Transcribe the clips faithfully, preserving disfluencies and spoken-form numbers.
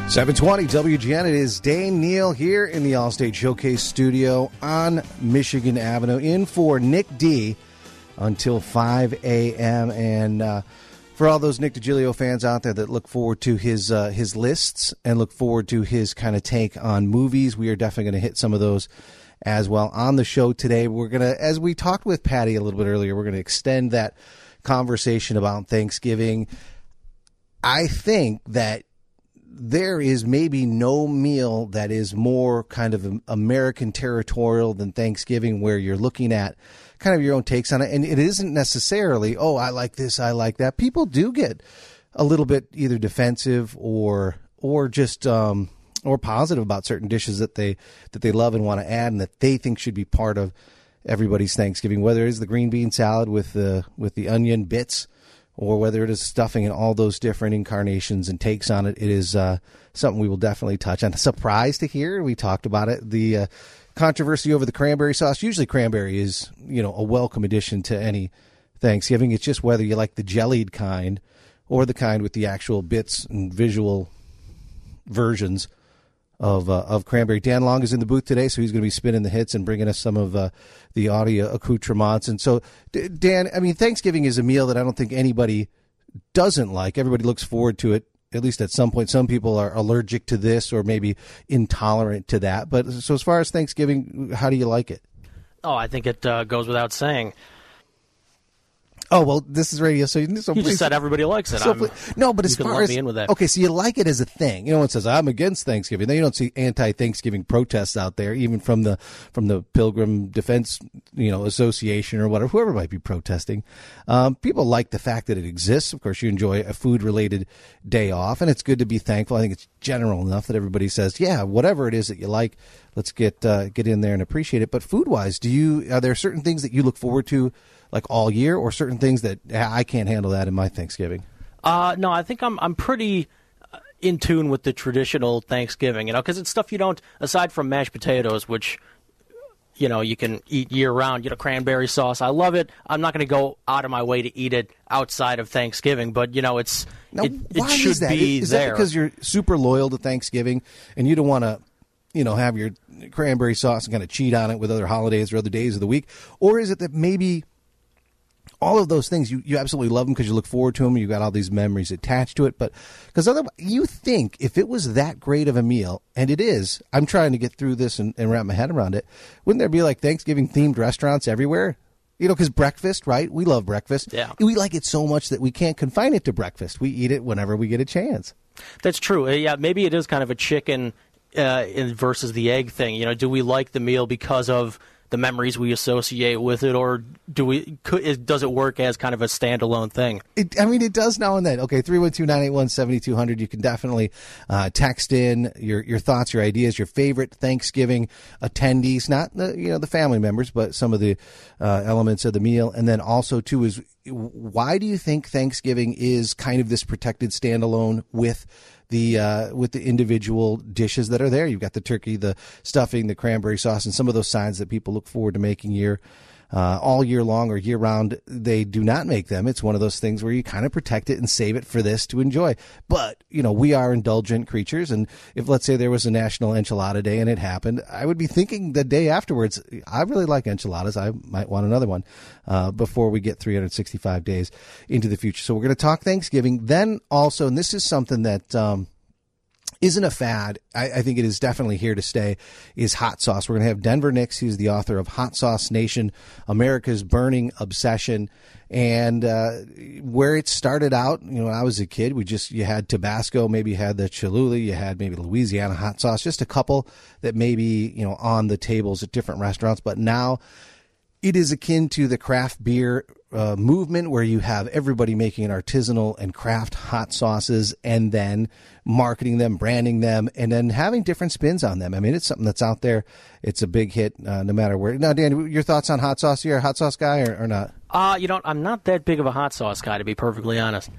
seven twenty W G N. It is Dane Neal here in the Allstate Showcase studio on Michigan Avenue, in for Nick D until five a.m. And uh, for all those Nick DiGilio fans out there that look forward to his uh, his lists and look forward to his kind of take on movies, we are definitely going to hit some of those as well on the show today. We're going to, as we talked with Patty a little bit earlier, we're going to extend that conversation about Thanksgiving. I think that there is maybe no meal that is more kind of American territorial than Thanksgiving, where you're looking at kind of your own takes on it. And it isn't necessarily, oh, I like this, I like that. People do get a little bit either defensive or or just um, or positive about certain dishes that they that they love and want to add and that they think should be part of everybody's Thanksgiving, whether it is the green bean salad with the with the onion bits, or whether it is stuffing and all those different incarnations and takes on it. It is uh, something we will definitely touch on. Surprised to hear, we talked about it, the uh, controversy over the cranberry sauce. Usually cranberry is, you know, a welcome addition to any Thanksgiving. It's just whether you like the jellied kind or the kind with the actual bits and visual versions of uh, of cranberry. Dan Long is in the booth today, so he's going to be spinning the hits and bringing us some of uh, the audio accoutrements. And so, D- Dan, I mean, Thanksgiving is a meal that I don't think anybody doesn't like. Everybody looks forward to it, at least at some point. Some people are allergic to this or maybe intolerant to that. But so as far as Thanksgiving, how do you like it? Oh, I think it uh, goes without saying. Oh, well, this is radio, so, so you please, just said everybody likes it. So please, no, but as far as, me in with that. Okay, so you like it as a thing. You know, one says, I'm against Thanksgiving. Then you don't see anti-Thanksgiving protests out there, even from the from the Pilgrim Defense, you know, Association or whatever, whoever might be protesting. Um, people like the fact that it exists. Of course, you enjoy a food-related day off, and it's good to be thankful. I think it's general enough that everybody says, yeah, whatever it is that you like, let's get uh, get in there and appreciate it. But food-wise, do you are there certain things that you look forward to like all year, or certain things that I can't handle that in my Thanksgiving? Uh, no, I think I'm I'm pretty in tune with the traditional Thanksgiving, you know, because it's stuff you don't, aside from mashed potatoes, which, you know, you can eat year round, you know, cranberry sauce. I love it. I'm not going to go out of my way to eat it outside of Thanksgiving, but, you know, it's now, it, it why should is that? be is there. Is that because you're super loyal to Thanksgiving and you don't want to, you know, have your cranberry sauce and kind of cheat on it with other holidays or other days of the week? Or is it that maybe all of those things, you, you absolutely love them because you look forward to them, you got all these memories attached to it, but because otherwise, you think if it was that great of a meal, and it is, I'm trying to get through this and, and wrap my head around it, wouldn't there be like Thanksgiving-themed restaurants everywhere? You know, because breakfast, right? We love breakfast. Yeah. We like it so much that we can't confine it to breakfast. We eat it whenever we get a chance. That's true. Yeah, maybe it is kind of a chicken uh, versus the egg thing. You know, do we like the meal because of the memories we associate with it, or do we? Could, is, does it work as kind of a standalone thing? It, I mean, it does now and then. Okay, three one two, nine eight one, seven two zero zero. You can definitely uh, text in your, your thoughts, your ideas, your favorite Thanksgiving attendees, not the you know the family members, but some of the uh, elements of the meal. And then also, too, is why do you think Thanksgiving is kind of this protected standalone with the uh, with the individual dishes that are there? You've got the turkey, the stuffing, the cranberry sauce, and some of those sides that people look forward to making year uh, all year long or year round. They do not make them. It's one of those things where you kind of protect it and save it for this to enjoy. But, you know, we are indulgent creatures, and if, let's say, there was a National Enchilada Day and it happened, I would be thinking the day afterwards, I really like enchiladas. I might want another one uh, before we get three hundred sixty-five days into the future. So we're going to talk Thanksgiving. Then also, and this is something that um, isn't a fad, I, I think it is definitely here to stay, is hot sauce. We're going to have Denver Nix, who's the author of Hot Sauce Nation, America's Burning Obsession. And uh, where it started out, you know, when I was a kid, we just, you had Tabasco, maybe you had the Cholula, you had maybe Louisiana hot sauce, just a couple that maybe, you know, on the tables at different restaurants. But now it is akin to the craft beer uh, movement, where you have everybody making artisanal and craft hot sauces and then marketing them, branding them, and then having different spins on them. I mean, it's something that's out there. It's a big hit uh, no matter where. Now, Dan, your thoughts on hot sauce? You're a hot sauce guy or, or not? Uh, you know, I'm not that big of a hot sauce guy, to be perfectly honest.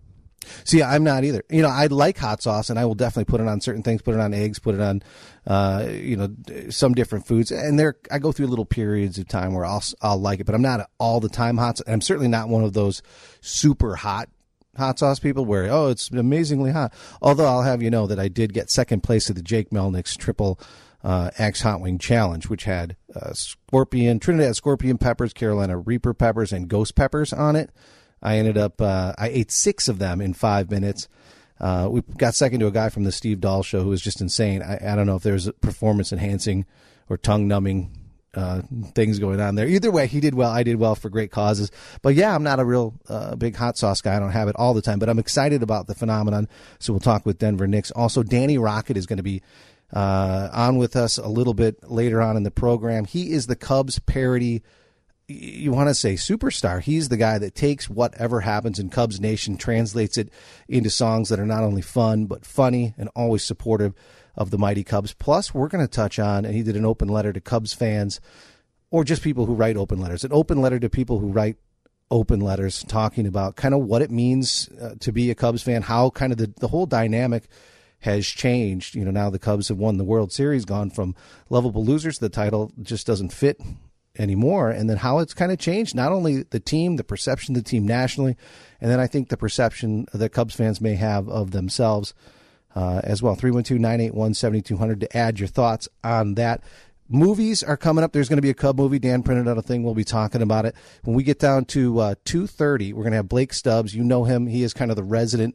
See, I'm not either. You know, I like hot sauce, and I will definitely put it on certain things, put it on eggs, put it on, uh, you know, some different foods. And there, I go through little periods of time where I'll, I'll like it, but I'm not all the time hot. I'm certainly not one of those super hot hot sauce people where, oh, it's amazingly hot. Although I'll have you know that I did get second place at the Jake Melnick's Triple uh, X Hot Wing Challenge, which had uh, Scorpion, Trinidad Scorpion peppers, Carolina Reaper peppers, and Ghost peppers on it. I ended up, uh, I ate six of them in five minutes. Uh, we got second to a guy from the Steve Dahl Show who was just insane. I, I don't know if there's performance enhancing or tongue numbing uh, things going on there. Either way, he did well. I did well for great causes. But yeah, I'm not a real uh, big hot sauce guy. I don't have it all the time, but I'm excited about the phenomenon. So we'll talk with Denver Nicks. Also, Danny Rocket is going to be uh, on with us a little bit later on in the program. He is the Cubs parody, you want to say superstar. He's the guy that takes whatever happens in Cubs Nation, translates it into songs that are not only fun, but funny and always supportive of the mighty Cubs. Plus, we're going to touch on, and he did an open letter to Cubs fans or just people who write open letters, an open letter to people who write open letters talking about kind of what it means uh, to be a Cubs fan, how kind of the, the whole dynamic has changed. You know, now the Cubs have won the World Series, gone from lovable losers. The title just doesn't fit anymore, and then how it's kind of changed not only the team, the perception of the team nationally, and then I think the perception that Cubs fans may have of themselves uh, as well. three one two, nine eight one, seven two zero zero to add your thoughts on that. Movies are coming up. There's going to be a Cub movie. Dan printed out a thing. We'll be talking about it. When we get down to uh, two thirty, we're going to have Blake Stubbs. You know him. He is kind of the resident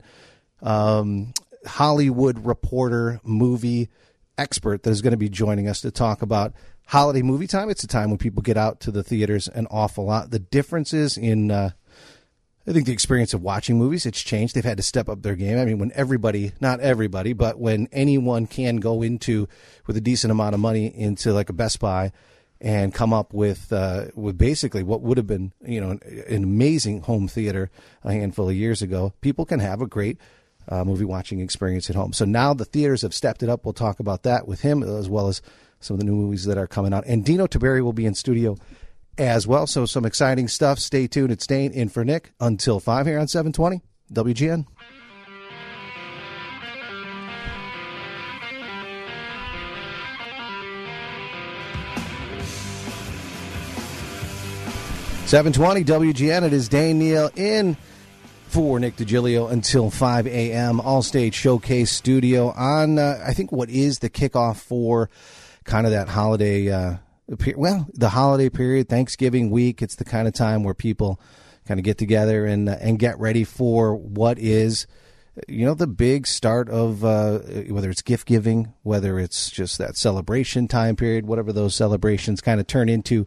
um, Hollywood reporter, movie expert that is going to be joining us to talk about holiday movie time. It's a time when people get out to the theaters an awful lot. The differences in, uh, I think the experience of watching movies, it's changed. They've had to step up their game. I mean, when everybody, not everybody, but when anyone can go into, with a decent amount of money, into like a Best Buy and come up with, uh, with basically what would have been, you know, an, an amazing home theater a handful of years ago, people can have a great uh, movie watching experience at home. So now the theaters have stepped it up. We'll talk about that with him, as well as some of the new movies that are coming out. And Dino Taberi will be in studio as well. So some exciting stuff. Stay tuned. It's staying in for Nick until five here on seven twenty W G N. seven twenty W G N. It is Dane Neal in for Nick DiGilio until five a.m. All-State Showcase Studio on, uh, I think, what is the kickoff for kind of that holiday, uh, well, the holiday period, Thanksgiving week. It's the kind of time where people kind of get together and uh, and get ready for what is, you know, the big start of uh, whether it's gift giving, whether it's just that celebration time period, whatever those celebrations kind of turn into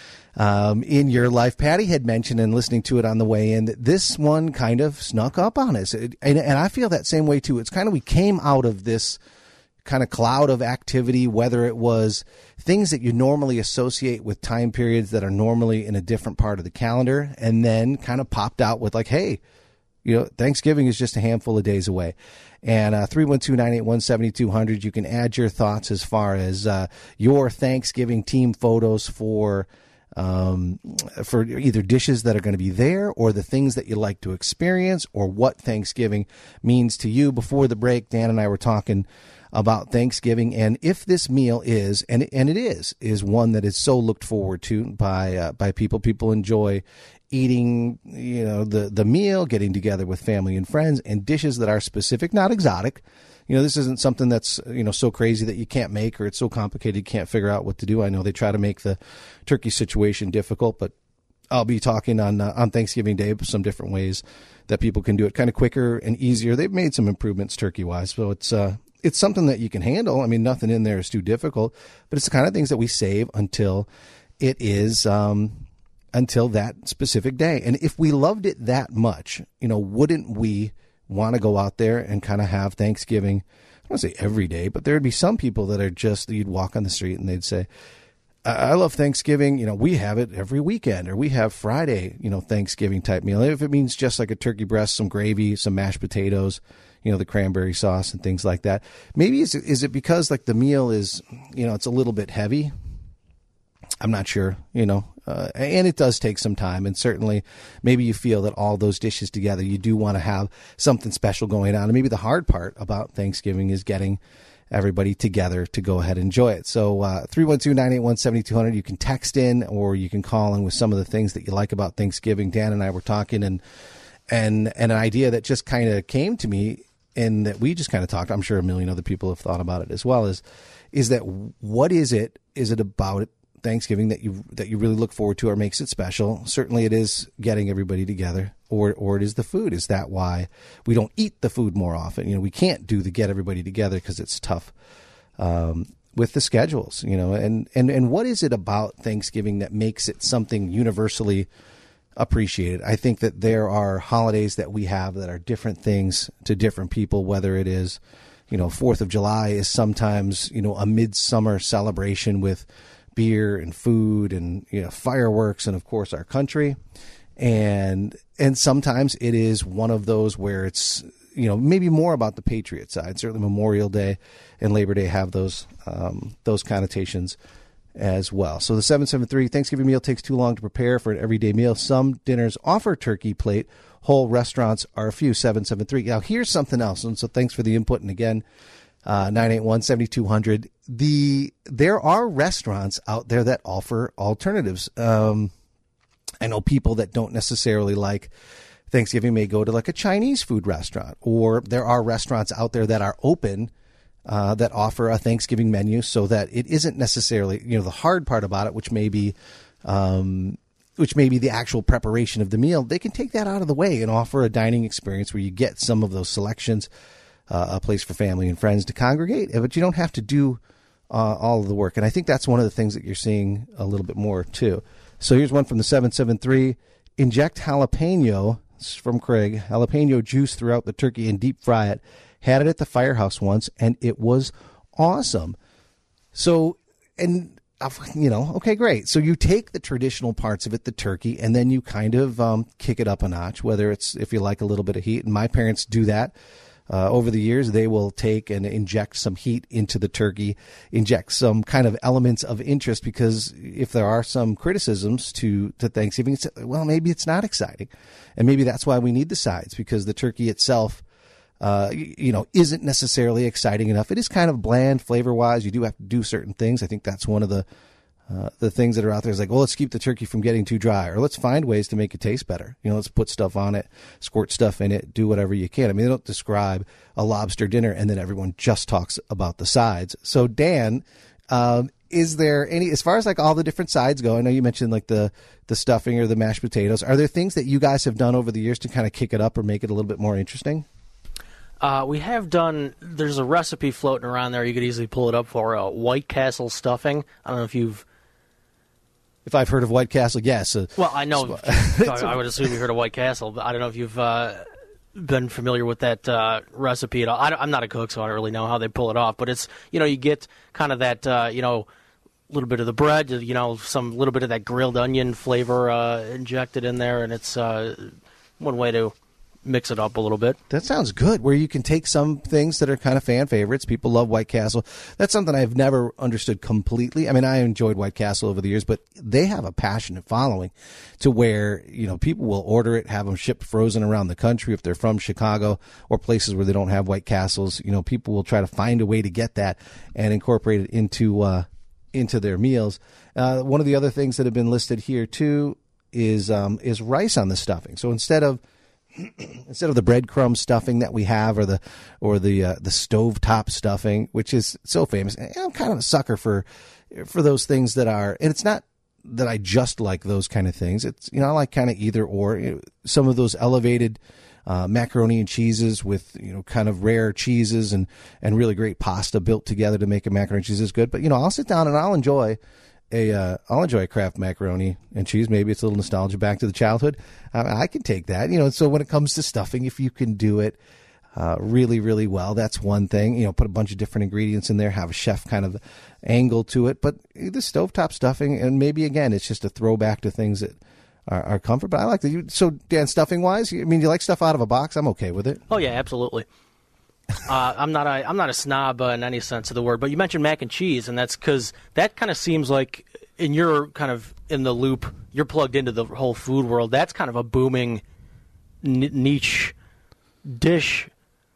um, in your life. Patty had mentioned, and listening to it on the way in, that this one kind of snuck up on us. It, and, and I feel that same way, too. It's kind of, we came out of this kind of cloud of activity, whether it was things that you normally associate with time periods that are normally in a different part of the calendar, and then kind of popped out with like, hey, you know, Thanksgiving is just a handful of days away. And uh, three one two, nine eight one, seven two zero zero, you can add your thoughts as far as uh, your Thanksgiving team photos for um, for either dishes that are going to be there or the things that you like to experience, or what Thanksgiving means to you. Before the break, Dan and I were talking about Thanksgiving, and if this meal is, and and it is, is one that is so looked forward to by uh, by people. People enjoy eating, you know, the the meal, getting together with family and friends, and dishes that are specific, not exotic. You know, this isn't something that's, you know, so crazy that you can't make, or it's so complicated you can't figure out what to do. I know they try to make the turkey situation difficult, but I'll be talking on uh, on Thanksgiving Day some different ways that people can do it kind of quicker and easier. They've made some improvements turkey-wise, so it's uh, it's something that you can handle. I mean, nothing in there is too difficult, but it's the kind of things that we save until it is um, until that specific day. And if we loved it that much, you know, wouldn't we want to go out there and kind of have Thanksgiving? I don't say every day, but there'd be some people that are just, you'd walk on the street and they'd say, I love Thanksgiving. You know, we have it every weekend, or we have Friday, you know, Thanksgiving type meal. If it means just like a turkey breast, some gravy, some mashed potatoes, you know, the cranberry sauce and things like that. Maybe is it, is it because like the meal is, you know, it's a little bit heavy? I'm not sure, you know, uh, and it does take some time. And certainly maybe you feel that all those dishes together, you do want to have something special going on. And maybe the hard part about Thanksgiving is getting everybody together to go ahead and enjoy it. So uh, three one two, nine eight one, seven two zero zero, you can text in or you can call in with some of the things that you like about Thanksgiving. Dan and I were talking, and and and an idea that just kind of came to me and that we just kind of talked. I'm sure a million other people have thought about it as well. Is is that what is it? Is it about Thanksgiving that you that you really look forward to or makes it special? Certainly, it is getting everybody together, or or it is the food. Is that why we don't eat the food more often? You know, we can't do the get everybody together because it's tough um, with the schedules. You know, and and and what is it about Thanksgiving that makes it something universally appreciated? I think that there are holidays that we have that are different things to different people, whether it is, you know, fourth of July is sometimes, you know, a midsummer celebration with beer and food and, you know, fireworks and, of course, our country. And and sometimes it is one of those where it's, you know, maybe more about the Patriot side. Certainly Memorial Day and Labor Day have those um, those connotations as well. So the seven seven three, Thanksgiving meal takes too long to prepare for an everyday meal. Some dinners offer turkey plate. Whole restaurants are a few. seven seven three. Now, here's something else. And so thanks for the input. And again, uh, nine eight one, seven two zero zero. The, there are restaurants out there that offer alternatives. Um, I know people that don't necessarily like Thanksgiving may go to like a Chinese food restaurant, or there are restaurants out there that are open Uh, that offer a Thanksgiving menu, so that it isn't necessarily, you know, the hard part about it, which may be, um, which may be the actual preparation of the meal. They can take that out of the way and offer a dining experience where you get some of those selections, uh, a place for family and friends to congregate, but you don't have to do uh, all of the work. And I think that's one of the things that you're seeing a little bit more too. So here's one from the seven seven three. Inject jalapeno, this is from Craig, jalapeno juice throughout the turkey and deep fry it. Had it at the firehouse once, and it was awesome. So, and, you know, okay, great. So you take the traditional parts of it, the turkey, and then you kind of um, kick it up a notch, whether it's if you like a little bit of heat. And my parents do that. Uh, over the years, they will take and inject some heat into the turkey, inject some kind of elements of interest, because if there are some criticisms to, to Thanksgiving, it's, well, maybe it's not exciting. And maybe that's why we need the sides, because the turkey itself Uh, you know, isn't necessarily exciting enough. It is kind of bland flavor-wise. You do have to do certain things. I think that's one of the uh, the things that are out there is like, well, let's keep the turkey from getting too dry, or let's find ways to make it taste better. You know, let's put stuff on it, squirt stuff in it, do whatever you can. I mean, they don't describe a lobster dinner and then everyone just talks about the sides. So, Dan, um, is there any, as far as like all the different sides go, I know you mentioned like the, the stuffing or the mashed potatoes. Are there things that you guys have done over the years to kind of kick it up or make it a little bit more interesting? Uh, we have done, there's a recipe floating around there. You could easily pull it up for uh, White Castle stuffing. I don't know if you've... If I've heard of White Castle, yes. Uh, well, I know, I would assume you heard of White Castle, but I don't know if you've uh, been familiar with that uh, recipe at all. I I'm not a cook, so I don't really know how they pull it off. But it's, you know, you get kind of that, uh, you know, little bit of the bread, you know, some little bit of that grilled onion flavor uh, injected in there, and it's uh, one way to mix it up a little bit. That sounds good, where you can take some things that are kind of fan favorites. People love White Castle. That's something I've never understood completely. I mean, I enjoyed White Castle over the years, but they have a passionate following to where, you know, people will order it, have them shipped frozen around the country if they're from Chicago or places where they don't have White Castles. You know, people will try to find a way to get that and incorporate it into uh, into their meals. Uh, one of the other things that have been listed here, too, is um, is rice on the stuffing. So instead of Instead of the breadcrumb stuffing that we have, or the or the uh, the stovetop stuffing, which is so famous, I'm kind of a sucker for for those things that are. And it's not that I just like those kind of things. It's, you know, I like kind of either or. You know, some of those elevated uh, macaroni and cheeses with, you know, kind of rare cheeses and and really great pasta built together to make a macaroni and cheese is good. But, you know, I'll sit down and I'll enjoy. A, uh, I'll enjoy a Kraft macaroni and cheese. Maybe it's a little nostalgia back to the childhood. Uh, I can take that. You know, so when it comes to stuffing, if you can do it uh, really, really well, that's one thing. You know, put a bunch of different ingredients in there, have a chef kind of angle to it. But the stovetop stuffing, and maybe, again, it's just a throwback to things that are, are comfort. But I like that. So, Dan, stuffing-wise, I mean, you like stuff out of a box? I'm okay with it. Oh, yeah, absolutely. uh, I'm not a I'm not a snob uh, in any sense of the word, but you mentioned mac and cheese, and that's because that kind of seems like, in your kind of in the loop, you're plugged into the whole food world. That's kind of a booming n- niche dish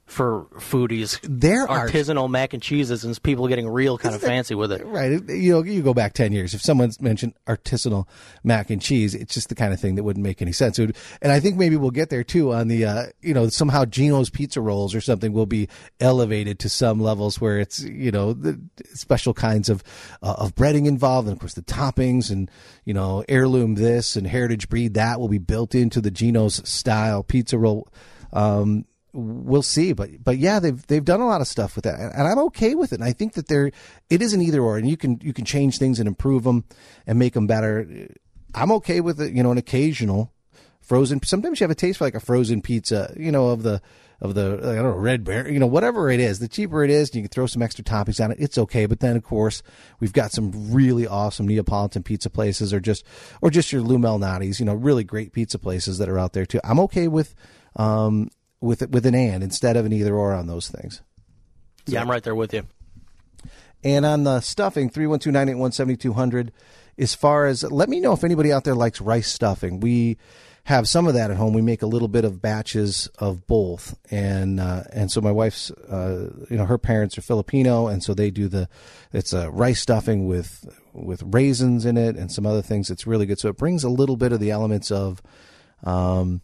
for foodies. There artisanal are, mac and cheeses, and people getting real kind of fancy with it. Right. You know, you go back ten years. If someone's mentioned artisanal mac and cheese, it's just the kind of thing that wouldn't make any sense. Would, and I think maybe we'll get there too on the, uh, you know, somehow Gino's Pizza Rolls or something will be elevated to some levels where it's, you know, the special kinds of uh, of breading involved, and of course the toppings and, you know, heirloom this and heritage breed that will be built into the Gino's style pizza roll. Um, We'll see, but but yeah, they've they've done a lot of stuff with that, and I'm okay with it. And I think that there, it is an either or, and you can you can change things and improve them and make them better. I'm okay with it, you know, an occasional frozen. Sometimes you have a taste for like a frozen pizza, you know, of the of the I don't know red bear, you know, whatever it is. The cheaper it is, you can throw some extra toppings on it. It's okay, but then of course we've got some really awesome Neapolitan pizza places, or just or just your Lou Malnati's, you know, really great pizza places that are out there too. I'm okay with. Um, with with an and instead of an either or on those things. So, yeah, I'm right there with you. And on the stuffing, three one two, nine eight one, seven two zero zero, as far as, let me know if anybody out there likes rice stuffing. We have some of that at home. We make a little bit of batches of both. And uh, and so my wife's, uh, you know, her parents are Filipino, and so they do the, it's a rice stuffing with with raisins in it and some other things. It's really good. So it brings a little bit of the elements of, um,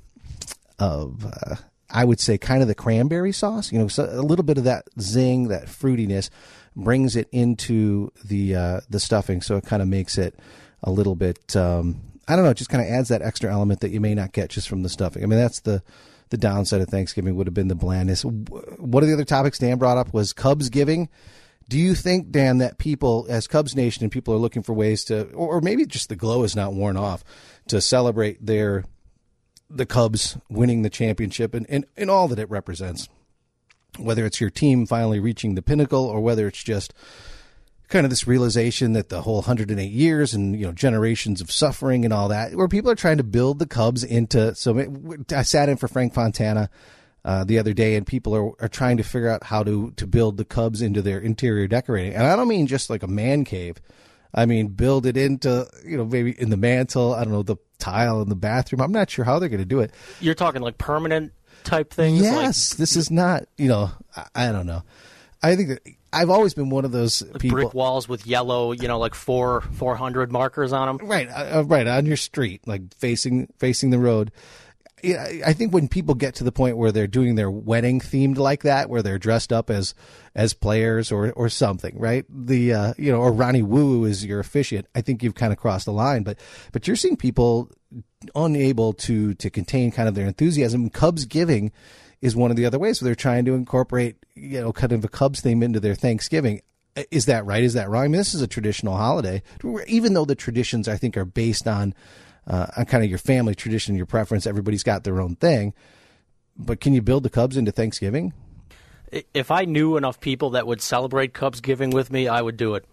of, uh, I would say kind of the cranberry sauce, you know, so a little bit of that zing, that fruitiness brings it into the uh, the stuffing. So it kind of makes it a little bit, um, I don't know, it just kind of adds that extra element that you may not get just from the stuffing. I mean, that's the, the downside of Thanksgiving would have been the blandness. One of the other topics Dan brought up was Cubs giving. Do you think, Dan, that people, as Cubs Nation, and people are looking for ways to, or, or maybe just the glow is not worn off, to celebrate their the Cubs winning the championship and, and, and all that it represents, whether it's your team finally reaching the pinnacle or whether it's just kind of this realization that the whole one hundred eight years and, you know, generations of suffering and all that, where people are trying to build the Cubs into, so I sat in for Frank Fontana uh, the other day, and people are, are trying to figure out how to, to build the Cubs into their interior decorating. And I don't mean just like a man cave. I mean, build it into, you know, maybe in the mantle, I don't know, the tile in the bathroom. I'm not sure how they're going to do it. You're talking like permanent type things? Yes. Like, this is not, you know, I, I don't know. I think that I've always been one of those people. Brick walls with yellow, you know, like four, 400 markers on them. Right. Uh, right. On your street, like facing, facing the road. Yeah, I think when people get to the point where they're doing their wedding themed like that, where they're dressed up as as players or or something, right? The uh, you know, or Ronnie Woo is your officiant. I think you've kind of crossed the line, but but you're seeing people unable to to contain kind of their enthusiasm. Cubs giving is one of the other ways. So they're trying to incorporate, you know, kind of a Cubs theme into their Thanksgiving. Is that right? Is that wrong? I mean, this is a traditional holiday, even though the traditions I think are based on. Uh, on kind of your family tradition, your preference. Everybody's got their own thing. But can you build the Cubs into Thanksgiving? If I knew enough people that would celebrate Cubs giving with me, I would do it.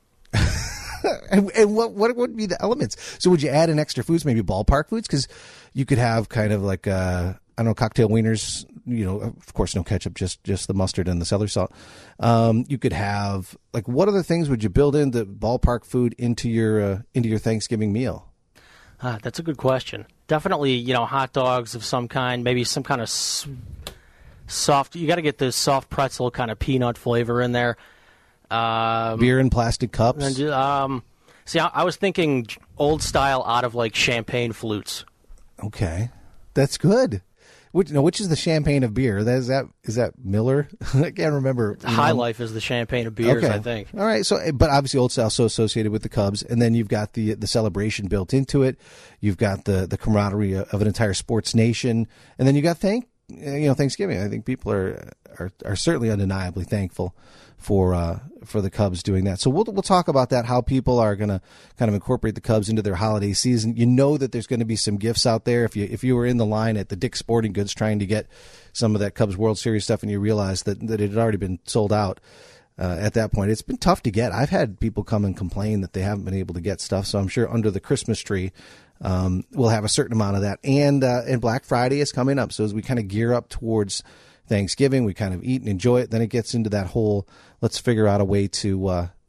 and and what, what would be the elements? So would you add in extra foods, maybe ballpark foods? Because you could have kind of like, uh, I don't know, cocktail wieners, you know, of course, no ketchup, just just the mustard and the celery salt. Um, you could have, like, what other things would you build in the ballpark food into your uh, into your Thanksgiving meal? Ah, that's a good question. Definitely, you know, hot dogs of some kind, maybe some kind of s- soft, you got to get the soft pretzel kind of peanut flavor in there. Um, Beer in plastic cups? And, um, see, I, I was thinking old style out of like champagne flutes. Okay. That's good. Which, no, which is the champagne of beer? That is that is that Miller? I can't remember. High know. Life is the champagne of beers, okay. I think. All right. So, but obviously, Old Style so associated with the Cubs, and then you've got the the celebration built into it. You've got the the camaraderie of an entire sports nation, and then you got thank you know Thanksgiving. I think people are are are certainly undeniably thankful for uh, for the Cubs doing that. So we'll we'll talk about that, how people are going to kind of incorporate the Cubs into their holiday season. You know that there's going to be some gifts out there. If you if you were in the line at the Dick's Sporting Goods trying to get some of that Cubs World Series stuff and you realized that, that it had already been sold out uh, at that point, it's been tough to get. I've had people come and complain that they haven't been able to get stuff. So I'm sure under the Christmas tree, um, we'll have a certain amount of that. And, uh, and Black Friday is coming up. So as we kind of gear up towards Thanksgiving, we kind of eat and enjoy it. Then it gets into that whole, let's figure out a way to, uh,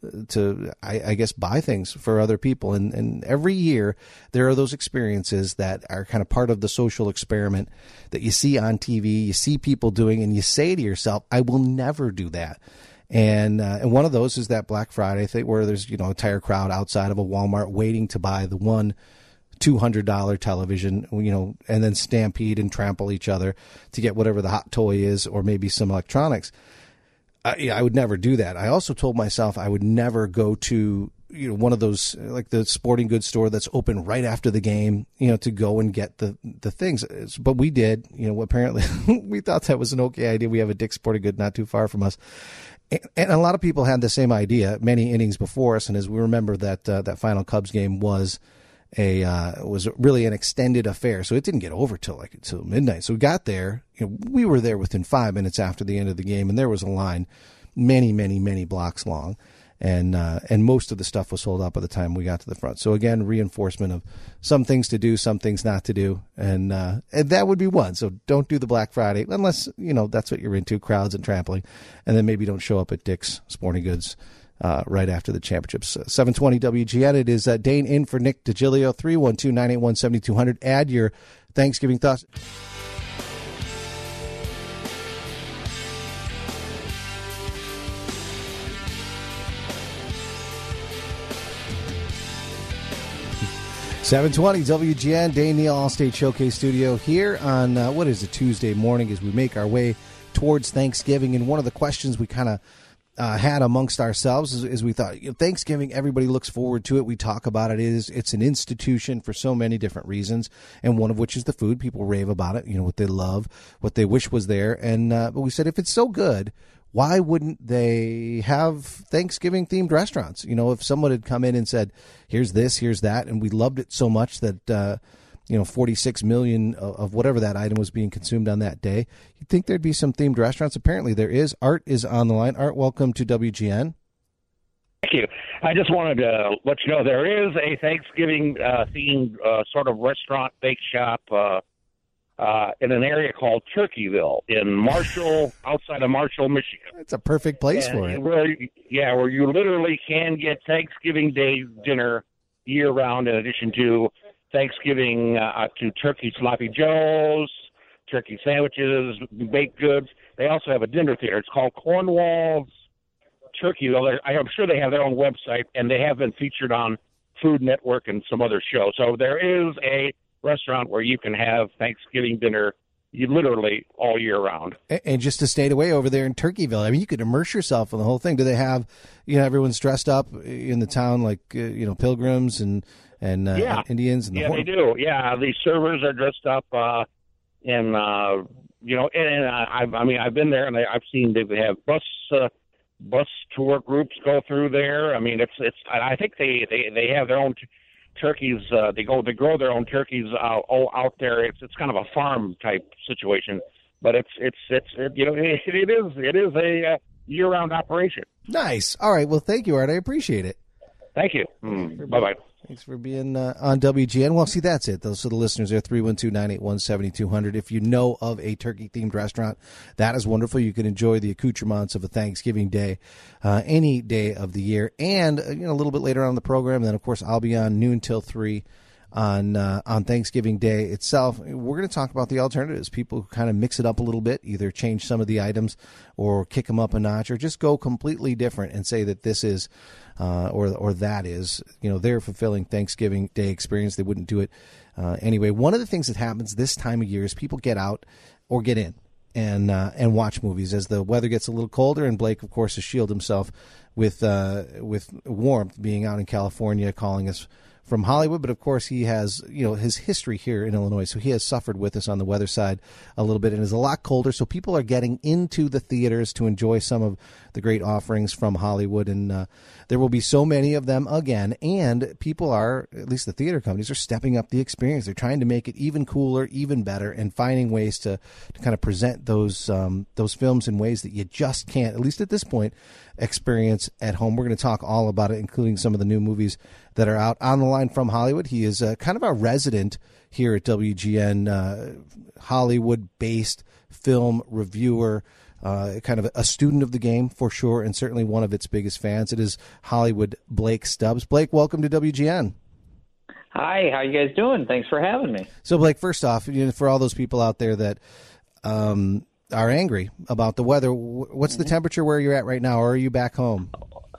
to I, I guess buy things for other people. And, and every year there are those experiences that are kind of part of the social experiment that you see on T V, you see people doing, and you say to yourself, I will never do that. And uh, and one of those is that Black Friday thing where there's, you know, an entire crowd outside of a Walmart waiting to buy the one two hundred dollars television, you know, and then stampede and trample each other to get whatever the hot toy is or maybe some electronics. I, yeah, I would never do that. I also told myself I would never go to, you know, one of those, like the sporting goods store that's open right after the game, you know, to go and get the, the things. But we did, you know, apparently we thought that was an okay idea. We have a Dick's Sporting Good not too far from us. And a lot of people had the same idea many innings before us. And as we remember, that uh, that final Cubs game was a uh, was really an extended affair, so it didn't get over till like till midnight. So we got there. You know, we were there within five minutes after the end of the game, and there was a line many, many, many blocks long, and uh, and most of the stuff was sold out by the time we got to the front. So again, reinforcement of some things to do, some things not to do, and, uh, and that would be one. So don't do the Black Friday unless, you know, that's what you're into, crowds and trampling, and then maybe don't show up at Dick's Sporting Goods uh, right after the championships. seven twenty W G N. It is uh, Dane in for Nick DiGilio. Three one two, nine eight one, seven two zero zero. Add your Thanksgiving thoughts. seven twenty W G N, Dane Neal, Allstate Showcase Studio here on, uh, what is a Tuesday morning as we make our way towards Thanksgiving. And one of the questions we kind of uh, had amongst ourselves is, is we thought, you know, Thanksgiving, everybody looks forward to it. We talk about it. It is, it's an institution for so many different reasons, and one of which is the food. People rave about it, you know, what they love, what they wish was there. And uh, but we said, if it's so good, why wouldn't they have Thanksgiving-themed restaurants? You know, if someone had come in and said, here's this, here's that, and we loved it so much that, uh, you know, forty-six million of whatever that item was being consumed on that day, you'd think there'd be some themed restaurants. Apparently there is. Art is on the line. Art, welcome to W G N. Thank you. I just wanted to let you know there is a Thanksgiving-themed uh, uh, sort of restaurant, bake shop, uh, Uh, in an area called Turkeyville in Marshall, outside of Marshall, Michigan. It's a perfect place and for it. Where, yeah, where you literally can get Thanksgiving Day dinner year-round, in addition to Thanksgiving uh, to turkey sloppy joes, turkey sandwiches, baked goods. They also have a dinner theater. It's called Cornwall's Turkeyville. I'm sure they have their own website, and they have been featured on Food Network and some other shows. So there is a restaurant where you can have Thanksgiving dinner you literally all year round. And just to stay away over there in Turkeyville, I mean, you could immerse yourself in the whole thing. Do they have, you know, everyone's dressed up in the town like, uh, you know, pilgrims and, and uh, yeah. Indians? And the yeah, whole... they do. Yeah, the servers are dressed up uh, in, uh, you know, and, and I, I mean, I've been there and I've seen they have bus uh, bus tour groups go through there. I mean, it's, it's, I think they, they, they have their own t- turkeys. Uh, they go, they grow their own turkeys uh, all out there. It's, it's kind of a farm type situation, but it's, it's, it's, it, you know, it, it is, it is a uh, year round operation. Nice. All right. Well, thank you, Art. I appreciate it. Thank you. Mm. Bye bye. Thanks for being uh, on W G N. Well, see, that's it. Those are the listeners there, three one two, nine eight one, seven two zero zero. If you know of a turkey-themed restaurant, that is wonderful. You can enjoy the accoutrements of a Thanksgiving day, uh, any day of the year. And, uh, you know, a little bit later on in the program, and then, of course, I'll be on noon till three on uh, on Thanksgiving Day itself. We're going to talk about the alternatives. People who kind of mix it up a little bit, either change some of the items or kick them up a notch or just go completely different and say that this is uh, or or that is, you know, their fulfilling Thanksgiving Day experience. They wouldn't do it uh, anyway. One of the things that happens this time of year is people get out or get in and uh, and watch movies as the weather gets a little colder. And Blake, of course, has shielded himself with uh, with warmth, being out in California, calling us from Hollywood, but of course he has, you know, his history here in Illinois, so he has suffered with us on the weather side a little bit, and is a lot colder, so people are getting into the theaters to enjoy some of the great offerings from Hollywood, and uh, there will be so many of them again, and people are, at least the theater companies, are stepping up the experience. They're trying to make it even cooler, even better, and finding ways to, to kind of present those um, those films in ways that you just can't, at least at this point, experience at home. We're going to talk all about it, including some of the new movies that are out. On the line from Hollywood, he is uh, kind of our resident here at W G N, uh, Hollywood-based film reviewer, uh, kind of a student of the game for sure, and certainly one of its biggest fans. It is Hollywood Blake Stubbs. Blake, welcome to W G N. Hi, how you guys doing? Thanks for having me. So, Blake, first off, you know, for all those people out there that um, are angry about the weather, what's the temperature where you're at right now, or are you back home?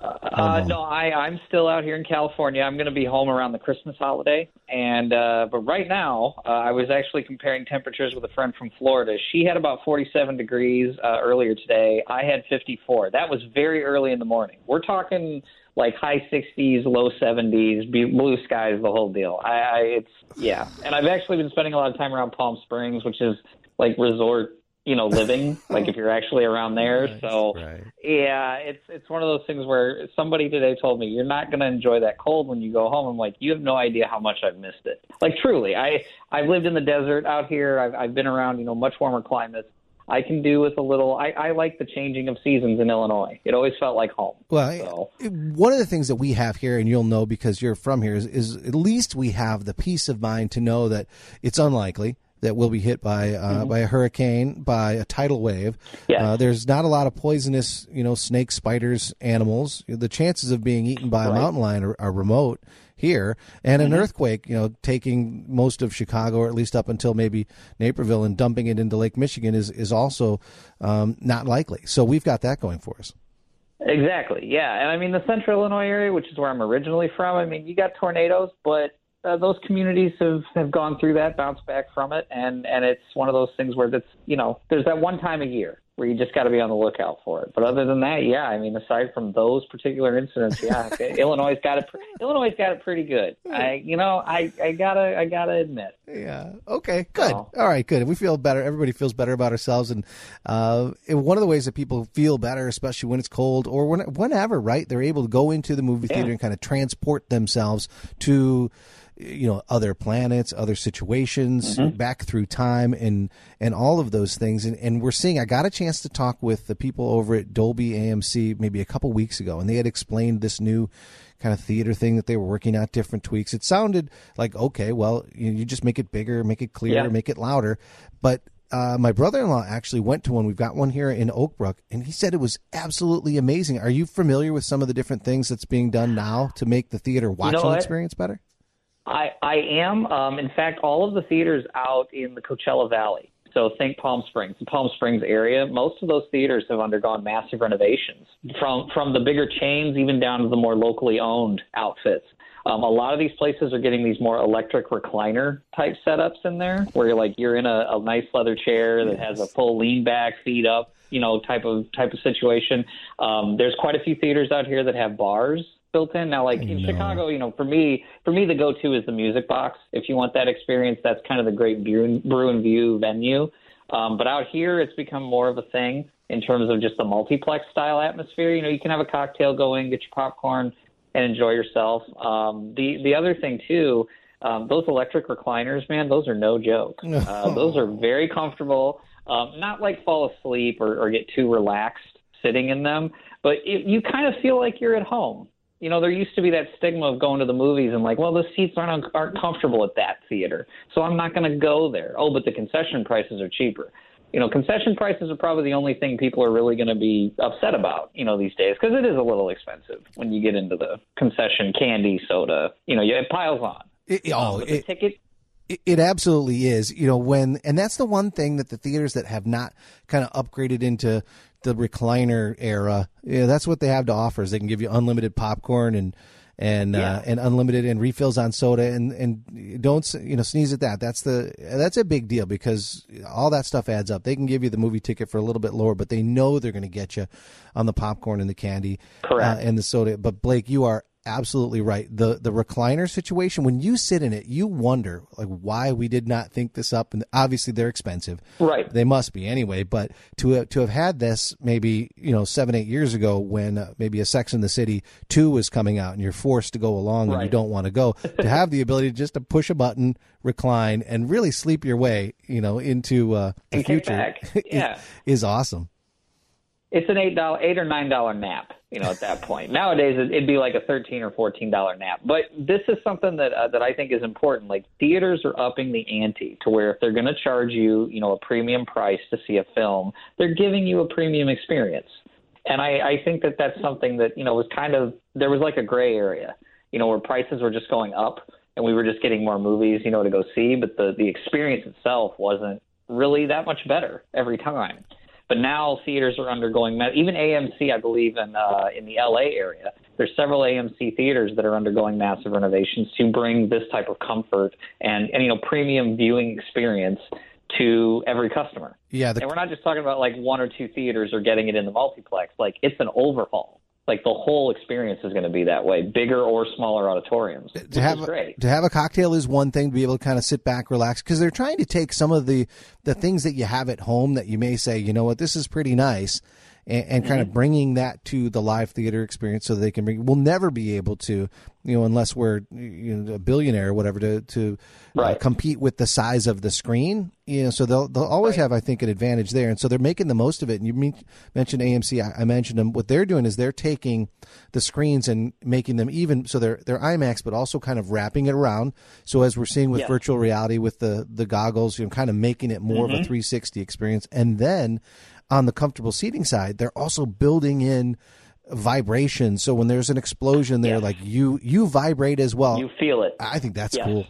Uh, no, I, I'm still out here in California. I'm going to be home around the Christmas holiday. And uh, but right now, uh, I was actually comparing temperatures with a friend from Florida. She had about forty-seven degrees uh, earlier today. I had fifty-four. That was very early in the morning. We're talking like high sixties, low seventies, blue skies, the whole deal. I, I it's yeah. And I've actually been spending a lot of time around Palm Springs, which is like resort, you know, living, like if you're actually around there. Right, so, right. yeah, it's it's one of those things where somebody today told me, you're not going to enjoy that cold when you go home. I'm like, you have no idea how much I've missed it. Like, truly, I, I've lived in the desert out here. I've, I've been around, you know, much warmer climates. I can do with a little, I, I like the changing of seasons in Illinois. It always felt like home. Well, so. One of the things that we have here, and you'll know because you're from here, is, is at least we have the peace of mind to know that it's unlikely that we'll be hit by uh, mm-hmm. by a hurricane, by a tidal wave. Yes. Uh, there's not a lot of poisonous, you know, snakes, spiders, animals. The chances of being eaten by right. a mountain lion are, are remote here. And an mm-hmm. earthquake, you know, taking most of Chicago, or at least up until maybe Naperville, and dumping it into Lake Michigan is, is also um, not likely. So we've got that going for us. Exactly, yeah. And I mean, the central Illinois area, which is where I'm originally from, I mean, you got tornadoes, but uh, those communities have, have gone through that, bounced back from it, and, and it's one of those things where that's, you know, there's that one time a year where you just got to be on the lookout for it. But other than that, yeah, I mean, aside from those particular incidents, yeah, Illinois got it. Illinois got it pretty good. I, you know, I, I gotta, I gotta admit. Yeah. Okay. Good. So. All right. Good. We feel better. Everybody feels better about ourselves, and uh, one of the ways that people feel better, especially when it's cold or when, whenever, right? They're able to go into the movie theater yeah. and kind of transport themselves to, you know, other planets, other situations, mm-hmm. back through time, and and all of those things. And, and we're seeing, I got a chance to talk with the people over at Dolby A M C maybe a couple weeks ago, and they had explained this new kind of theater thing that they were working out, different tweaks. It sounded like, okay, well, you, you just make it bigger, make it clearer, yeah. make it louder. But uh, my brother-in-law actually went to one. We've got one here in Oak Brook, and he said it was absolutely amazing. Are you familiar with some of the different things that's being done now to make the theater watching you know experience better? I, I am. Um, in fact, all of the theaters out in the Coachella Valley, so think Palm Springs, the Palm Springs area, most of those theaters have undergone massive renovations, from from the bigger chains even down to the more locally owned outfits. Um, a lot of these places are getting these more electric recliner type setups in there, where you're like you're in a, a nice leather chair that has a full lean back, feet up, you know, type of type of situation. Um, there's quite a few theaters out here that have bars built in. Now, like in no. Chicago, you know, for me, for me, the go-to is the Music Box. If you want that experience, that's kind of the great Brew, brew and View venue. Um, but out here, it's become more of a thing in terms of just the multiplex style atmosphere. You know, you can have a cocktail going, get your popcorn, and enjoy yourself. Um, the the other thing too, um, those electric recliners, man, those are no joke. Uh, those are very comfortable. Um, not like fall asleep or, or get too relaxed sitting in them, but it, you kind of feel like you're at home. You know, there used to be that stigma of going to the movies and like, well, the seats aren't aren't comfortable at that theater, so I'm not going to go there. Oh, but the concession prices are cheaper. You know, concession prices are probably the only thing people are really going to be upset about, you know, these days, because it is a little expensive when you get into the concession candy, soda. You know, it piles on. It, oh, um, but the it, ticket. It, it absolutely is. You know, when, and that's the one thing that the theaters that have not kind of upgraded into the recliner era, yeah, that's what they have to offer. Is they can give you unlimited popcorn and and yeah. uh, and unlimited and refills on soda, and and don't you know sneeze at that. That's the that's a big deal, because all that stuff adds up. They can give you the movie ticket for a little bit lower, but they know they're going to get you on the popcorn and the candy, correct, uh, and the soda. But Blake, you are absolutely right. The the recliner situation, when you sit in it, you wonder like why we did not think this up. And obviously they're expensive, right? They must be anyway. But to have, to have had this maybe you know seven eight years ago, when uh, maybe a Sex and the City two was coming out and you're forced to go along, right, and you don't want to go, to have the ability just to push a button, recline, and really sleep your way, you know, into uh, the and future yeah. is, is awesome. it's an eight dollar, eight or nine dollar nap. You know, at that point. Nowadays, it'd be like a thirteen or fourteen dollar nap. But this is something that uh, that I think is important. Like, theaters are upping the ante to where if they're going to charge you, you know, a premium price to see a film, they're giving you a premium experience. And I, I think that that's something that, you know, was kind of, there was like a gray area, you know, where prices were just going up and we were just getting more movies, you know, to go see. But the, the experience itself wasn't really that much better every time. But now theaters are undergoing, even A M C, I believe, in uh, in the L A area. There's several A M C theaters that are undergoing massive renovations to bring this type of comfort and, and you know, premium viewing experience to every customer. Yeah, the... and we're not just talking about like one or two theaters or getting it in the multiplex. Like, it's an overhaul. Like, the whole experience is going to be that way, bigger or smaller auditoriums, which to have is great. To have a cocktail is one thing, to be able to kind of sit back, relax, because they're trying to take some of the, the things that you have at home that you may say, you know what, this is pretty nice, and, and kind mm-hmm. of bringing that to the live theater experience so they can bring. We'll never be able to, you know, unless we're you know, a billionaire or whatever, to to right. uh, compete with the size of the screen. You know, so they'll they'll always right. have, I think, an advantage there, and so they're making the most of it. And you mean, mentioned A M C, I, I mentioned them. What they're doing is they're taking the screens and making them even so they're they're IMAX, but also kind of wrapping it around. So as we're seeing with yeah. virtual reality with the the goggles, you know, kind of making it more mm-hmm. of a three sixty experience, and then on the comfortable seating side, they're also building in vibration. So when there's an explosion there, yeah. like you you vibrate as well. You feel it. I think that's yes. cool.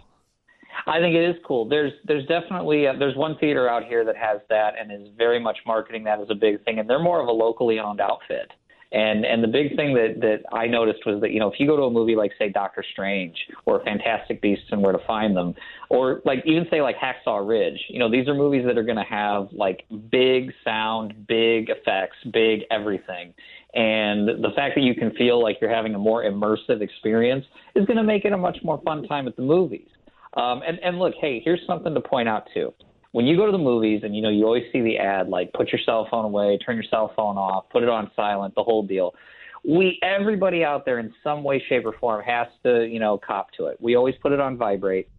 I think it is cool. There's there's definitely uh, there's one theater out here that has that and is very much marketing that as a big thing, and they're more of a locally owned outfit. And and the big thing that, that I noticed was that, you know, if you go to a movie like, say, Doctor Strange or Fantastic Beasts and Where to Find Them, or like even say like Hacksaw Ridge, you know, these are movies that are going to have like big sound, big effects, big everything. And the fact that you can feel like you're having a more immersive experience is going to make it a much more fun time at the movies. Um, and, and look, hey, here's something to point out too. When you go to the movies and, you know, you always see the ad, like put your cell phone away, turn your cell phone off, put it on silent, the whole deal. We, everybody out there in some way, shape or form has to, you know, cop to it. We always put it on vibrate.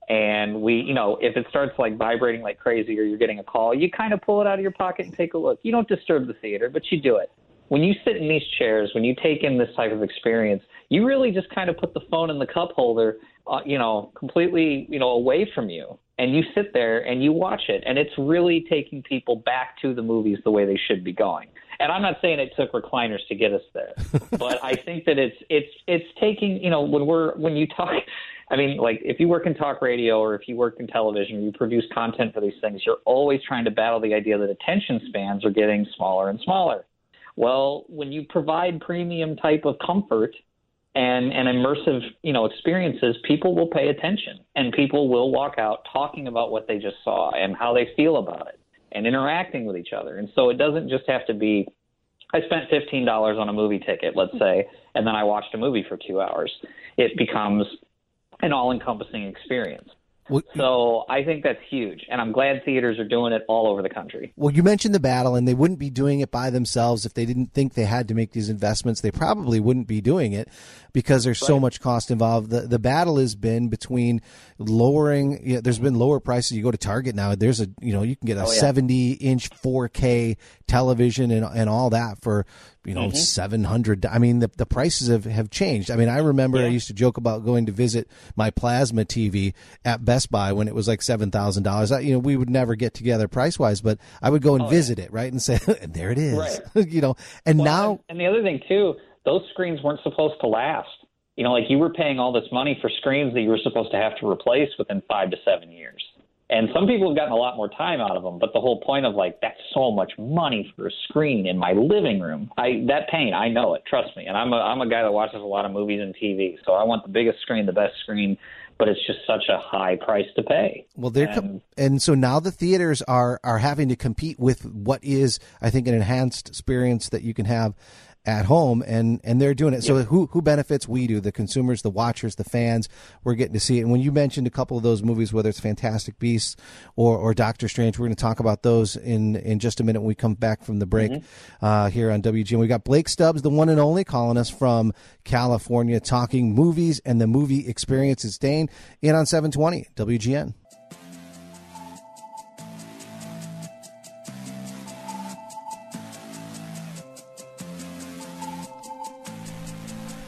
And we, you know, if it starts like vibrating like crazy or you're getting a call, you kind of pull it out of your pocket and take a look. You don't disturb the theater, but you do it. When you sit in these chairs, when you take in this type of experience, you really just kind of put the phone in the cup holder, uh, you know, completely, you know, away from you. And you sit there and you watch it. And it's really taking people back to the movies the way they should be going. And I'm not saying it took recliners to get us there, but I think that it's it's it's taking, you know, when we're when you talk, I mean, like if you work in talk radio or if you work in television, you produce content for these things, you're always trying to battle the idea that attention spans are getting smaller and smaller. Well, when you provide premium type of comfort and, and immersive, you know, experiences, people will pay attention and people will walk out talking about what they just saw and how they feel about it and interacting with each other. And so it doesn't just have to be, I spent fifteen dollars on a movie ticket, let's say, and then I watched a movie for two hours. It becomes an all-encompassing experience. Well, so I think that's huge, and I'm glad theaters are doing it all over the country. Well, you mentioned the battle, and they wouldn't be doing it by themselves if they didn't think they had to make these investments. They probably wouldn't be doing it because there's right. so much cost involved. The the battle has been between lowering. You know, there's been lower prices. You go to Target now. There's a you know you can get a oh, yeah. seventy inch four K television and and all that for you know mm-hmm. seven hundred. I mean the the prices have, have changed. I mean I remember yeah. I used to joke about going to visit my plasma T V at Best Buy when it was like seven thousand dollars. You know we would never get together price wise, but I would go and oh, visit yeah. it right and say and there it is. Right. you know and well, now and, and the other thing too. Those screens weren't supposed to last. You know, like you were paying all this money for screens that you were supposed to have to replace within five to seven years. And some people have gotten a lot more time out of them. But the whole point of like, that's so much money for a screen in my living room. I that pain, I know it. Trust me. And I'm a I'm a guy that watches a lot of movies and T V. So I want the biggest screen, the best screen. But it's just such a high price to pay. Well, they're and, com- and so now the theaters are are having to compete with what is, I think, an enhanced experience that you can have at home, and, and they're doing it. So yep. who who benefits? We do. The consumers, the watchers, the fans. We're getting to see it. And when you mentioned a couple of those movies, whether it's Fantastic Beasts or, or Doctor Strange, we're going to talk about those in, in just a minute when we come back from the break mm-hmm. uh, here on W G N. We got Blake Stubbs, the one and only, calling us from California, talking movies and the movie experience. It's Dane in on seven twenty W G N.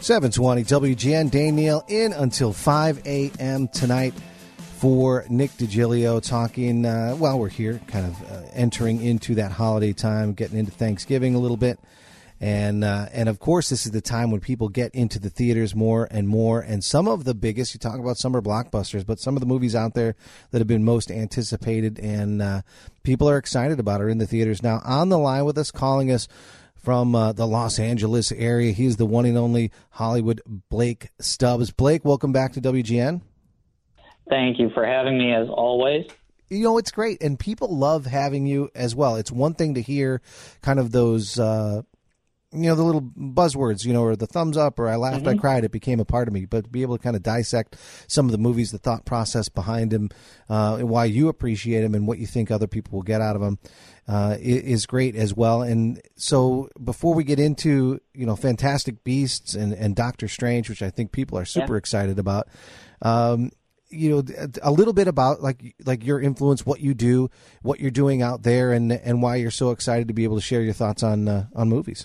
seven twenty W G N, Dane Neal in until five a.m. tonight for Nick DiGilio talking, uh, well, we're here kind of uh, entering into that holiday time, getting into Thanksgiving a little bit. And, uh, and of course, this is the time when people get into the theaters more and more. And some of the biggest, you talk about summer blockbusters, but some of the movies out there that have been most anticipated and uh, people are excited about are in the theaters now. On the line with us, calling us from uh, the Los Angeles area, he's the one and only Hollywood Blake Stubbs. Blake, welcome back to W G N. Thank you for having me, as always. You know, it's great, and people love having you as well. It's one thing to hear kind of those... Uh, you know, the little buzzwords, you know, or the thumbs up, or I laughed, mm-hmm. I cried, it became a part of me. But to be able to kind of dissect some of the movies, the thought process behind them, uh, and why you appreciate them and what you think other people will get out of them uh, is great as well. And so before we get into, you know, Fantastic Beasts and, and Doctor Strange, which I think people are super yeah. excited about, um, you know, a little bit about like like your influence, what you do, what you're doing out there, and and why you're so excited to be able to share your thoughts on uh, on movies.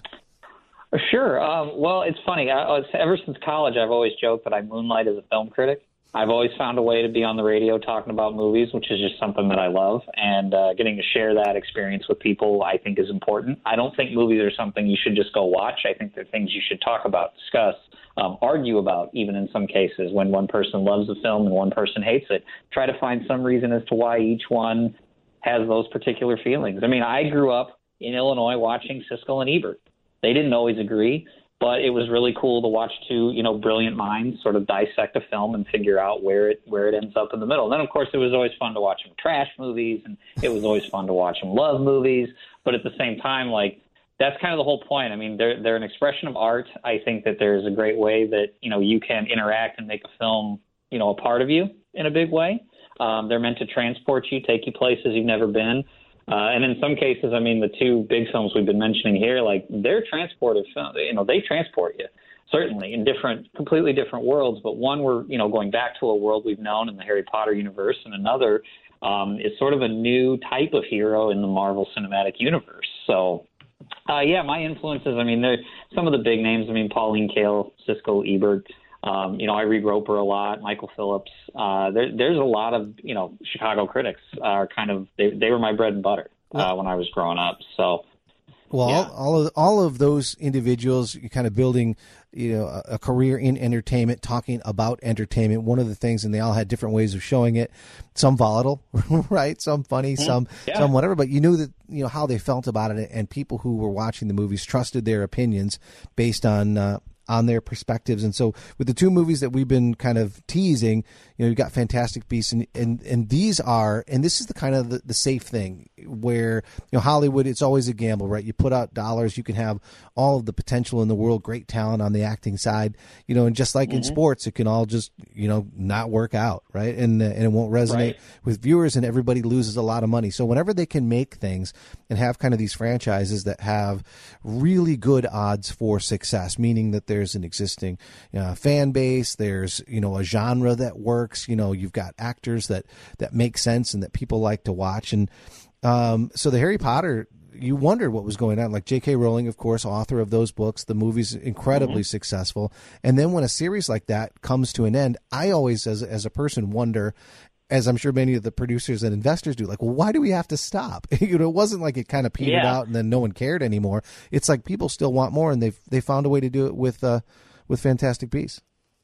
Sure. Um, well, it's funny. I, I was, ever since college, I've always joked that I moonlight as a film critic. I've always found a way to be on the radio talking about movies, which is just something that I love. And uh, getting to share that experience with people, I think, is important. I don't think movies are something you should just go watch. I think they're things you should talk about, discuss, um, argue about, even in some cases, when one person loves a film and one person hates it. Try to find some reason as to why each one has those particular feelings. I mean, I grew up in Illinois watching Siskel and Ebert. They didn't always agree, but it was really cool to watch two, you know, brilliant minds sort of dissect a film and figure out where it where it ends up in the middle. And then, of course, it was always fun to watch them trash movies, and it was always fun to watch them love movies. But at the same time, like, that's kind of the whole point. I mean, they're they're an expression of art. I think that there's a great way that, you know, you can interact and make a film, you know, a part of you in a big way. Um, they're meant to transport you, take you places you've never been. Uh, and in some cases, I mean, the two big films we've been mentioning here, like, they're transportive films. You know, they transport you, certainly, in different, completely different worlds. But one, we're, you know, going back to a world we've known in the Harry Potter universe, and another um, is sort of a new type of hero in the Marvel Cinematic Universe. So, uh, yeah, my influences, I mean, they're some of the big names. I mean, Pauline Kael, Siskel, Ebert. Um, you know, I read Roper a lot, Michael Phillips. Uh, there, there's a lot of, you know, Chicago critics are kind of, they, they were my bread and butter uh, when I was growing up. So, well, yeah. all, all of all of those individuals, you're kind of building, you know, a, a career in entertainment, talking about entertainment. One of the things, and they all had different ways of showing it. Some volatile, right? Some funny, mm-hmm. some yeah. some whatever. But you knew that, you know, how they felt about it, and people who were watching the movies trusted their opinions based on. Uh, on their perspectives. And so with the two movies that we've been kind of teasing, you know, you've got Fantastic Beasts, and, and, and these are, and this is the kind of the, the safe thing where, you know, Hollywood, it's always a gamble, right? You put out dollars, you can have all of the potential in the world, great talent on the acting side, you know, and just like mm-hmm. in sports, it can all just, you know, not work out, right? And, uh, and it won't resonate right. with viewers, and everybody loses a lot of money. So whenever they can make things and have kind of these franchises that have really good odds for success, meaning that there's an existing uh, fan base, there's, you know, a genre that works, you know, you've got actors that, that make sense and that people like to watch. And um, so the Harry Potter, you wondered what was going on. Like J K Rowling, of course, author of those books, the movie's incredibly mm-hmm. successful. And then when a series like that comes to an end, I always, as, as a person, wonder, as I'm sure many of the producers and investors do, like, well, why do we have to stop? You know, it wasn't like it kind of petered yeah. out and then no one cared anymore. It's like people still want more, and they've they found a way to do it with uh, with Fantastic Beasts.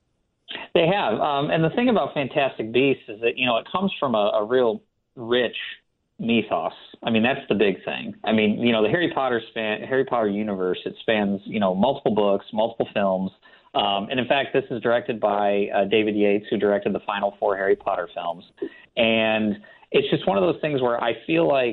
They have, um, and the thing about Fantastic Beasts is that, you know, it comes from a, a real rich mythos. I mean, that's the big thing. I mean, you know, the Harry Potter span, Harry Potter universe, it spans, you know, multiple books, multiple films. Um, and in fact, this is directed by uh, David Yates, who directed the final four Harry Potter films. And it's just one of those things where I feel like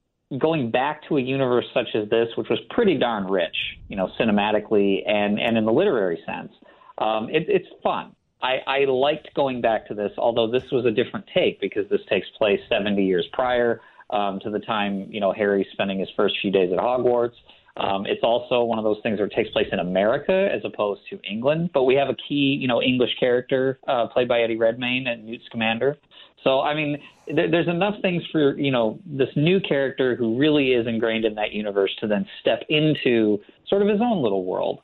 going back to a universe such as this, which was pretty darn rich, you know, cinematically and, and in the literary sense, um, it, it's fun. I, I liked going back to this, although this was a different take because this takes place seventy years prior um, to the time, you know, Harry's spending his first few days at Hogwarts. Um, it's also one of those things where it takes place in America as opposed to England. But we have a key, you know, English character uh, played by Eddie Redmayne and Newt Scamander. So, I mean, th- there's enough things for, you know, this new character who really is ingrained in that universe to then step into sort of his own little world.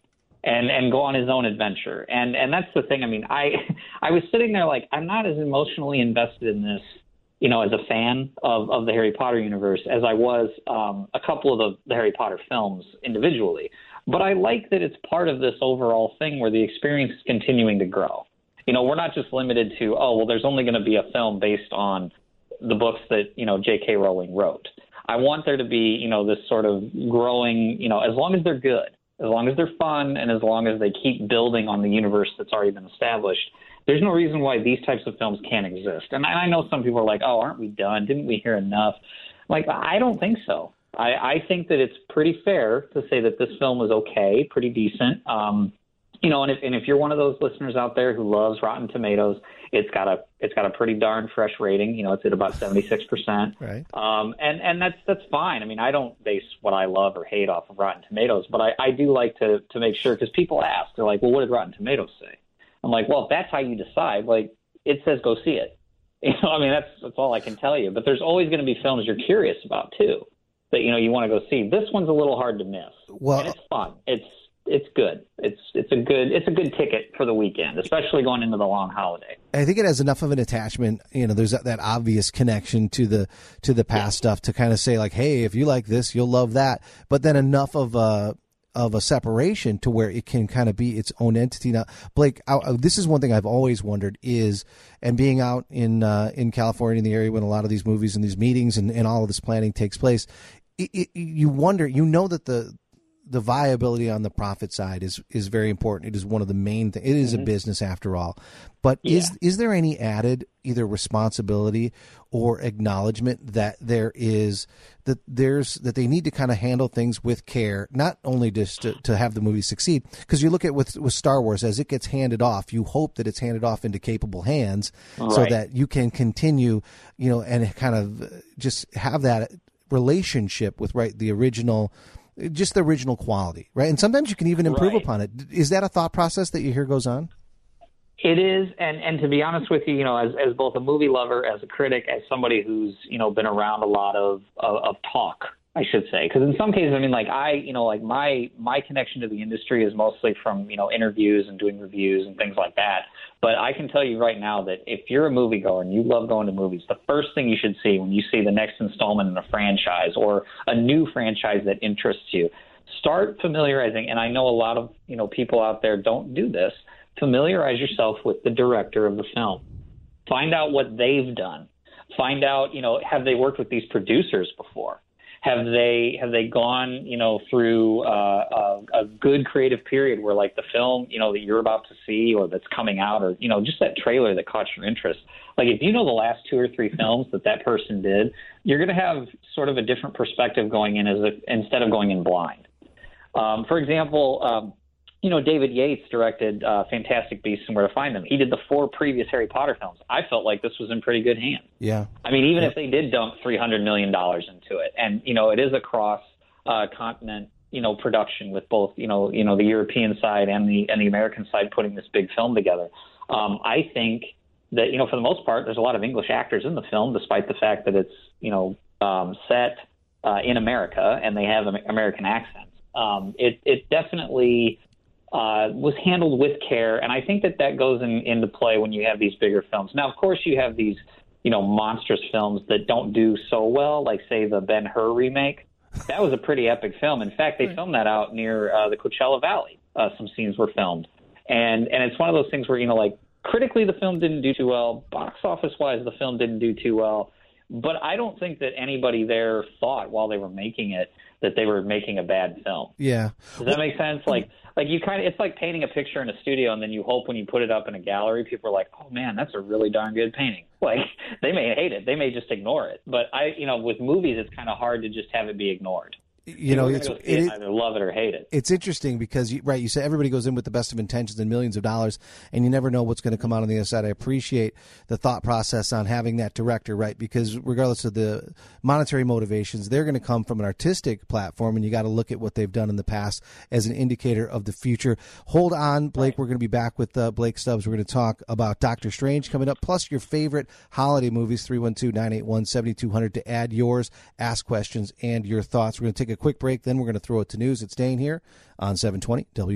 and, and go on his own adventure. And and that's the thing. I mean, I I was sitting there like, I'm not as emotionally invested in this, you know, as a fan of, of the Harry Potter universe as I was um, a couple of the, the Harry Potter films individually. But I like that it's part of this overall thing where the experience is continuing to grow. You know, we're not just limited to, oh, well, there's only going to be a film based on the books that, you know, J K. Rowling wrote. I want there to be, you know, this sort of growing, you know, as long as they're good, as long as they're fun, and as long as they keep building on the universe that's already been established, there's no reason why these types of films can't exist. And I, I know some people are like, oh, aren't we done? Didn't we hear enough? Like, I don't think so. I, I think that it's pretty fair to say that this film was okay, pretty decent. Um, you know, and if, and if you're one of those listeners out there who loves Rotten Tomatoes, it's got a it's got a pretty darn fresh rating. You know, it's at about seventy-six percent. Right. Um, and and that's that's fine. I mean, I don't base what I love or hate off of Rotten Tomatoes, but I, I do like to to make sure, because people ask, they're like, well, what did Rotten Tomatoes say? I'm like, well, if that's how you decide, like, it says go see it. You know, I mean, that's that's all I can tell you. But there's always going to be films you're curious about too, that, you know, you want to go see. This one's a little hard to miss. Well, and it's fun. It's it's good. It's it's a good it's a good ticket for the weekend, especially going into the long holiday. I think it has enough of an attachment. You know, there's that, that obvious connection to the to the past yeah. stuff to kind of say like, hey, if you like this, you'll love that. But then enough of a of a separation to where it can kind of be its own entity. Now, Blake, I, I, this is one thing I've always wondered is, and being out in uh, in California in the area when a lot of these movies and these meetings and, and all of this planning takes place, it, it, you wonder, you know that the the viability on the profit side is is very important. It is one of the main things. It is mm-hmm. a business after all. But yeah. is is there any added either responsibility or acknowledgement that there is that there's that they need to kind of handle things with care, not only just to, to have the movie succeed, because you look at with with Star Wars, as it gets handed off, you hope that it's handed off into capable hands right. so that you can continue, you know, and kind of just have that relationship with right the original. Just the original quality, right? And sometimes you can even improve right. upon it. Is that a thought process that you hear goes on? It is, and, and to be honest with you, you know, as, as both a movie lover, as a critic, as somebody who's, you know, been around a lot of, of, of talk, I should say. Because in some cases, I mean, like I, you know, like my my connection to the industry is mostly from, you know, interviews and doing reviews and things like that. But I can tell you right now that if you're a moviegoer and you love going to movies, the first thing you should see when you see the next installment in a franchise or a new franchise that interests you, start familiarizing. And I know a lot of, you know, people out there don't do this. Familiarize yourself with the director of the film. Find out what they've done. Find out, you know, have they worked with these producers before? Have they have they gone, you know, through uh, a, a good creative period where, like, the film, you know, that you're about to see or that's coming out, or, you know, just that trailer that caught your interest? Like, if you know the last two or three films that that person did, you're going to have sort of a different perspective going in as if, instead of going in blind. Um, for example, um, you know, David Yates directed uh, Fantastic Beasts and Where to Find Them. He did the four previous Harry Potter films. I felt like this was in pretty good hands. Yeah. I mean, even yeah. if they did dump three hundred million dollars into it, and, you know, it is a cross uh, continent, you know, production with both, you know, you know, the European side and the and the American side putting this big film together. Um, I think that, you know, for the most part, there's a lot of English actors in the film, despite the fact that it's, you know, um, set uh, in America and they have American accents. Um, it, it definitely uh, was handled with care, and I think that that goes in, into play when you have these bigger films. Now, of course, you have these, you know, monstrous films that don't do so well, like, say, the Ben-Hur remake. That was a pretty epic film. In fact, they filmed that out near uh, the Coachella Valley. Uh, some scenes were filmed. And and it's one of those things where, you know, like, critically the film didn't do too well. Box office-wise, the film didn't do too well. But I don't think that anybody there thought while they were making it that they were making a bad film. Yeah. Does that make sense? Like, like you kind of, it's like painting a picture in a studio, and then you hope when you put it up in a gallery, people are like, "Oh man, that's a really darn good painting." Like, they may hate it, they may just ignore it. But I, you know, with movies, it's kind of hard to just have it be ignored. You know, it's, it, it, either love it or hate it. It's interesting because, you, right, you say everybody goes in with the best of intentions and millions of dollars, and you never know what's going to come out on the other side. I appreciate the thought process on having that director, right, because regardless of the monetary motivations, they're going to come from an artistic platform, and you got to look at what they've done in the past as an indicator of the future. Hold on, Blake. Right. We're going to be back with uh, Blake Stubbs. We're going to talk about Doctor Strange coming up, plus your favorite holiday movies, three one two, nine eight one, seven two zero zero to add yours, ask questions, and your thoughts. We're going to take a quick break, then we're going to throw it to news. It's Dane here on seven twenty W G N.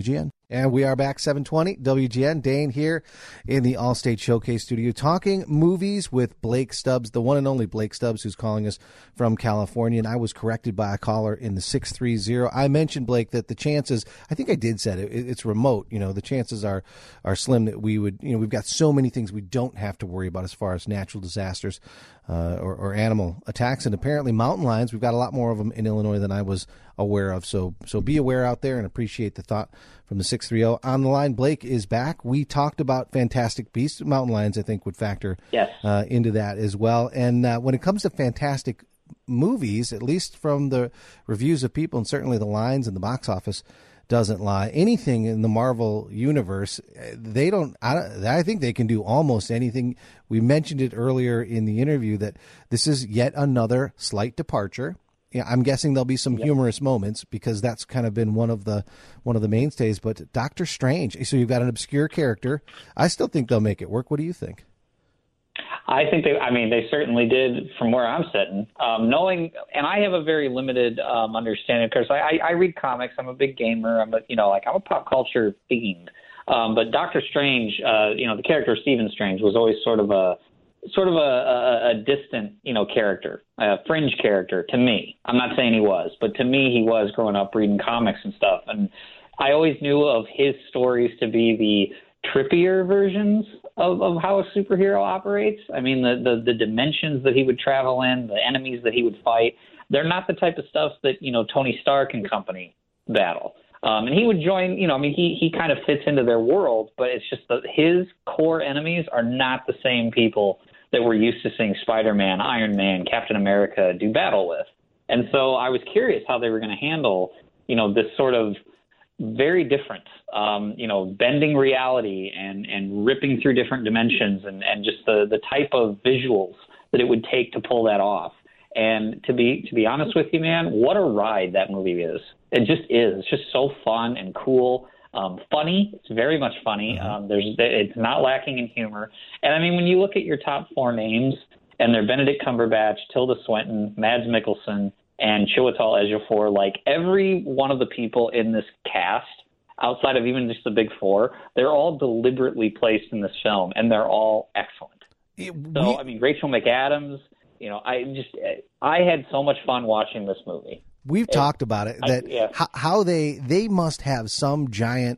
And we are back, seven twenty W G N. Dane here in the Allstate Showcase studio talking movies with Blake Stubbs, the one and only Blake Stubbs, who's calling us from California. And I was corrected by a caller in the six three zero. I mentioned, Blake, that the chances, I think I did said it, it's remote. You know, the chances are, are slim that we would, you know, we've got so many things we don't have to worry about as far as natural disasters uh, or, or animal attacks. And apparently mountain lions, we've got a lot more of them in Illinois than I was aware of. So, so be aware out there and appreciate the thought from the six three zero. On the line, Blake is back. We talked about Fantastic Beasts. Mountain lions, I think, would factor yes. uh, into that as well. And uh, when it comes to fantastic movies, at least from the reviews of people, and certainly the lines in the box office doesn't lie, anything in the Marvel universe, they don't, I, I think they can do almost anything. We mentioned it earlier in the interview that this is yet another slight departure. Yeah, I'm guessing there'll be some yep. humorous moments because that's kind of been one of the one of the mainstays. But Doctor Strange, so you've got an obscure character. I still think they'll make it work. What do you think? I think they. I mean, they certainly did from where I'm sitting. Um, knowing, and I have a very limited um, understanding because I, I, I read comics. I'm a big gamer. I'm a, you know, like I'm a pop culture fiend. Um, but Doctor Strange, uh, you know, the character Stephen Strange was always sort of a sort of a, a, a distant, you know, character, a fringe character to me. I'm not saying he was, but to me, he was growing up reading comics and stuff. And I always knew of his stories to be the trippier versions of, of how a superhero operates. I mean, the, the, the dimensions that he would travel in, the enemies that he would fight, they're not the type of stuff that, you know, Tony Stark and company battle. Um, and he would join, you know, I mean, he, he kind of fits into their world, but it's just that his core enemies are not the same people that we're used to seeing Spider-Man, Iron Man, Captain America do battle with. And so I was curious how they were going to handle, you know, this sort of very different, um, you know, bending reality and, and ripping through different dimensions and, and just the, the type of visuals that it would take to pull that off. And to be to be honest with you, man, what a ride that movie is. It just is. It's just so fun and cool. Um, funny. It's very much funny. Mm-hmm. Um, there's, it's not lacking in humor. And I mean, when you look at your top four names, and they're Benedict Cumberbatch, Tilda Swinton, Mads Mikkelsen, and Chiwetel Ejiofor, like every one of the people in this cast, outside of even just the big four, they're all deliberately placed in this film, and they're all excellent. It, we, so, I mean, Rachel McAdams, you know, I just, I had so much fun watching this movie. We've it, talked about it, that I, yeah. how, how they they must have some giant,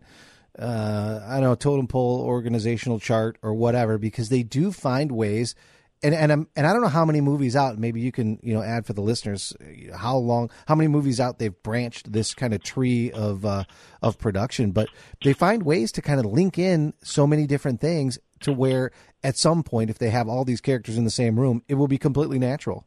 uh, I don't know, totem pole organizational chart or whatever, because they do find ways. And and I'm, and I don't know how many movies out. Maybe you can you know add for the listeners how long, how many movies out they've branched this kind of tree of uh, of production. But they find ways to kind of link in so many different things to where at some point, if they have all these characters in the same room, it will be completely natural.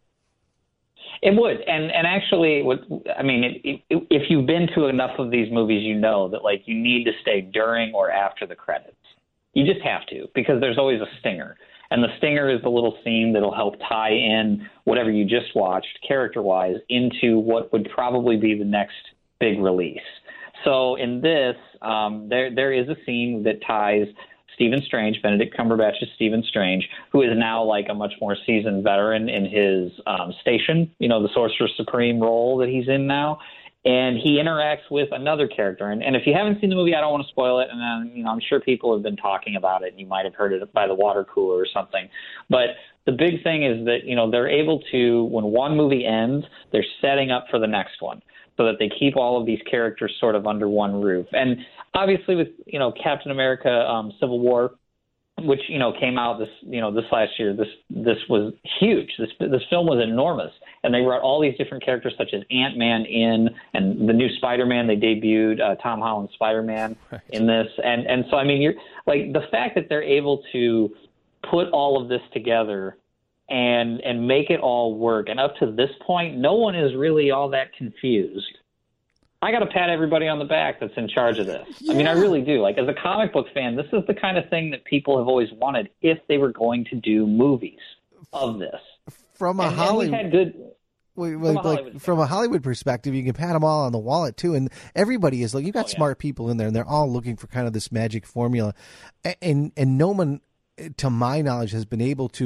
It would, and and actually, what I mean, it, it, if you've been to enough of these movies, you know that like you need to stay during or after the credits. You just have to, because there's always a stinger, and the stinger is the little scene that'll help tie in whatever you just watched, character-wise, into what would probably be the next big release. So in this, um, there there is a scene that ties Stephen Strange, Benedict Cumberbatch's Stephen Strange, who is now like a much more seasoned veteran in his um, station, you know, the Sorcerer Supreme role that he's in now. And he interacts with another character. And, and if you haven't seen the movie, I don't want to spoil it. And then, you know, I'm sure people have been talking about it, and you might have heard it by the water cooler or something. But the big thing is that, you know, they're able to, when one movie ends, they're setting up for the next one, so that they keep all of these characters sort of under one roof. And obviously with, you know, Captain America, um, Civil War, which, you know, came out this, you know, this last year, this, this was huge. This, this film was enormous. And they brought all these different characters such as Ant-Man in, and the new Spider-Man, they debuted uh, Tom Holland's Spider-Man right. in this. And, and so, I mean, you're like the fact that they're able to put all of this together and and make it all work. And up to this point, no one is really all that confused. I got to pat everybody on the back that's in charge of this. Yeah. I mean, I really do. Like, as a comic book fan, this is the kind of thing that people have always wanted if they were going to do movies of this. From a and, Hollywood... And we've had good... Well, from, like, a Hollywood from a Hollywood perspective, you can pat them all on the wallet too, and everybody is like, you've got oh, yeah. smart people in there, and they're all looking for kind of this magic formula, and and no one, to my knowledge, has been able to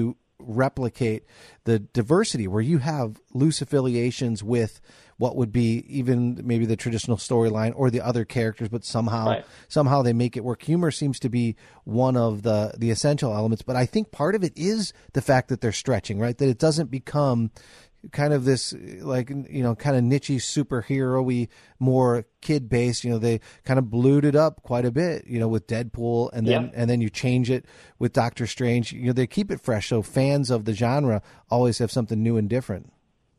replicate the diversity where you have loose affiliations with what would be even maybe the traditional storyline or the other characters, but somehow right. somehow they make it work. Humor seems to be one of the, the essential elements, but I think part of it is the fact that they're stretching, right? That it doesn't become kind of this, like, you know, kind of niche superhero-y, more kid-based. You know, they kind of blued it up quite a bit, you know, with Deadpool, and then yep. and then you change it with Doctor Strange. You know, they keep it fresh, so fans of the genre always have something new and different.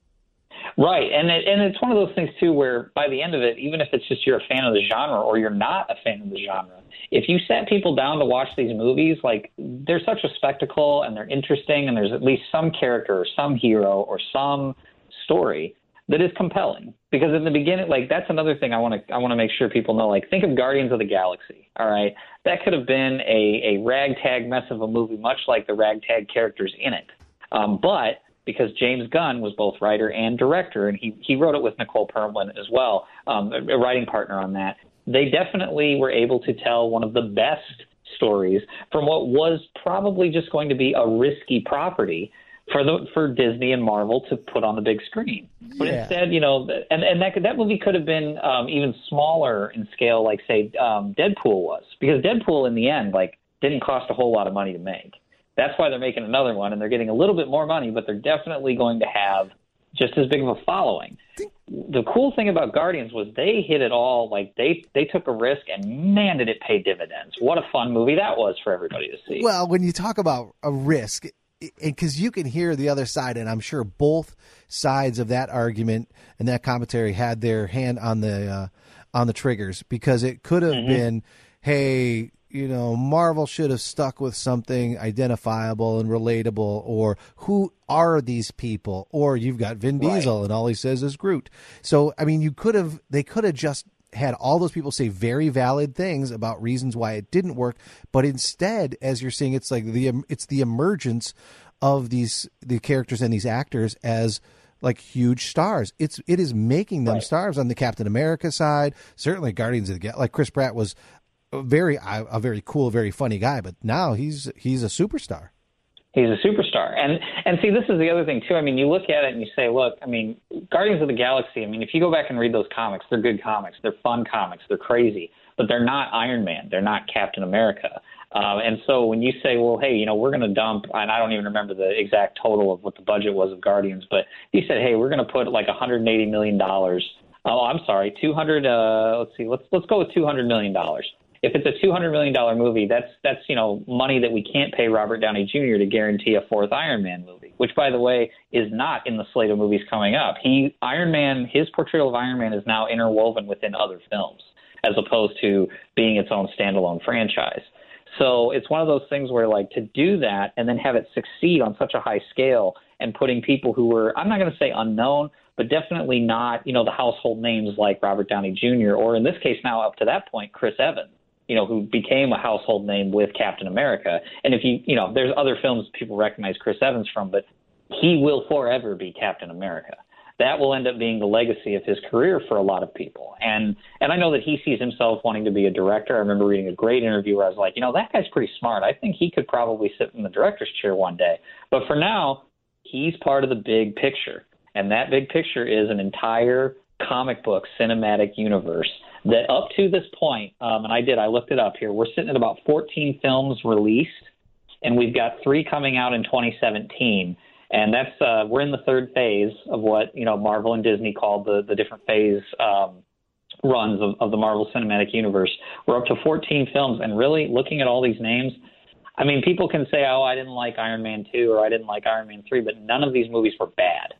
Right, and it, and it's one of those things, too, where by the end of it, even if it's just you're a fan of the genre or you're not a fan of the genre, if you sat people down to watch these movies, like, they're such a spectacle and they're interesting and there's at least some character or some hero or some story that is compelling. Because in the beginning, like, that's another thing I want to I want to make sure people know. Like, think of Guardians of the Galaxy, all right? That could have been a, a ragtag mess of a movie, much like the ragtag characters in it. Um, but because James Gunn was both writer and director, and he, he wrote it with Nicole Perlman as well, um, a, a writing partner on that, they definitely were able to tell one of the best stories from what was probably just going to be a risky property for the for Disney and Marvel to put on the big screen. But yeah. instead, you know, and, and that, that movie could have been um, even smaller in scale, like, say, um, Deadpool was. Because Deadpool, in the end, like, didn't cost a whole lot of money to make. That's why they're making another one, and they're getting a little bit more money, but they're definitely going to have just as big of a following. The cool thing about Guardians was they hit it all. Like, they, they took a risk, and man, did it pay dividends. What a fun movie that was for everybody to see. Well, when you talk about a risk, because you can hear the other side, and I'm sure both sides of that argument and that commentary had their hand on the uh, on the triggers, because it could have mm-hmm. been, hey, you know, Marvel should have stuck with something identifiable and relatable, or who are these people? Or you've got Vin Diesel right. and all he says is Groot. So, I mean, you could have, they could have just had all those people say very valid things about reasons why it didn't work. But instead, as you're seeing, it's like the, it's the emergence of these, the characters and these actors as like huge stars. It's, it is making them right. stars on the Captain America side. Certainly Guardians of the Galaxy, like Chris Pratt was a very, a very cool, very funny guy, but now he's, he's a superstar. He's a superstar. And, and see, this is the other thing too. I mean, you look at it and you say, look, I mean, Guardians of the Galaxy, I mean, if you go back and read those comics, they're good comics. They're fun comics. They're crazy, but they're not Iron Man. They're not Captain America. Uh, and so when you say, well, hey, you know, we're going to dump, and I don't even remember the exact total of what the budget was of Guardians, but you said, hey, we're going to put like one hundred eighty million dollars. Oh, I'm sorry, two hundred. Uh, let's see, let's let's go with two hundred million dollars. If it's a two hundred million dollars movie, that's, that's you know, money that we can't pay Robert Downey Junior to guarantee a fourth Iron Man movie, which, by the way, is not in the slate of movies coming up. He Iron Man, his portrayal of Iron Man is now interwoven within other films, as opposed to being its own standalone franchise. So it's one of those things where, like, to do that and then have it succeed on such a high scale and putting people who were, I'm not going to say unknown, but definitely not, you know, the household names like Robert Downey Junior, or in this case now up to that point, Chris Evans, you know, who became a household name with Captain America. And if you, you know, there's other films people recognize Chris Evans from, but he will forever be Captain America. That will end up being the legacy of his career for a lot of people. And and I know that he sees himself wanting to be a director. I remember reading a great interview where I was like, you know, that guy's pretty smart. I think he could probably sit in the director's chair one day. But for now, he's part of the big picture. And that big picture is an entire comic book cinematic universe that up to this point, um, and I did, I looked it up here, we're sitting at about fourteen films released, and we've got three coming out in twenty seventeen. And that's uh, we're in the third phase of what, you know, Marvel and Disney called the, the different phase um, runs of, of the Marvel Cinematic Universe. We're up to fourteen films, and really looking at all these names, I mean, people can say, oh, I didn't like Iron Man two or I didn't like Iron Man three, but none of these movies were bad.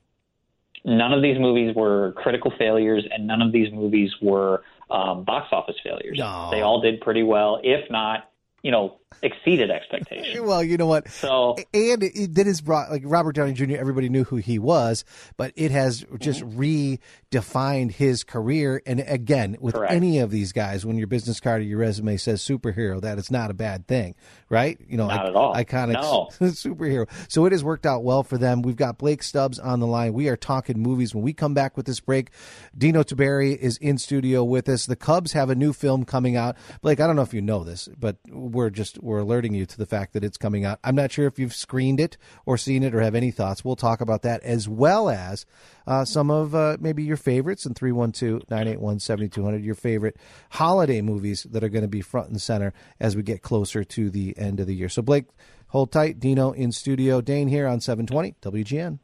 None of these movies were critical failures, and none of these movies were um, box office failures. No. They all did pretty well, if not, you know, exceeded expectations. Well, you know what? So, and it, it, that is brought, like Robert Downey Junior, everybody knew who he was, but it has just mm-hmm. redefined his career. And again, with Correct. any of these guys, when your business card or your resume says superhero, that is not a bad thing, right? You know, not I, at all. Iconic no. superhero. So it has worked out well for them. We've got Blake Stubbs on the line. We are talking movies. When we come back with this break, Dino Tiberi is in studio with us. The Cubs have a new film coming out. Blake, I don't know if you know this, but we're just we're alerting you to the fact that it's coming out. I'm not sure if you've screened it or seen it or have any thoughts. We'll talk about that as well as uh, some of uh, maybe your favorites in three one two, nine eight one, seven two zero zero, your favorite holiday movies that are going to be front and center as we get closer to the end of the year. So, Blake, hold tight. Dino in studio. Dane here on seven twenty W G N.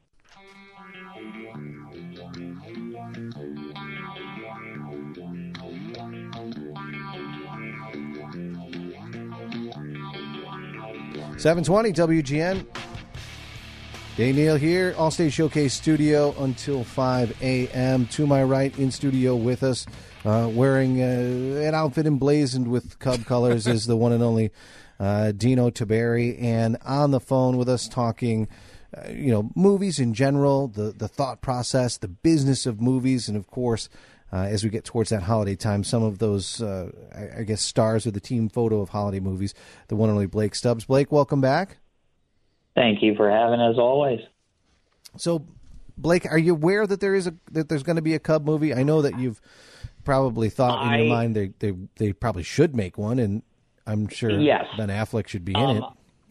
seven twenty W G N. Dane Neal here, Allstate Showcase Studio until five a.m. To my right, in studio with us, uh, wearing uh, an outfit emblazoned with Cub colors, is the one and only uh, Dino Tiberi, and on the phone with us talking, uh, you know, movies in general, the the thought process, the business of movies, and of course, uh, as we get towards that holiday time, some of those, uh, I, I guess, stars of the team photo of holiday movies, the one and only Blake Stubbs. Blake, welcome back. Thank you for having us always. So, Blake, are you aware that there is a that there's going to be a Cub movie? I know that you've probably thought in I, your mind they, they they probably should make one, and I'm sure yes. Ben Affleck should be in um, it.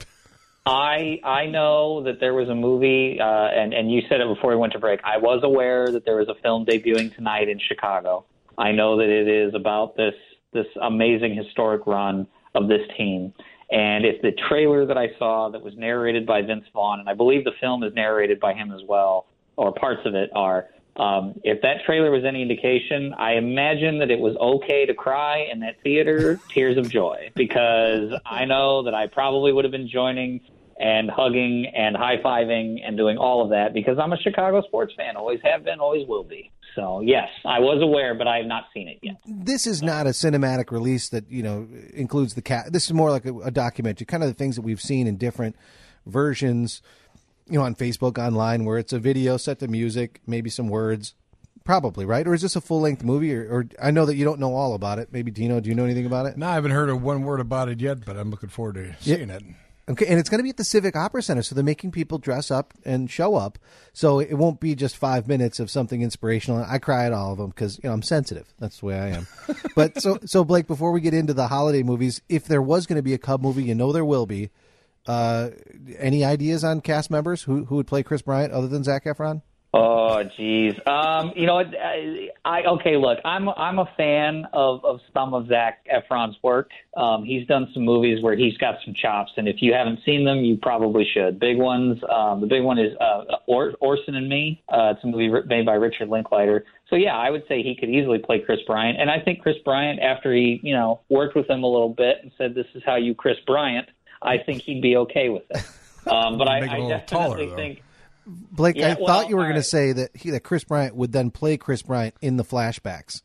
I I know that there was a movie, uh, and, and you said it before we went to break. I was aware that there was a film debuting tonight in Chicago. I know that it is about this this amazing historic run of this team. And if the trailer that I saw that was narrated by Vince Vaughn, and I believe the film is narrated by him as well, or parts of it are, um, if that trailer was any indication, I imagine that it was okay to cry in that theater, tears of joy, because I know that I probably would have been joining and hugging and high-fiving and doing all of that because I'm a Chicago sports fan, always have been, always will be. So, yes, I was aware, but I have not seen it yet. This is not a cinematic release that, you know, includes the cat. This is more like a, a documentary, kind of the things that we've seen in different versions, you know, on Facebook, online, where it's a video set to music, maybe some words, probably, right? Or is this a full-length movie? Or, or I know that you don't know all about it. Maybe, Dino, do you know anything about it? No, I haven't heard of one word about it yet, but I'm looking forward to seeing yeah. it. Okay, and it's going to be at the Civic Opera Center, so they're making people dress up and show up. So it won't be just five minutes of something inspirational. I cry at all of them because, you know, I'm sensitive. That's the way I am. But so, so Blake, before we get into the holiday movies, if there was going to be a Cub movie, you know there will be. Uh, any ideas on cast members who who would play Chris Bryant other than Zac Efron? Oh, geez. Um, you know, I, I okay. Look, I'm I'm a fan of, of some of Zac Efron's work. Um, he's done some movies where he's got some chops, and if you haven't seen them, you probably should. Big ones. Um, the big one is uh, or- Orson and Me. Uh, it's a movie made by Richard Linklater. So yeah, I would say he could easily play Chris Bryant, and I think Chris Bryant, after he you know worked with him a little bit and said, "This is how you Chris Bryant," I think he'd be okay with it. Um, but I, I definitely taller, think. Blake, yeah, I well, thought you were going right. to say that he, that Chris Bryant would then play Chris Bryant in the flashbacks.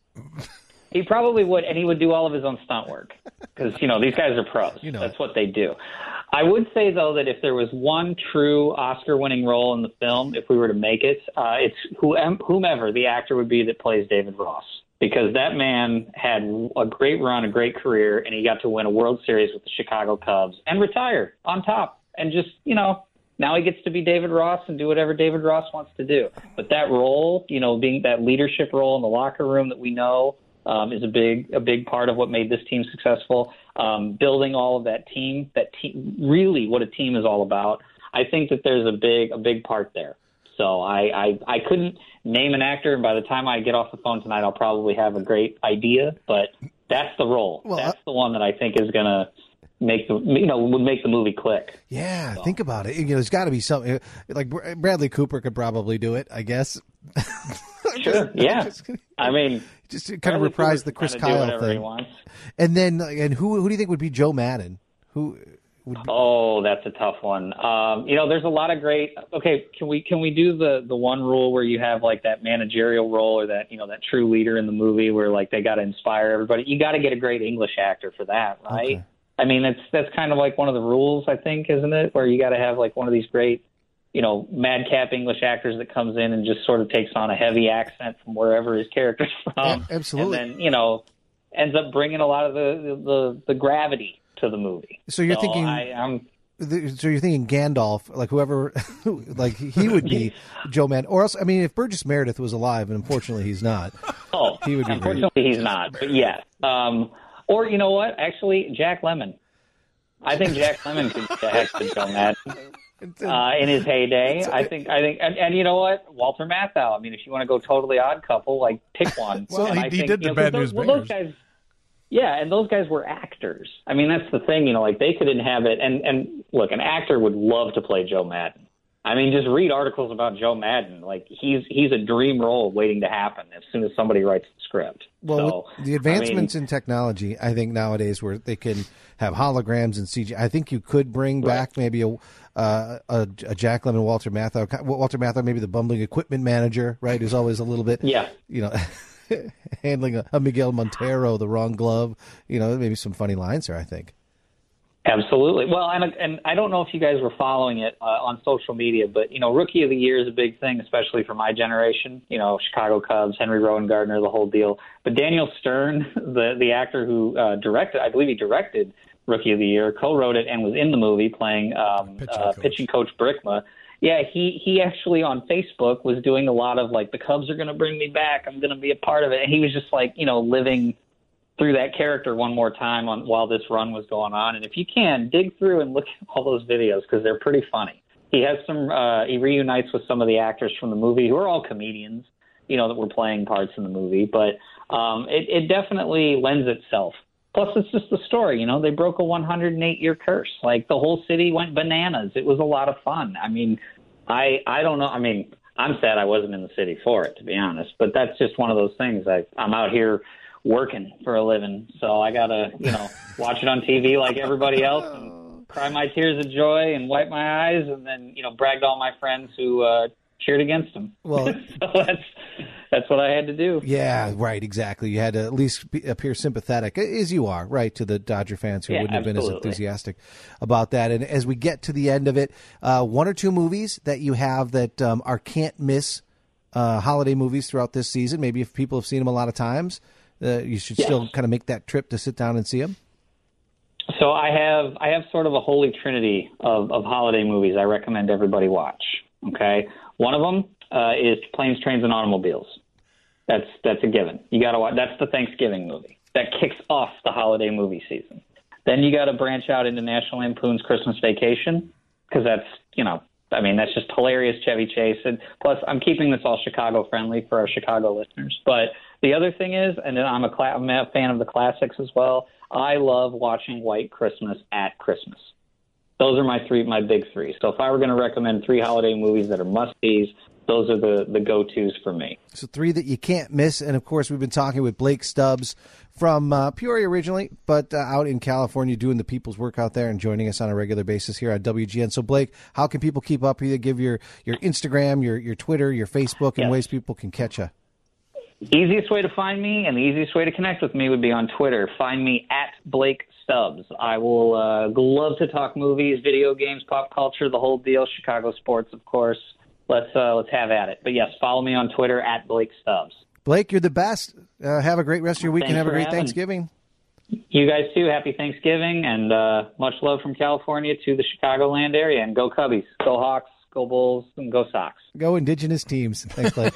He probably would, and he would do all of his own stunt work because, you know, these guys are pros. You know That's it. what they do. I would say, though, that if there was one true Oscar-winning role in the film, if we were to make it, uh, it's whomever the actor would be that plays David Ross. Because that man had a great run, a great career, and he got to win a World Series with the Chicago Cubs and retire on top and just, you know, now he gets to be David Ross and do whatever David Ross wants to do. But that role, you know, being that leadership role in the locker room that we know um, is a big a big part of what made this team successful. Um, building all of that team, that team, really what a team is all about. I think that there's a big a big part there. So I, I, I couldn't name an actor, and by the time I get off the phone tonight, I'll probably have a great idea. But that's the role. Well, that's the one that I think is going to make the you know would make the movie click. Yeah, so. Think about it. You know, there's got to be something like Bradley Cooper could probably do it, I guess. Sure. Yeah. I mean, just to kind of reprise the Chris Kyle thing. And then, and who who do you think would be Joe Madden? Who? Would be... Oh, that's a tough one. Um, you know, there's a lot of great. Okay, can we can we do the the one rule where you have like that managerial role or that you know that true leader in the movie where like they got to inspire everybody? You got to get a great English actor for that, right? Okay. I mean, that's that's kind of like one of the rules, I think, isn't it? Where you got to have like one of these great, you know, madcap English actors that comes in and just sort of takes on a heavy accent from wherever his character's from. Yeah, absolutely. And then, you know, ends up bringing a lot of the the, the gravity to the movie. So you're so thinking, I, I'm, so you're thinking Gandalf, like whoever, like he would be Joe Madden, or else, I mean, if Burgess Meredith was alive, and unfortunately he's not, oh, he would be unfortunately great. he's not, but yes. Um, or you know what? Actually, Jack Lemmon. I think Jack Lemmon could get a heck of Joe Madden. Uh, in his heyday, I think, I think, and, and you know what, Walter Matthau. I mean, if you want to go totally odd couple, like pick one. well, and he, I he think, did the you know, Bad those, News well, Bears. those guys, yeah, and those guys were actors. I mean, that's the thing, you know, like they could inhabit. And and look, an actor would love to play Joe Madden. I mean, just read articles about Joe Madden. Like he's he's a dream role waiting to happen as soon as somebody writes the script. Well, so, with the advancements I mean, in technology, I think nowadays where they can have holograms and C G I, I think you could bring right. back maybe a, uh, a a Jack Lemmon, Walter Matthau, Walter Matthau, maybe the bumbling equipment manager, right? Who's always a little bit, yeah, you know, handling a, a Miguel Montero, the wrong glove. You know, maybe some funny lines there, I think. Absolutely. Well, and, and I don't know if you guys were following it uh, on social media, but, you know, Rookie of the Year is a big thing, especially for my generation. You know, Chicago Cubs, Henry Rowan Gardner, the whole deal. But Daniel Stern, the, the actor who uh, directed, I believe he directed Rookie of the Year, co-wrote it and was in the movie playing um, pitching, uh, coach. pitching coach Brickma. Yeah, he, he actually on Facebook was doing a lot of, like, the Cubs are going to bring me back. I'm going to be a part of it. And he was just, like, you know, living – through that character one more time on while this run was going on. And if you can, dig through and look at all those videos because they're pretty funny. He has some, uh, he reunites with some of the actors from the movie who are all comedians, you know, that were playing parts in the movie. But um, it, it definitely lends itself. Plus, it's just the story, you know, they broke a one hundred eight year curse. Like the whole city went bananas. It was a lot of fun. I mean, I, I don't know. I mean, I'm sad I wasn't in the city for it, to be honest, but that's just one of those things. I, I'm out here working for a living, so I gotta, you know, watch it on T V like everybody else and cry my tears of joy and wipe my eyes and then, you know, brag to all my friends who uh, cheered against them. Well, so that's that's what I had to do. Yeah, right, exactly. You had to at least be, appear sympathetic, as you are, right, to the Dodger fans who yeah, wouldn't have been absolutely. as enthusiastic about that. And as we get to the end of it, uh, one or two movies that you have that um, are can't-miss uh, holiday movies throughout this season, maybe if people have seen them a lot of times, Uh, you should yes. still kind of make that trip to sit down and see them? So I have I have sort of a holy trinity of, of holiday movies I recommend everybody watch. Okay, one of them uh, is Planes, Trains, and Automobiles. That's that's a given. You got to watch. That's the Thanksgiving movie that kicks off the holiday movie season. Then you got to branch out into National Lampoon's Christmas Vacation because that's you know I mean that's just hilarious Chevy Chase. And plus I'm keeping this all Chicago friendly for our Chicago listeners, but. The other thing is, and I'm a, cla- I'm a fan of the classics as well, I love watching White Christmas at Christmas. Those are my three, my big three. So if I were going to recommend three holiday movies that are must-sees, those are the, the go-tos for me. So three that you can't miss. And, of course, we've been talking with Blake Stubbs from uh, Peoria originally, but uh, out in California doing the people's work out there and joining us on a regular basis here on W G N. So, Blake, how can people keep up with you? Give your, your Instagram, your, your Twitter, your Facebook, and yes. ways people can catch you. Easiest way to find me and the easiest way to connect with me would be on Twitter. Find me at Blake Stubbs. I will uh, love to talk movies, video games, pop culture, the whole deal, Chicago sports, of course. Let's uh, let's have at it. But, yes, follow me on Twitter at Blake Stubbs. Blake, you're the best. Uh, have a great rest of your week Thanks and have a great having. Thanksgiving. You guys, too. Happy Thanksgiving and uh, much love from California to the Chicagoland area. And go Cubbies, go Hawks, go Bulls, and go Sox. Go Indigenous teams. Thanks, Blake.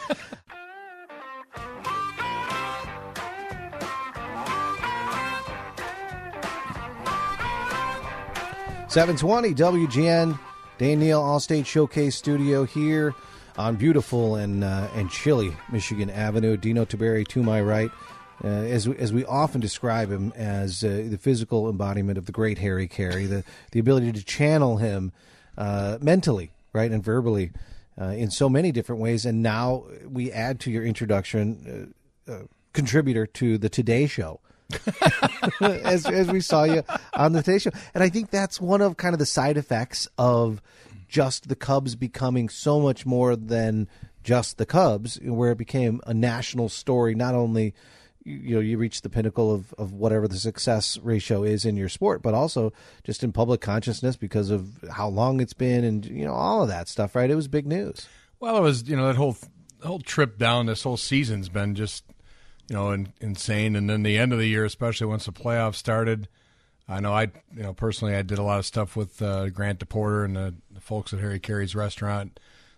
seven twenty W G N, Dane Neal, Allstate Showcase Studio here on beautiful and uh, and chilly Michigan Avenue. Dino Taberi to my right, uh, as as we often describe him as uh, the physical embodiment of the great Harry Carey, the the ability to channel him uh, mentally, right, and verbally uh, in so many different ways. And now we add to your introduction, uh, uh, contributor to the Today Show. as as we saw you on the Today Show. And I think that's one of kind of the side effects of just the Cubs becoming so much more than just the Cubs, where it became a national story. Not only, you know, you reach the pinnacle of, of whatever the success ratio is in your sport, but also just in public consciousness because of how long it's been and, you know, all of that stuff, right? It was big news. Well, it was, you know, that whole whole trip down this whole season's been just, you know, in, insane. And then the end of the year, especially once the playoffs started, I know I, you know, personally, I did a lot of stuff with uh, Grant DePorter and the, the folks at Harry Carey's restaurant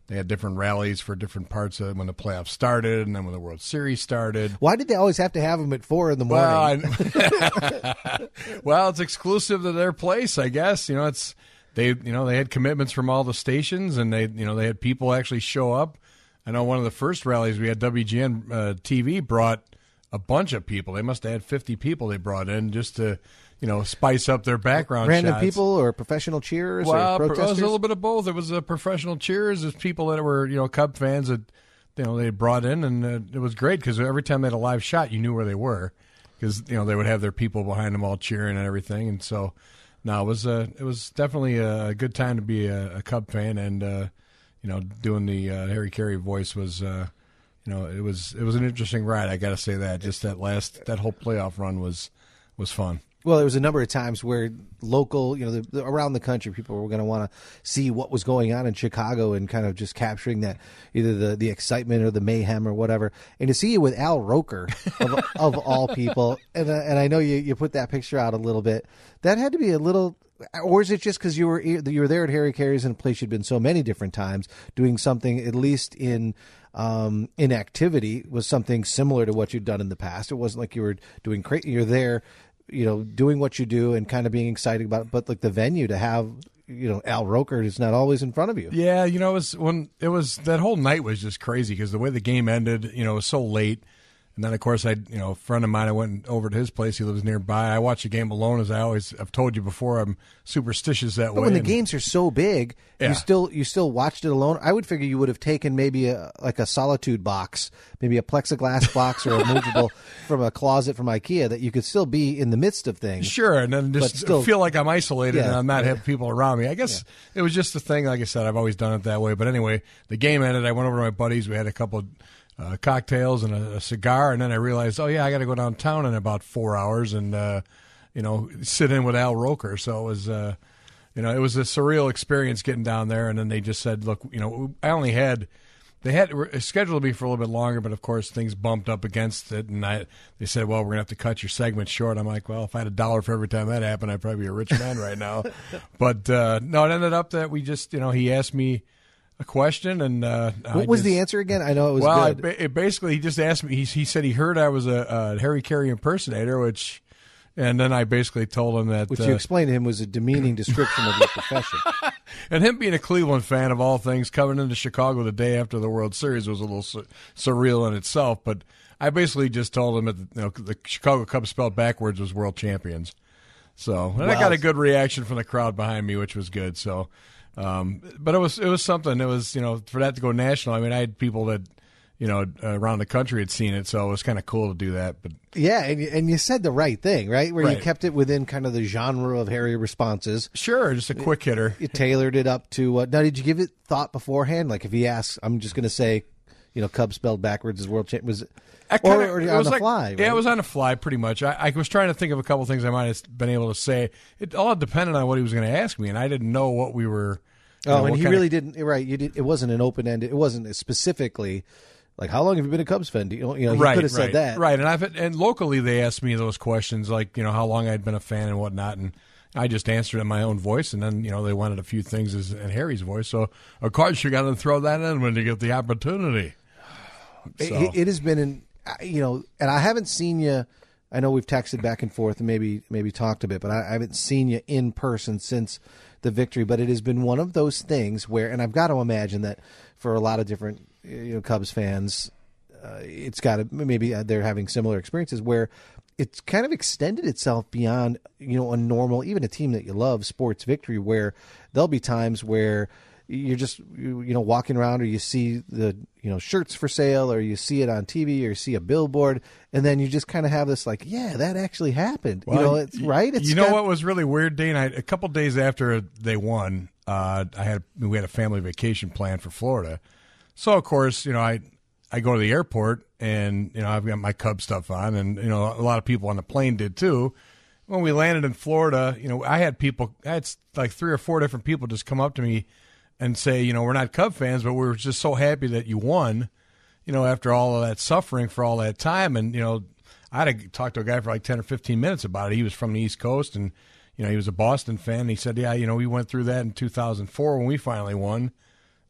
they had different rallies for different parts of when the playoffs started and then when the World Series started. Why did they always have to have them at four in the morning? Well, I, well, it's exclusive to their place, I guess. You know, it's they. You know, they had commitments from all the stations, and they, you know, they had people actually show up. I know one of the first rallies we had, W G N uh, T V brought a bunch of people. They must have had fifty people they brought in just to, you know, spice up their background Random shots. people or professional cheers well, or protesters? It was a little bit of both. It was uh, professional cheers. It was people that were, you know, Cub fans that, you know, they brought in, and uh, it was great because every time they had a live shot, you knew where they were because, you know, they would have their people behind them all cheering and everything. And so, no, it was, uh, it was definitely a good time to be a, a Cub fan, and, uh, you know, doing the uh, Harry Carey voice was, uh, you know, it was it was an interesting ride. I got to say that. Just that last that whole playoff run was was fun. Well, there was a number of times where local, you know, the, the, around the country, people were going to want to see what was going on in Chicago and kind of just capturing that, either the, the excitement or the mayhem or whatever. And to see you with Al Roker, of, of all people, and uh, and I know you, you put that picture out a little bit, that had to be a little, or is it just because you were you were there at Harry Carey's in a place you'd been so many different times, doing something at least in um, in activity was something similar to what you'd done in the past. It wasn't like you were doing crazy. You're there, you know, doing what you do and kind of being excited about it. But like the venue to have, you know, Al Roker is not always in front of you. Yeah, you know, it was when it was that whole night was just crazy because the way the game ended, you know, it was so late. And then, of course, I, you know, a friend of mine, I went over to his place. He lives nearby. I watch the game alone, as I always, I've told you before, I'm superstitious that but way. when the and, games are so big, yeah. you still you still watched it alone. I would figure you would have taken maybe a like a solitude box, maybe a plexiglass box or a movable from a closet from IKEA that you could still be in the midst of things. Sure, and then just still, feel like I'm isolated yeah, and I'm not yeah. having people around me. I guess yeah. it was just a thing. Like I said, I've always done it that way. But anyway, the game ended. I went over to my buddies. We had a couple of Uh, cocktails and a, a cigar, and then I realized, oh yeah, I got to go downtown in about four hours and uh, you know, sit in with Al Roker. So it was, uh, you know, it was a surreal experience getting down there. And then they just said, look, you know, I only had they had scheduled me for a little bit longer, but of course things bumped up against it, and I they said, well, we're gonna have to cut your segment short. I'm like, well, if I had a dollar for every time that happened, I'd probably be a rich man right now. But uh, no, it ended up that we just, you know, he asked me a question, and uh, what I was just, the answer again? I know it was well, good. It, it basically he just asked me. He, he said he heard I was a, a Harry Carey impersonator, which, and then I basically told him that which uh, you explained to him was a demeaning description of your profession. And him being a Cleveland fan of all things, coming into Chicago the day after the World Series was a little su- surreal in itself. But I basically just told him that you know, the Chicago Cubs spelled backwards was world champions. So, and well, I got a good reaction from the crowd behind me, which was good. So. Um, but it was it was something. It was, you know, for that to go national. I mean, I had people that, you know, around the country had seen it, so it was kind of cool to do that. But yeah, and you, and you said the right thing, right? Where right. you kept it within kind of the genre of Harry responses. Sure, just a quick hitter. You tailored it up to. Uh, now, did you give it thought beforehand? Like, if he asks, I'm just going to say, you know, Cubs spelled backwards is world champ. Was it? I kinda, or, or it on was the like, fly? Right? Yeah, it was on the fly, pretty much. I, I was trying to think of a couple things I might have been able to say. It all depended on what he was going to ask me, and I didn't know what we were. You oh, know, and he really of, didn't. Right, you did. It wasn't an open ended. It wasn't specifically like, how long have you been a Cubs fan? You know, you know he right, could have right, said that. Right, and I've and locally they asked me those questions, like, you know, how long I'd been a fan and whatnot, and I just answered in my own voice, and then, you know, they wanted a few things as, in Harry's voice, so of course you got to throw that in when you get the opportunity. So. It, it has been, an, you know, and I haven't seen you. I know we've texted back and forth and maybe maybe talked a bit, but I, I haven't seen you in person since the victory. But it has been one of those things where, and I've got to imagine that for a lot of different, you know, Cubs fans, uh, it's got to maybe they're having similar experiences where it's kind of extended itself beyond, you know, a normal, even a team that you love, sports victory, where there'll be times where you're just, you, you know, walking around, or you see the, you know, shirts for sale, or you see it on T V, or you see a billboard, and then you just kind of have this like, yeah, that actually happened. Well, you know, it's right. It's you know got, what was really weird, Dane? I, a couple days after they won, uh, I had we had a family vacation planned for Florida, so of course, you know, I I go to the airport, and you know, I've got my Cub stuff on, and you know, a lot of people on the plane did too. When we landed in Florida, you know, I had people, I had like three or four different people just come up to me and say, you know, we're not Cub fans, but we were just so happy that you won, you know, after all of that suffering for all that time. And, you know, I had to talk to a guy for like ten or fifteen minutes about it. He was from the East Coast, and, you know, he was a Boston fan. And he said, yeah, you know, we went through that in two thousand four when we finally won.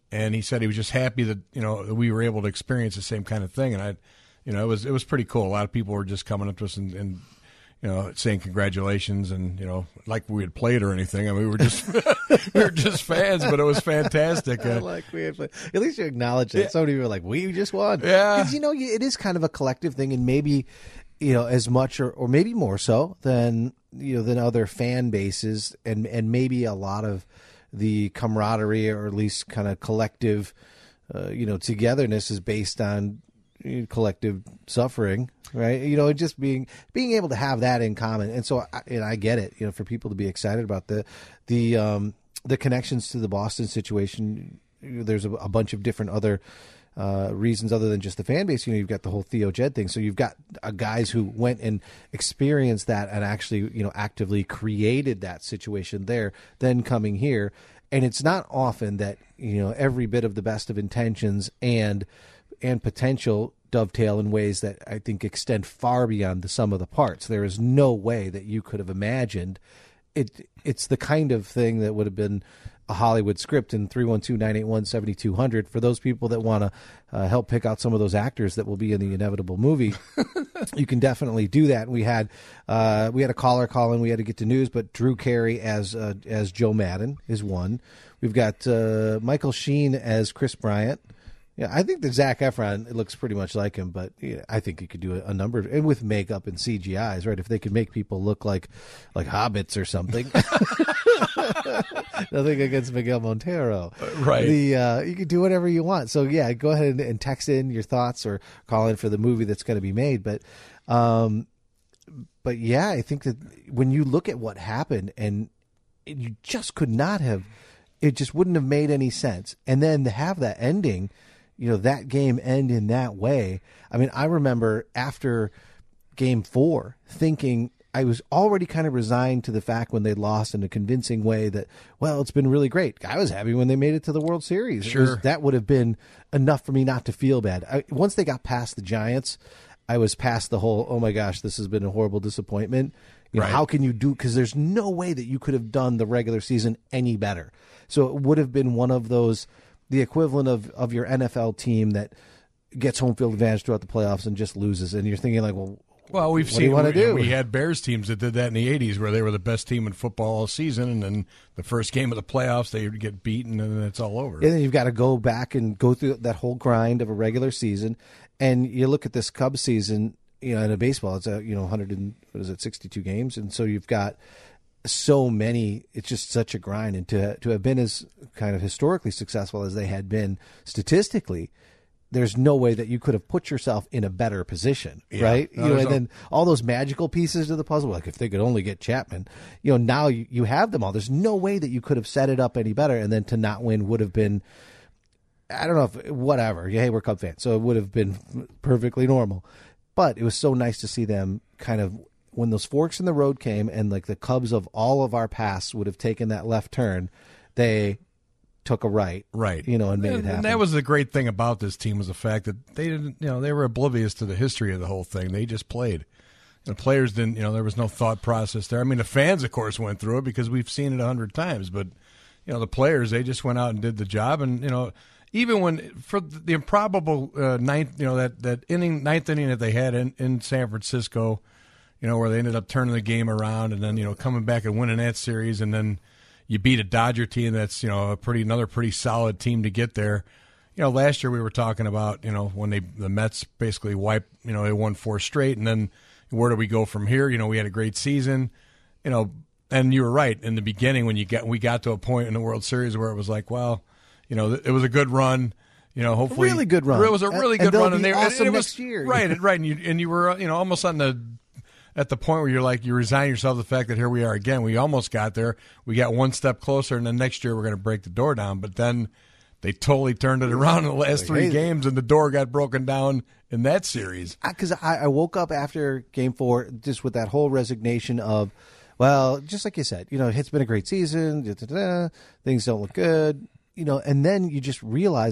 and he said he was just happy that you know that we were able to experience the same kind of thing. And I, you know, it was it was pretty cool. A lot of people were just coming up to us and. and you know, saying congratulations and, you know, like we had played or anything. I mean, we were just we were just fans, but it was fantastic. Uh, like we had played. At least you acknowledge that. Yeah. So many were like, we just won. Yeah. Because, you know, it is kind of a collective thing, and maybe, you know, as much or, or maybe more so than, you know, than other fan bases, and, and maybe a lot of the camaraderie or at least kind of collective, uh, you know, togetherness is based on collective suffering, right? You know, just being being able to have that in common, and so I, and I get it. You know, for people to be excited about the the um, the connections to the Boston situation. There's a, a bunch of different other uh, reasons other than just the fan base. You know, you've got the whole Theo Jed thing. So you've got uh, guys who went and experienced that and actually, you know, actively created that situation there, then coming here. And it's not often that, you know, every bit of the best of intentions and and potential dovetail in ways that I think extend far beyond the sum of the parts. There is no way that you could have imagined it. It's the kind of thing that would have been a Hollywood script. In three one two, nine eight one, seven two zero zero, for those people that want to uh, help pick out some of those actors that will be in the inevitable movie, you can definitely do that. We had uh, we had a caller call in. We had to get to news, but Drew Carey as uh, as Joe Madden is one. We've got uh, Michael Sheen as Chris Bryant. Yeah, I think that Zac Efron, it looks pretty much like him, but yeah, I think you could do a, a number of, and with makeup and C G Is, right? If they could make people look like like hobbits or something. Nothing against Miguel Montero, right? The uh, you can do whatever you want. So yeah, go ahead and, and text in your thoughts or call in for the movie that's going to be made. But, um, but yeah, I think that when you look at what happened, and you just could not have, it just wouldn't have made any sense, and then to have that ending. You know, that game end in that way. I mean, I remember after game four thinking I was already kind of resigned to the fact when they lost in a convincing way that, well, it's been really great. I was happy when they made it to the World Series. Sure. It was, that would have been enough for me not to feel bad. I, once they got past the Giants, I was past the whole, oh my gosh, this has been a horrible disappointment. You know, right. How can you do, because there's no way that you could have done the regular season any better. So it would have been one of those, the equivalent of, of your N F L team that gets home field advantage throughout the playoffs and just loses. And you're thinking like, well, well, we've what seen, do you want to do? We had Bears teams that did that in the eighties where they were the best team in football all season. And then the first game of the playoffs, they would get beaten and then it's all over. And then you've got to go back and go through that whole grind of a regular season. And you look at this Cubs season, you know, in a baseball, it's a, you know, one hundred and, what is it, sixty-two games. And so you've got so many, it's just such a grind, and to to have been as kind of historically successful as they had been statistically, there's no way that you could have put yourself in a better position, yeah. right? No, you know, and no... then all those magical pieces to the puzzle, like if they could only get Chapman, you know, now you, you have them all. There's no way that you could have set it up any better, and then to not win would have been, I don't know if whatever. Hey, we're Cub fans, so it would have been perfectly normal. But it was so nice to see them kind of, when those forks in the road came and like the Cubs of all of our past would have taken that left turn, they took a right, right, you know, and made and, it happen. And that was the great thing about this team, was the fact that they didn't, you know, they were oblivious to the history of the whole thing. They just played. The players didn't, you know, there was no thought process there. I mean, the fans, of course, went through it because we've seen it a hundred times, but you know, the players, they just went out and did the job. And you know, even when for the improbable uh, ninth, you know, that that inning, ninth inning that they had in, in San Francisco. You know, where they ended up turning the game around and then, you know, coming back and winning that series, and then you beat a Dodger team that's, you know, a pretty another pretty solid team to get there. You know, last year we were talking about, you know, when they the Mets basically wiped, you know, they won four straight, and then where do we go from here? You know, we had a great season, you know, and you were right in the beginning when you got we got to a point in the World Series where it was like, well, you know, it was a good run. You know, hopefully, a really good run. It was a really and, good and run, and they awesome and it was next year. right, right, and you and you were, you know, almost on the. At the point where you're like, you resign yourself to the fact that here we are again. We almost got there. We got one step closer, and then next year we're going to break the door down. But then they totally turned it around in the last like, three hey, games, and the door got broken down in that series. Because I, I woke up after game four just with that whole resignation of, well, just like you said, you know, it's been a great season. Da, da, da, things don't look good, you know, and then you just realized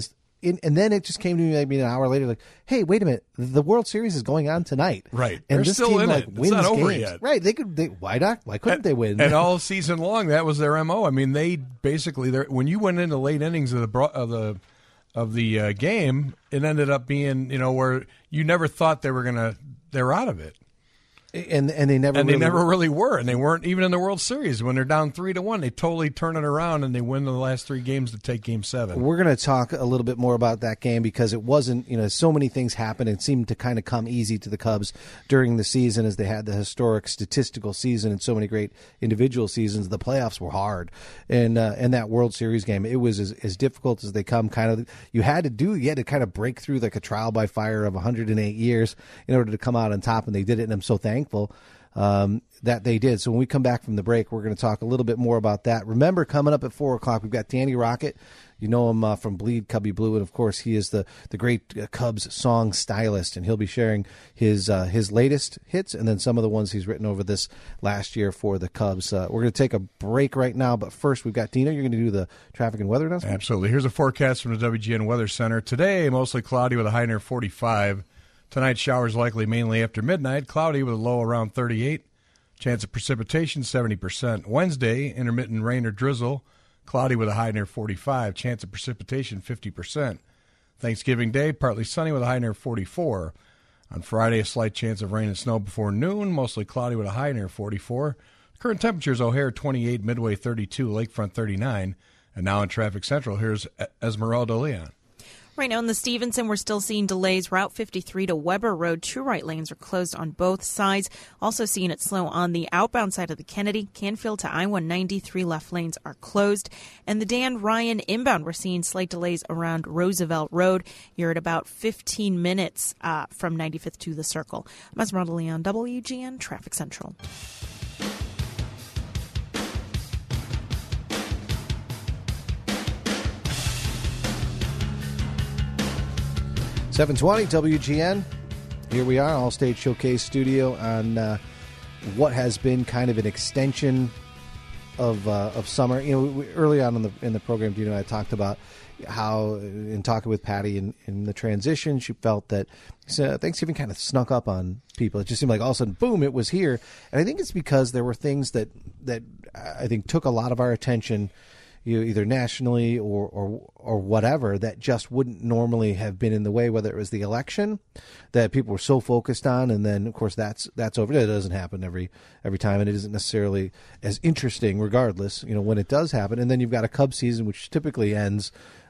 in, and then it just came to me maybe an hour later, like, hey, wait a minute, the World Series is going on tonight, right? And They're this still team in like it. wins It's not over games, yet. right? They could. They, why not? Why couldn't and, they win? And all season long, that was their M O. I mean, they basically when you went into late innings of the bro- of the of the uh, game, it ended up being you know where you never thought they were gonna they're out of it. And and they never and really they never were. really were, and they weren't even in the World Series when they're down three to one. They totally turn it around and they win the last three games to take Game Seven. We're going to talk a little bit more about that game because it wasn't, you know, so many things happened. It seemed to kind of come easy to the Cubs during the season as they had the historic statistical season and so many great individual seasons. The playoffs were hard, and uh, and that World Series game, it was as, as difficult as they come. Kind of, you had to do, you had to kind of break through like a trial by fire of one hundred eight years in order to come out on top, and they did it. And I'm so thankful. Um, that they did. So when we come back from the break, we're going to talk a little bit more about that. Remember, coming up at four o'clock, we've got Danny Rocket. You know him uh, from Bleed Cubby Blue, and of course, he is the the great uh, Cubs song stylist, and he'll be sharing his uh, his latest hits and then some of the ones he's written over this last year for the Cubs. Uh, we're going to take a break right now, but first, we've got Dino. You're going to do the traffic and weather announcement? Absolutely. Here's a forecast from the W G N Weather Center. Today, mostly cloudy with a high near forty-five. Tonight, showers likely mainly after midnight. Cloudy with a low around thirty-eight. Chance of precipitation, seventy percent. Wednesday, intermittent rain or drizzle. Cloudy with a high near forty-five. Chance of precipitation, fifty percent. Thanksgiving Day, partly sunny with a high near forty-four. On Friday, a slight chance of rain and snow before noon. Mostly cloudy with a high near forty-four. Current temperatures, O'Hare twenty-eight, Midway thirty-two, Lakefront thirty-nine. And now in Traffic Central, here's Esmeralda Leon. Right now in the Stevenson, we're still seeing delays. Route fifty-three to Weber Road, two right lanes are closed on both sides. Also seeing it slow on the outbound side of the Kennedy. Canfield to I one ninety, three left lanes are closed. And the Dan Ryan inbound, we're seeing slight delays around Roosevelt Road. You're at about fifteen minutes uh, from ninety-fifth to the Circle. I'm Esmeralda Leon, W G N Traffic Central. seven twenty W G N. Here we are, All State Showcase Studio on uh, what has been kind of an extension of uh, of summer. You know, we, early on in the in the program, Dino and I talked about how, in talking with Patty in, in the transition, she felt that uh, Thanksgiving kind of snuck up on people. It just seemed like all of a sudden, boom, it was here. And I think it's because there were things that that I think took a lot of our attention, you know, either nationally or, or or whatever, that just wouldn't normally have been in the way, whether it was the election that people were so focused on, and then of course that's that's over. That doesn't happen every every time, and it isn't necessarily as interesting regardless, you know, when it does happen. And then you've got a Cubs season which typically ends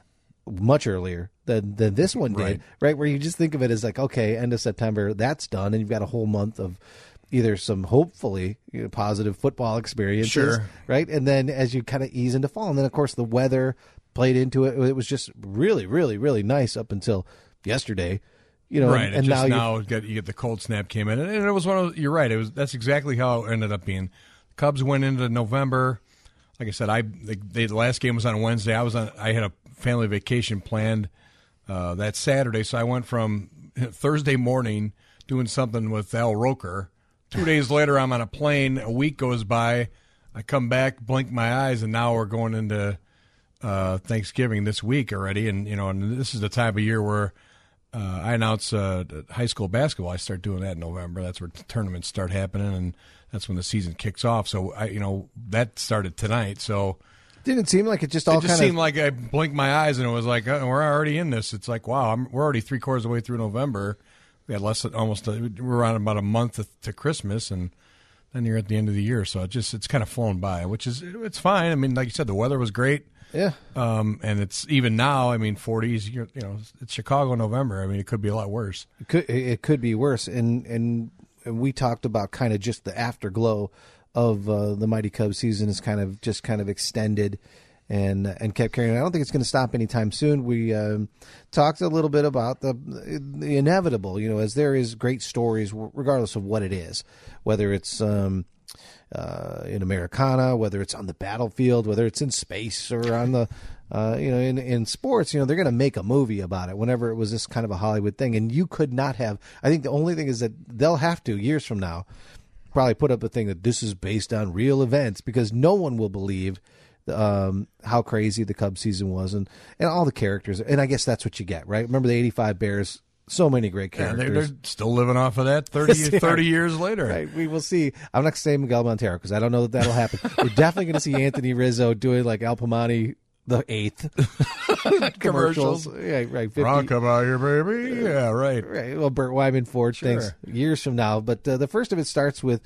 much earlier than than this one did, right? right? Where you just think of it as like, okay, end of September, that's done, and you've got a whole month of either some hopefully, you know, positive football experiences, sure, right? And then as you kind of ease into fall, and then of course the weather played into it. It was just really, really, really nice up until yesterday, you know. Right, and, and, and just now, now get, you get the cold snap came in, and it was one of. You're right. It was that's exactly how it ended up being. Cubs went into November. Like I said, I they, they, the last game was on Wednesday. I was on. I had a family vacation planned uh, that Saturday, so I went from Thursday morning doing something with Al Roker. Two days later, I'm on a plane. A week goes by. I come back, blink my eyes, and now we're going into uh, Thanksgiving this week already. And you know, and this is the time of year where uh, I announce uh, high school basketball. I start doing that in November. That's where tournaments start happening, and that's when the season kicks off. So I, you know, that started tonight. So didn't it seem like it just all it just kind seemed of like I blinked my eyes, and it was like uh, we're already in this. It's like wow, I'm, we're already three quarters of the way through November. We had less than almost a, we're on about a month to, to Christmas, and then you're at the end of the year. So it just it's kind of flown by, which is it's fine. I mean, like you said, the weather was great. Yeah. Um, and it's even now. I mean, forties. You know, it's Chicago, November. I mean, it could be a lot worse. It could it could be worse, and and, and we talked about kind of just the afterglow of uh, the Mighty Cubs season is kind of just kind of extended. And and kept carrying on. I don't think it's going to stop anytime soon. We um, talked a little bit about the the inevitable, you know, as there is great stories, regardless of what it is, whether it's um, uh, in Americana, whether it's on the battlefield, whether it's in space or on the, uh, you know, in, in sports, you know, they're going to make a movie about it whenever it was this kind of a Hollywood thing. And you could not have, I think the only thing is that they'll have to, years from now, probably put up a thing that this is based on real events, because no one will believe um, how crazy the Cubs season was, and, and all the characters. And I guess that's what you get, right? Remember the eighty-five Bears? So many great characters. Yeah, they're, they're still living off of that thirty, thirty years later. Right. We will see. I'm not saying Miguel Montero because I don't know that that'll happen. We're definitely going to see Anthony Rizzo doing like Al Pamani the eighth commercials. Yeah, right. fifty Rock about here, baby. Yeah, right. Right. Well, Burt Wyman Ford Sure. things years from now. But uh, the first of it starts with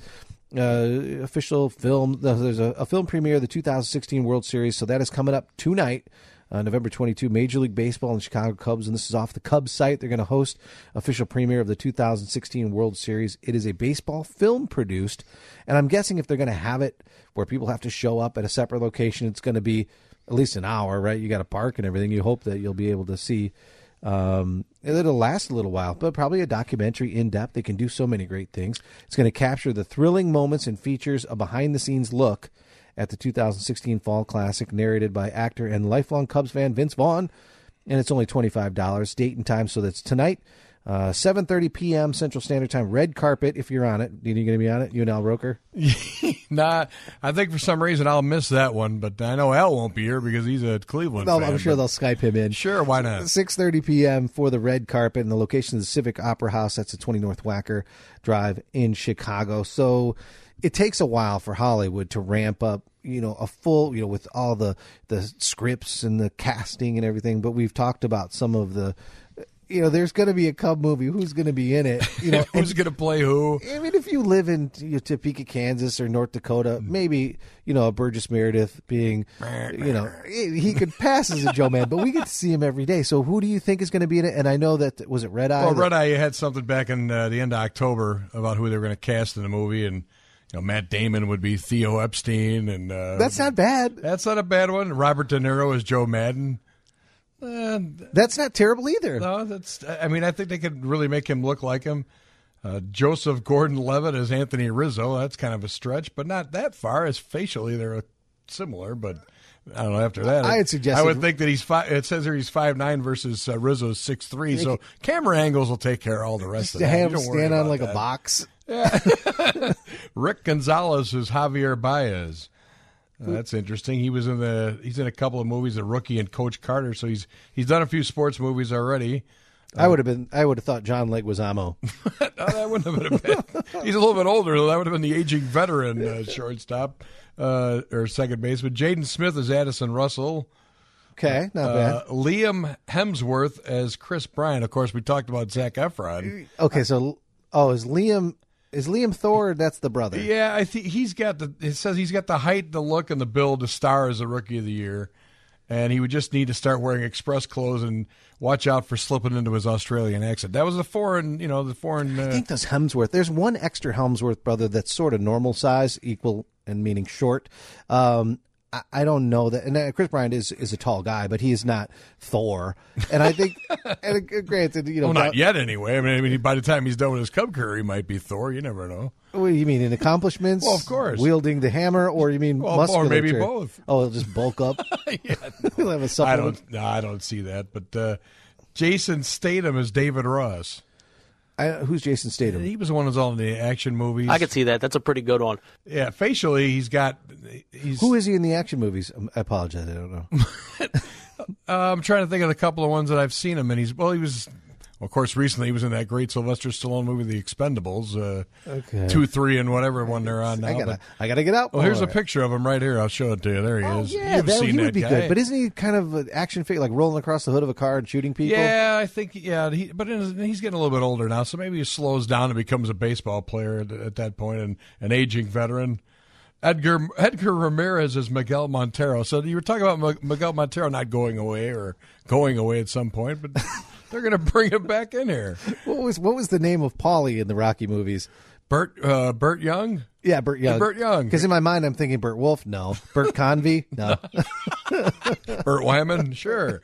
uh, official film. There's a, a film premiere of the two thousand sixteen World Series. So that is coming up tonight. Uh, November twenty-second, Major League Baseball and Chicago Cubs, and this is off the Cubs site. They're going to host official premiere of the two thousand sixteen World Series. It is a baseball film produced, and I'm guessing if they're going to have it where people have to show up at a separate location, it's going to be at least an hour, right? You got to park and everything. You hope that you'll be able to see. Um, it'll last a little while, but probably a documentary in depth. They can do so many great things. It's going to capture the thrilling moments and features a behind-the-scenes look at the two thousand sixteen Fall Classic, narrated by actor and lifelong Cubs fan Vince Vaughn, and it's only twenty-five dollars. Date and time, so that's tonight, uh, seven thirty p.m. Central Standard Time. Red carpet, if you're on it. Are you going to be on it, you and Al Roker? Nah, I think for some reason I'll miss that one, but I know Al won't be here because he's a Cleveland No, fan. I'm sure but- they'll Skype him in. Sure, why not? six thirty p.m. for the red carpet, and the location is the Civic Opera House. That's at twenty North Wacker Drive in Chicago. So it takes a while for Hollywood to ramp up, you know, a full, you know, with all the, the scripts and the casting and everything. But we've talked about some of the, you know, there's going to be a Cub movie. Who's going to be in it? You know, Who's going to play who? I mean, if you live in you know, Topeka, Kansas, or North Dakota, maybe, you know, a Burgess Meredith being, you know, he could pass as a Joe Man, but we get to see him every day. So who do you think is going to be in it? And I know that, was it Red Eye? Well, that- Red Eye had something back in uh, the end of October about who they were going to cast in the movie, and you know, Matt Damon would be Theo Epstein, and uh, That's not bad. that's not a bad one. Robert De Niro as Joe Madden. Uh, That's not terrible either. no, that's. I mean, I think they could really make him look like him. Uh, Joseph Gordon-Levitt as Anthony Rizzo. That's kind of a stretch, but not that far. As facially, they're similar, but I don't know. After that, I had suggested- I would think that he's five. It says here he's five nine versus uh, Rizzo's six three. So camera angles will take care of all the rest of To that. have You him don't worry stand on about like that. a box. Rick Gonzalez is Javier Baez. Uh, that's interesting. He was in the. He's in a couple of movies, The Rookie and Coach Carter. So he's he's done a few sports movies already. I would have been. I would have thought John Leguizamo. No, that wouldn't have been a bad. He's a little bit older, though. That would have been the aging veteran uh, shortstop uh, or second baseman. Jaden Smith is Addison Russell. Okay, not Uh, bad. Liam Hemsworth as Chris Bryant. Of course, we talked about Zac Efron. Okay, so oh, is Liam is Liam Thor? That's the brother. Yeah, I think he's got the. It says he's got the height, the look, and the build to star as a Rookie of the Year. And he would just need to start wearing express clothes and watch out for slipping into his Australian accent. That was the foreign, you know, the foreign. Uh, I think those Hemsworth. There's one extra Hemsworth brother that's sort of normal size, equal and meaning short. Um, I, I don't know that. And uh, Chris Bryant is is a tall guy, but he is not Thor. And I think, and uh, granted, you know, well, not yet anyway. I mean, I mean, by the time he's done with his Cub career, he might be Thor. You never know. What do you mean in accomplishments? Well, of course. Wielding the hammer, or you mean Well, or musculature? maybe both. Oh, he'll just bulk up. yeah, He'll have a I supplement. don't. No, I don't see that. But uh, Jason Statham is David Ross. I, who's Jason Statham? He was the one who's all in the action movies. I could see that. That's a pretty good one. Yeah, facially, he's got. He's. Who is he in the action movies? Um, I apologize, I don't know. Uh, I'm trying to think of a couple of ones that I've seen him in. He's well, he was, well, of course, recently he was in that great Sylvester Stallone movie, The Expendables, uh, Okay. two, three, and whatever one they're on now. I gotta, but, I gotta get out. well, here's more. a picture of him right here. I'll show it to you. There he Oh, is. yeah, You've that, seen he that would be guy. good. But isn't he kind of an action figure, like rolling across the hood of a car and shooting people? Yeah, I think yeah. He, but in, he's getting a little bit older now, so maybe he slows down and becomes a baseball player at, at that point, and an aging veteran. Edgar Edgar Ramirez is Miguel Montero. So you were talking about M- Miguel Montero not going away or going away at some point, but they're going to bring him back in here. What was what was the name of Paulie in the Rocky movies? Burt uh, Burt Young. Yeah, Burt Young. Burt Young. Because in my mind, I'm thinking Burt Wolf. No. Burt Convy. No. Burt Wyman, sure.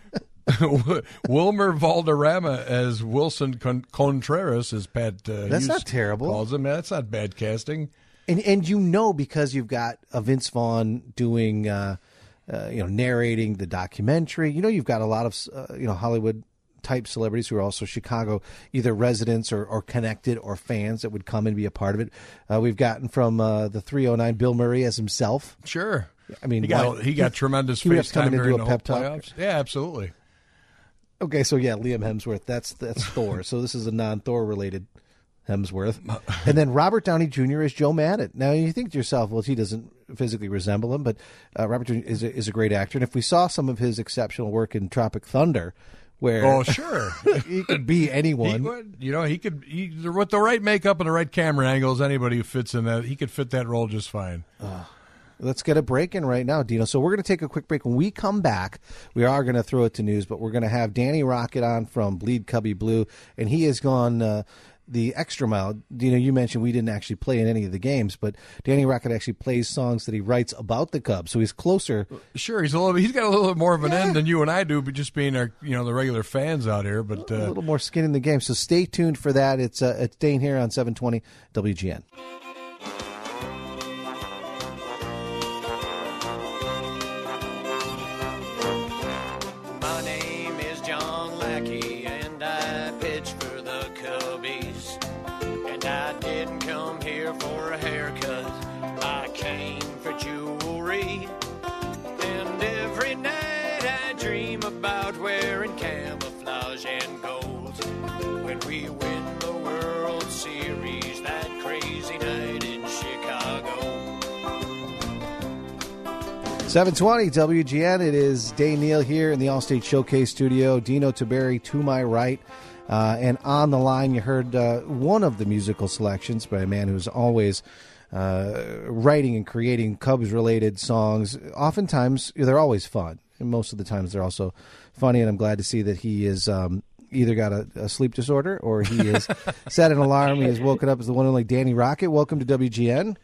Wilmer Valderrama as Wilson Con- Contreras, as Pat uh, That's Hughes not terrible. calls him. That's not bad casting. And and you know, because you've got a Vince Vaughn doing, uh, uh, you know, narrating the documentary. You know, you've got a lot of uh, you know Hollywood type celebrities who are also Chicago either residents or, or connected or fans that would come and be a part of it. Uh, we've gotten from uh, the three oh nine Bill Murray as himself. Sure. I mean, he got why- he got tremendous he would have face to come time in and during do the a whole pep talk. playoffs. Yeah, absolutely. Okay, so yeah, Liam Hemsworth. That's that's Thor. So this is a non-Thor related Hemsworth. And then Robert Downey Junior is Joe Madden. Now you think to yourself, well, he doesn't physically resemble him, but uh, Robert Junior is a, is a great actor. And if we saw some of his exceptional work in Tropic Thunder, where Oh, sure. he could be He anyone. would, you know, he could he, with the right makeup and the right camera angles. Anybody who fits in that, he could fit that role just fine. Let's get a break in right now, Dino. So we're going to take a quick break. When we come back, we are going to throw it to news, but we're going to have Danny Rocket on from Bleed Cubby Blue, and he has gone uh, the extra mile. Dino, you mentioned we didn't actually play in any of the games, but Danny Rocket actually plays songs that he writes about the Cubs, so he's closer. Sure, he's a little. He's got a little bit more of an end than you and I do, but just being our, you know, the regular fans out here. But A uh, little more skin in the game, so stay tuned for that. It's uh, it's Dane here on seven twenty W G N. My name is John Lackey, and I pitch for the Cubbies. And I didn't come here for a haircut, I came for jewelry. And every night I dream about wearing camouflage and gold. When we win the World Series, that crazy night in Chicago. seven twenty W G N. It is Dane Neal here in the Allstate Showcase studio. Dino Taberi to my right. Uh, and on the line, you heard uh, one of the musical selections by a man who's always uh, writing and creating Cubs-related songs. Oftentimes, they're always fun. And most of the times, they're also funny. And I'm glad to see that he is um, either got a, a sleep disorder or he has set an alarm. He has woken up as the one and only Danny Rocket. Welcome to W G N.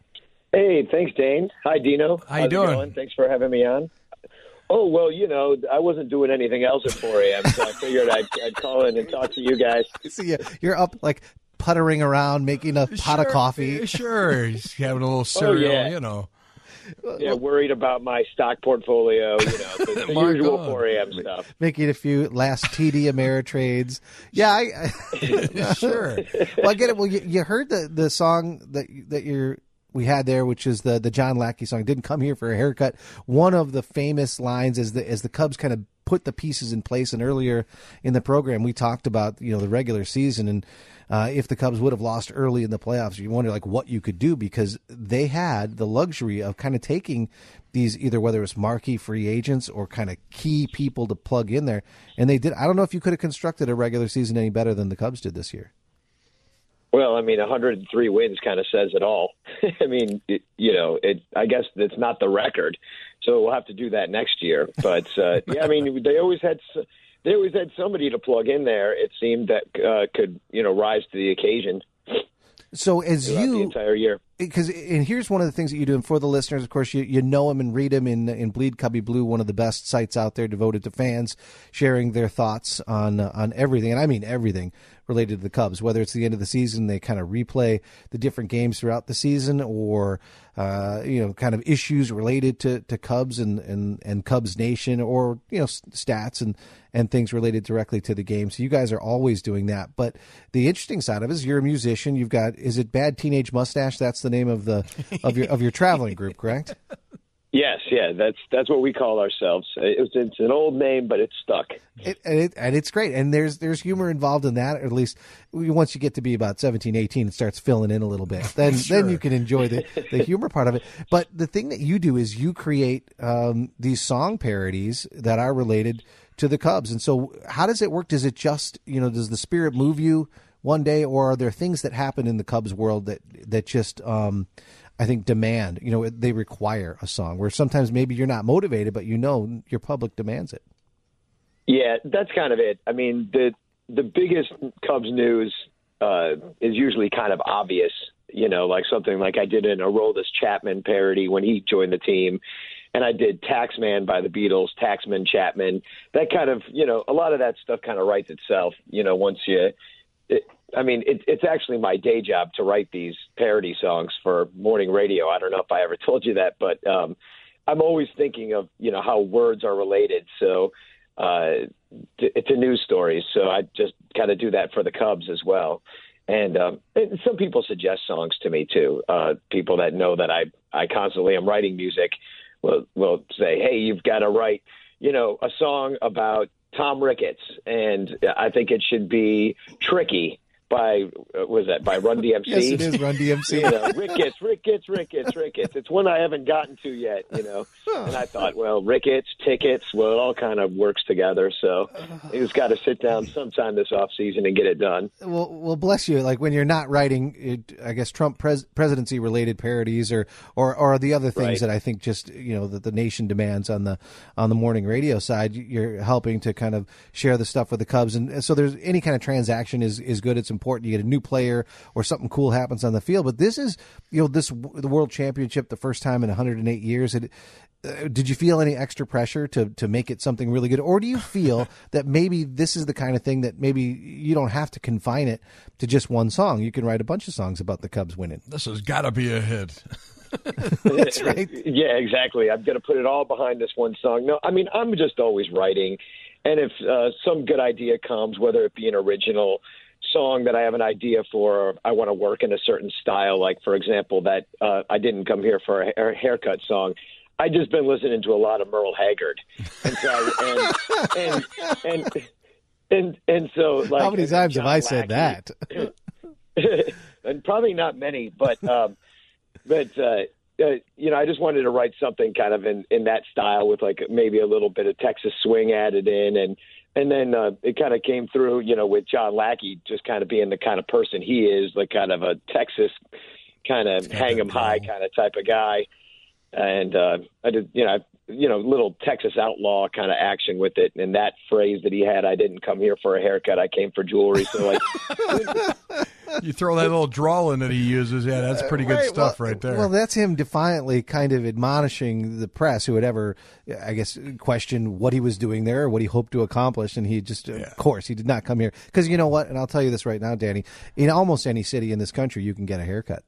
Hey, thanks, Dane. Hi, Dino. How you How's it doing? going? Thanks for having me on. Oh, well, you know, I wasn't doing anything else at four a.m., so I figured I'd, I'd call in and talk to you guys. So you, you're up, like, puttering around, making a pot of Sure, coffee. Sure, he's having a little cereal, yeah. you know. Yeah, worried about my stock portfolio, you know, the, the My usual God. four a.m. stuff. Making a few last T D Ameritrades. Yeah, I, I Sure. well, I get it. Well, you, you heard the, the song that that you're we had there, which is the the John Lackey song. Didn't come here for a haircut. One of the famous lines as the as the Cubs kind of put the pieces in place. And earlier in the program, we talked about you know the regular season and. Uh, if the Cubs would have lost early in the playoffs, you wonder like what you could do because they had the luxury of kind of taking these either whether it was marquee free agents or kind of key people to plug in there, and they did. I don't know if you could have constructed a regular season any better than the Cubs did this year. Well, I mean, one hundred three wins kind of says it all. I mean, it, you know, it. I guess it's not the record, so we'll have to do that next year. But uh, yeah, I mean, they always had. They always had somebody to plug in there. It seemed that uh, could, you know, rise to the occasion. So as throughout you the entire year, because and here's one of the things that you do, and for the listeners, of course, you, you know him and read him in in Bleed Cubby Blue, one of the best sites out there devoted to fans sharing their thoughts on uh, on everything, and I mean everything related to the Cubs. Whether it's the end of the season, they kind of replay the different games throughout the season, or uh, you know, kind of issues related to, to Cubs and, and, and Cubs Nation, or you know, stats and, and things related directly to the game. So you guys are always doing that. But the interesting side of it is you're a musician. You've got is it Bad Teenage Mustache? That's the name of the of your of your traveling group, correct? yes, yeah, that's that's what we call ourselves. It's, it's an old name, but it's stuck. It, and, it, and it's great, and there's there's humor involved in that. Or at least once you get to be about seventeen, eighteen, it starts filling in a little bit. Then Sure. then you can enjoy the, the humor part of it. But the thing that you do is you create um, these song parodies that are related to the Cubs. And so, how does it work? Does it just you know does the spirit move you one day, or are there things that happen in the Cubs world that that just um, I think demand you know they require a song where sometimes maybe you're not motivated, but you know your public demands it. Yeah, that's kind of it. I mean, the the biggest Cubs news uh, is usually kind of obvious, you know, like something like I did an Aroldis Chapman parody when he joined the team, and I did Taxman by the Beatles, Taxman Chapman. That kind of, you know, a lot of that stuff kind of writes itself, you know, once you it, I mean, it, it's actually my day job to write these parody songs for morning radio. I don't know if I ever told you that, but um, I'm always thinking of, you know, how words are related. So uh, to, to news stories. So I just kind of do that for the Cubs as well. And, um, and some people suggest songs to me too. Uh, people that know that I, I constantly am writing music will will say, hey, you've got to write, you know, a song about Tom Ricketts, and I think it should be Tricky by, uh, was that by Run D M C? Yes, it is Run D M C. You know, Ricketts, Ricketts, Ricketts, Ricketts. It's one I haven't gotten to yet, you know. And I thought, well, Ricketts, tickets, well, it all kind of works together. So he's got to sit down sometime this off season and get it done. Well, well, bless you. Like when you're not writing, it, I guess Trump pres- presidency related parodies or, or or the other things Right. that I think just you know that the nation demands on the on the morning radio side. You're helping to kind of share the stuff with the Cubs, and so there's any kind of transaction is is good. It's important. You get a new player or something cool happens on the field. But this is you know this the World Championship, the first time in one hundred eight years. It, Uh, did you feel any extra pressure to, to make it something really good? Or do you feel that maybe this is the kind of thing that maybe you don't have to confine it to just one song? You can write a bunch of songs about the Cubs winning. This has got to be a hit. That's right. Yeah, exactly. I'm going to put it all behind this one song. No, I mean, I'm just always writing. And if uh, some good idea comes, whether it be an original song that I have an idea for, or I want to work in a certain style, like, for example, that uh, I Didn't Come Here for a hair- haircut song, I just been listening to a lot of Merle Haggard, and so I, and, and and and and so like how many times John have I said Lackey, that? and probably not many, but um, but uh, uh, you know, I just wanted to write something kind of in, in that style with like maybe a little bit of Texas swing added in, and and then uh, it kind of came through, you know, with John Lackey just kind of being the kind of person he is, like kind of a Texas kind of hang 'em high kind of type of guy. And uh, I did, you know, you know, little Texas outlaw kind of action with it. And that phrase that he had, I didn't come here for a haircut, I came for jewelry. So, like, you throw that little drawl in that he uses. Yeah, that's pretty good Right, stuff well, right there. Well, that's him defiantly kind of admonishing the press who would ever, I guess, question what he was doing there or what he hoped to accomplish. And he just, Yeah. of course, he did not come here. Because you know what? And I'll tell you this right now, Danny, in almost any city in this country, you can get a haircut.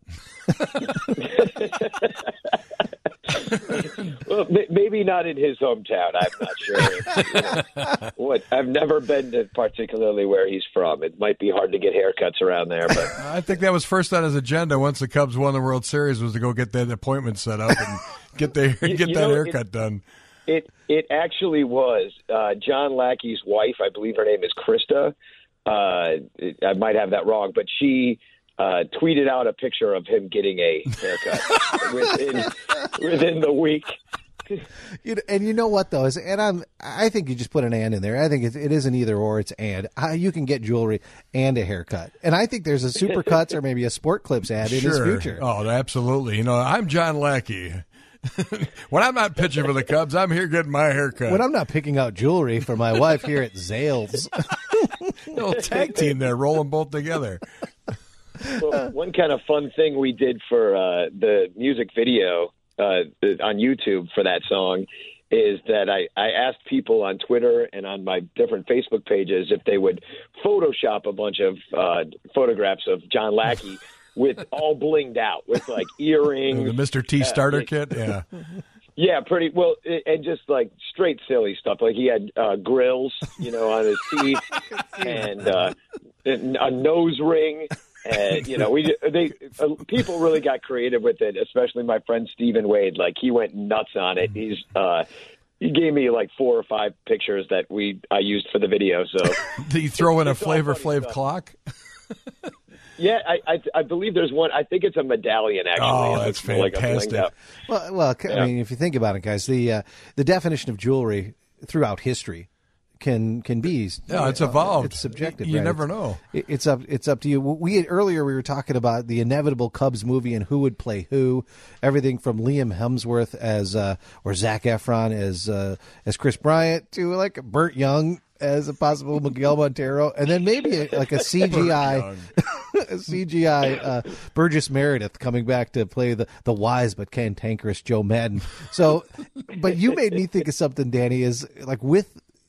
well, m- maybe not in his hometown. I'm not sure. You know, what I've never been to particularly where he's from. It might be hard to get haircuts around there, but I think that was first on his agenda once the Cubs won the World Series was to go get that appointment set up and get the You- get you that know, haircut it- done. It it actually was uh, John Lackey's wife. I believe her name is Krista. Uh, I might have that wrong, but she uh, tweeted out a picture of him getting a haircut within within the week. You know, and you know what though is, and I'm, I think you just put an and in there. I think it, it is an either or. It's and uh, you can get jewelry and a haircut, and I think there's a Supercuts or maybe a Sport Clips ad in his Sure. future. Oh, absolutely. You know, I'm John Lackey. When I'm not pitching for the Cubs, I'm here getting my haircut. When I'm not picking out jewelry for my wife here at Zales. little tag team there, roll them both together. Well, one kind of fun thing we did for uh, the music video uh, on YouTube for that song is that I, I asked people on Twitter and on my different Facebook pages if they would Photoshop a bunch of uh, photographs of John Lackey with all blinged out, with like earrings. The Mister T starter uh, kit, yeah. Yeah, pretty well, and just like straight silly stuff. Like he had uh, grills, you know, on his teeth, and uh, a nose ring. And you know, we they uh, people really got creative with it, especially my friend Stephen Wade. Like he went nuts on it. He's uh, he gave me like four or five pictures that we I used for the video. So Did you throw in a It's all Flavor funny Flav stuff. clock? yeah, I, I I believe there's one. I think it's a medallion actually. Oh, It that's looks like a blinged fantastic. out. Well, well, I Yeah. mean, if you think about it, guys, the uh, the definition of jewelry throughout history can can be Yeah, it's evolved. It's subjective. You right? never It's- know. it- It's up. It's up to you. We had, earlier we were talking about the inevitable Cubs movie and who would play who. Everything from Liam Hemsworth as uh, or Zac Efron as uh, as Chris Bryant to like Burt Young as a possible Miguel Montero, and then maybe a, like a C G I. A C G I uh, Burgess Meredith coming back to play the, the wise but cantankerous Joe Madden. So, but you made me think of something, Danny, is like with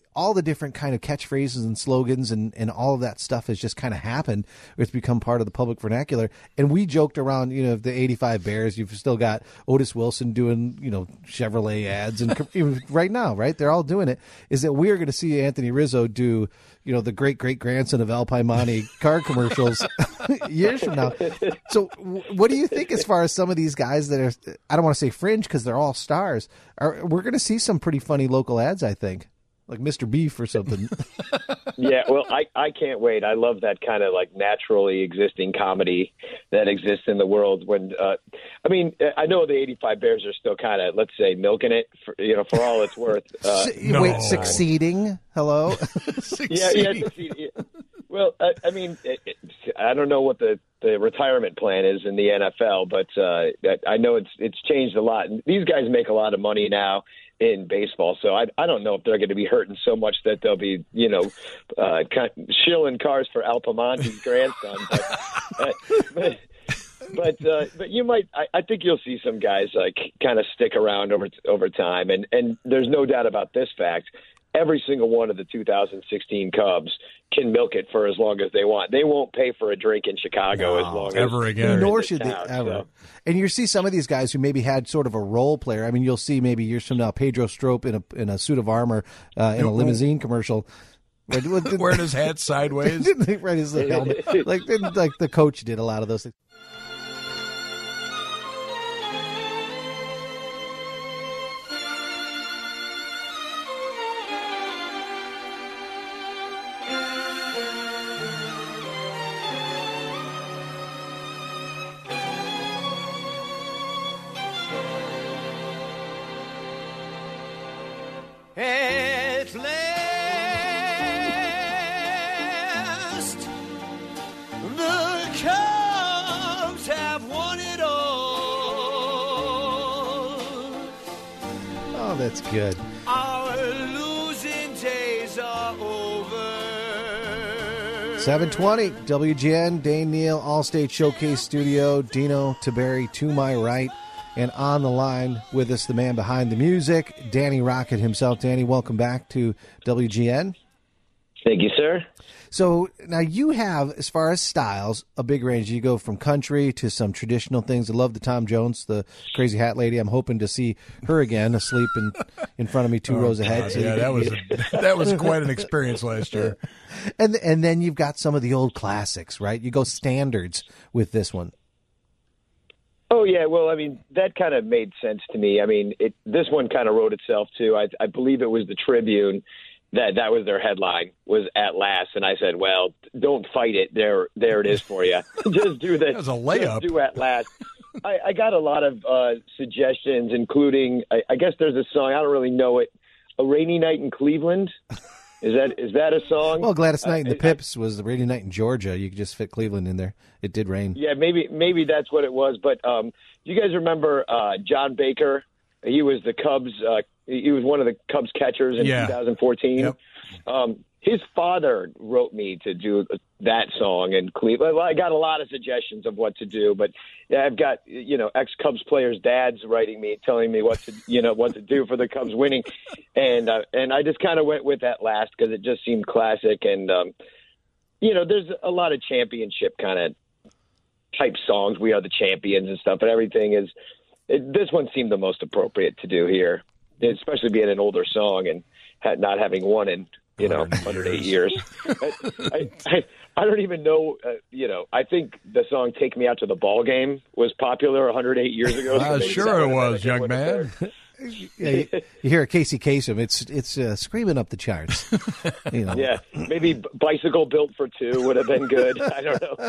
all the different kind of catchphrases and slogans and, and all of that stuff has just kind of happened. It's become part of the public vernacular. And we joked around, you know, the eighty-five Bears, you've still got Otis Wilson doing, you know, Chevrolet ads. And even right now, right, they're all doing it. Is that we are going to see Anthony Rizzo do, you know, the great-great-grandson of Al Piemonte car commercials years from now. So what do you think as far as some of these guys that are, I don't want to say fringe because they're all stars, are we're going to see some pretty funny local ads, I think, like Mister Beef or something. Yeah, well, I, I can't wait. I love that kind of like naturally existing comedy that exists in the world. When uh, I mean, I know the eighty-five Bears are still kind of, let's say, milking it, for, you know, for all it's worth. Uh, no. Wait, succeeding? Hello? succeeding. Yeah, yeah, succeeding. Well, I, I mean, it, it, I don't know what the, the retirement plan is in the N F L, but uh, I know it's it's changed a lot. And these guys make a lot of money now in baseball, so I I don't know if they're going to be hurting so much that they'll be, you know, uh, kind of shilling cars for Al Piemonte's grandson. But uh, but but, uh, but you might, I, I think you'll see some guys like kind of stick around over over time, and and there's no doubt about this fact. Every single one of the two thousand sixteen Cubs can milk it for as long as they want. They won't pay for a drink in Chicago no, as long ever as again. Nor should they town, ever. So. And you see some of these guys who maybe had sort of a role player. I mean, you'll see maybe years from now Pedro Strop in a in a suit of armor uh, in a limousine commercial. Wearing his hat sideways. Right, his helmet. Like, like the coach did a lot of those things. At last, the Cubs have won it all. Oh, that's good. Our losing days are over. seven twenty, W G N, Dane Neal, All-State Showcase Studio, Dino Taberi to my right. And on the line with us, the man behind the music, Danny Rocket himself. Danny, welcome back to W G N. Thank you, sir. So now you have, as far as styles, a big range. You go from country to some traditional things. I love the Tom Jones, the crazy hat lady. I'm hoping to see her again asleep in, in front of me two oh, rows ahead. So yeah, that was a, that was quite an experience last year. And and then you've got some of the old classics, right? You go standards with this one. Oh, yeah. Well, I mean, that kind of made sense to me. I mean, it, this one kind of wrote itself, too. I, I believe it was the Tribune that that was their headline, was At Last. And I said, well, don't fight it. There there it is for you. Just do that. That was a layup. Just do At Last. I, I got a lot of uh, suggestions, including, I, I guess there's a song, I don't really know it, A Rainy Night in Cleveland. Is that is that a song? Well, Gladys Knight and the I, Pips was the Rainy Night in Georgia. You could just fit Cleveland in there. It did rain. Yeah, maybe maybe that's what it was. But um, do you guys remember uh, John Baker? He was the Cubs. Uh, he was one of the Cubs catchers in yeah. twenty fourteen. Yep. Um, his father wrote me to do that song in Cleveland. Well, I got a lot of suggestions of what to do, but yeah, I've got, you know, ex-Cubs players' dads writing me, telling me what to, you know, what to do for the Cubs winning, and uh, and I just kind of went with That Last because it just seemed classic, and um, you know, there's a lot of championship kind of type songs. We are the champions and stuff, but everything is. It, this one seemed the most appropriate to do here, especially being an older song and ha- not having won in. You know, one hundred eight years. I, I, I don't even know, uh, you know, I think the song Take Me Out to the Ball Game was popular one hundred eight years ago. Uh, so sure it was, young man. Yeah, you, you hear Casey Kasem, it's it's uh, screaming up the charts. You know. Yeah, maybe Bicycle Built for Two would have been good. I don't know.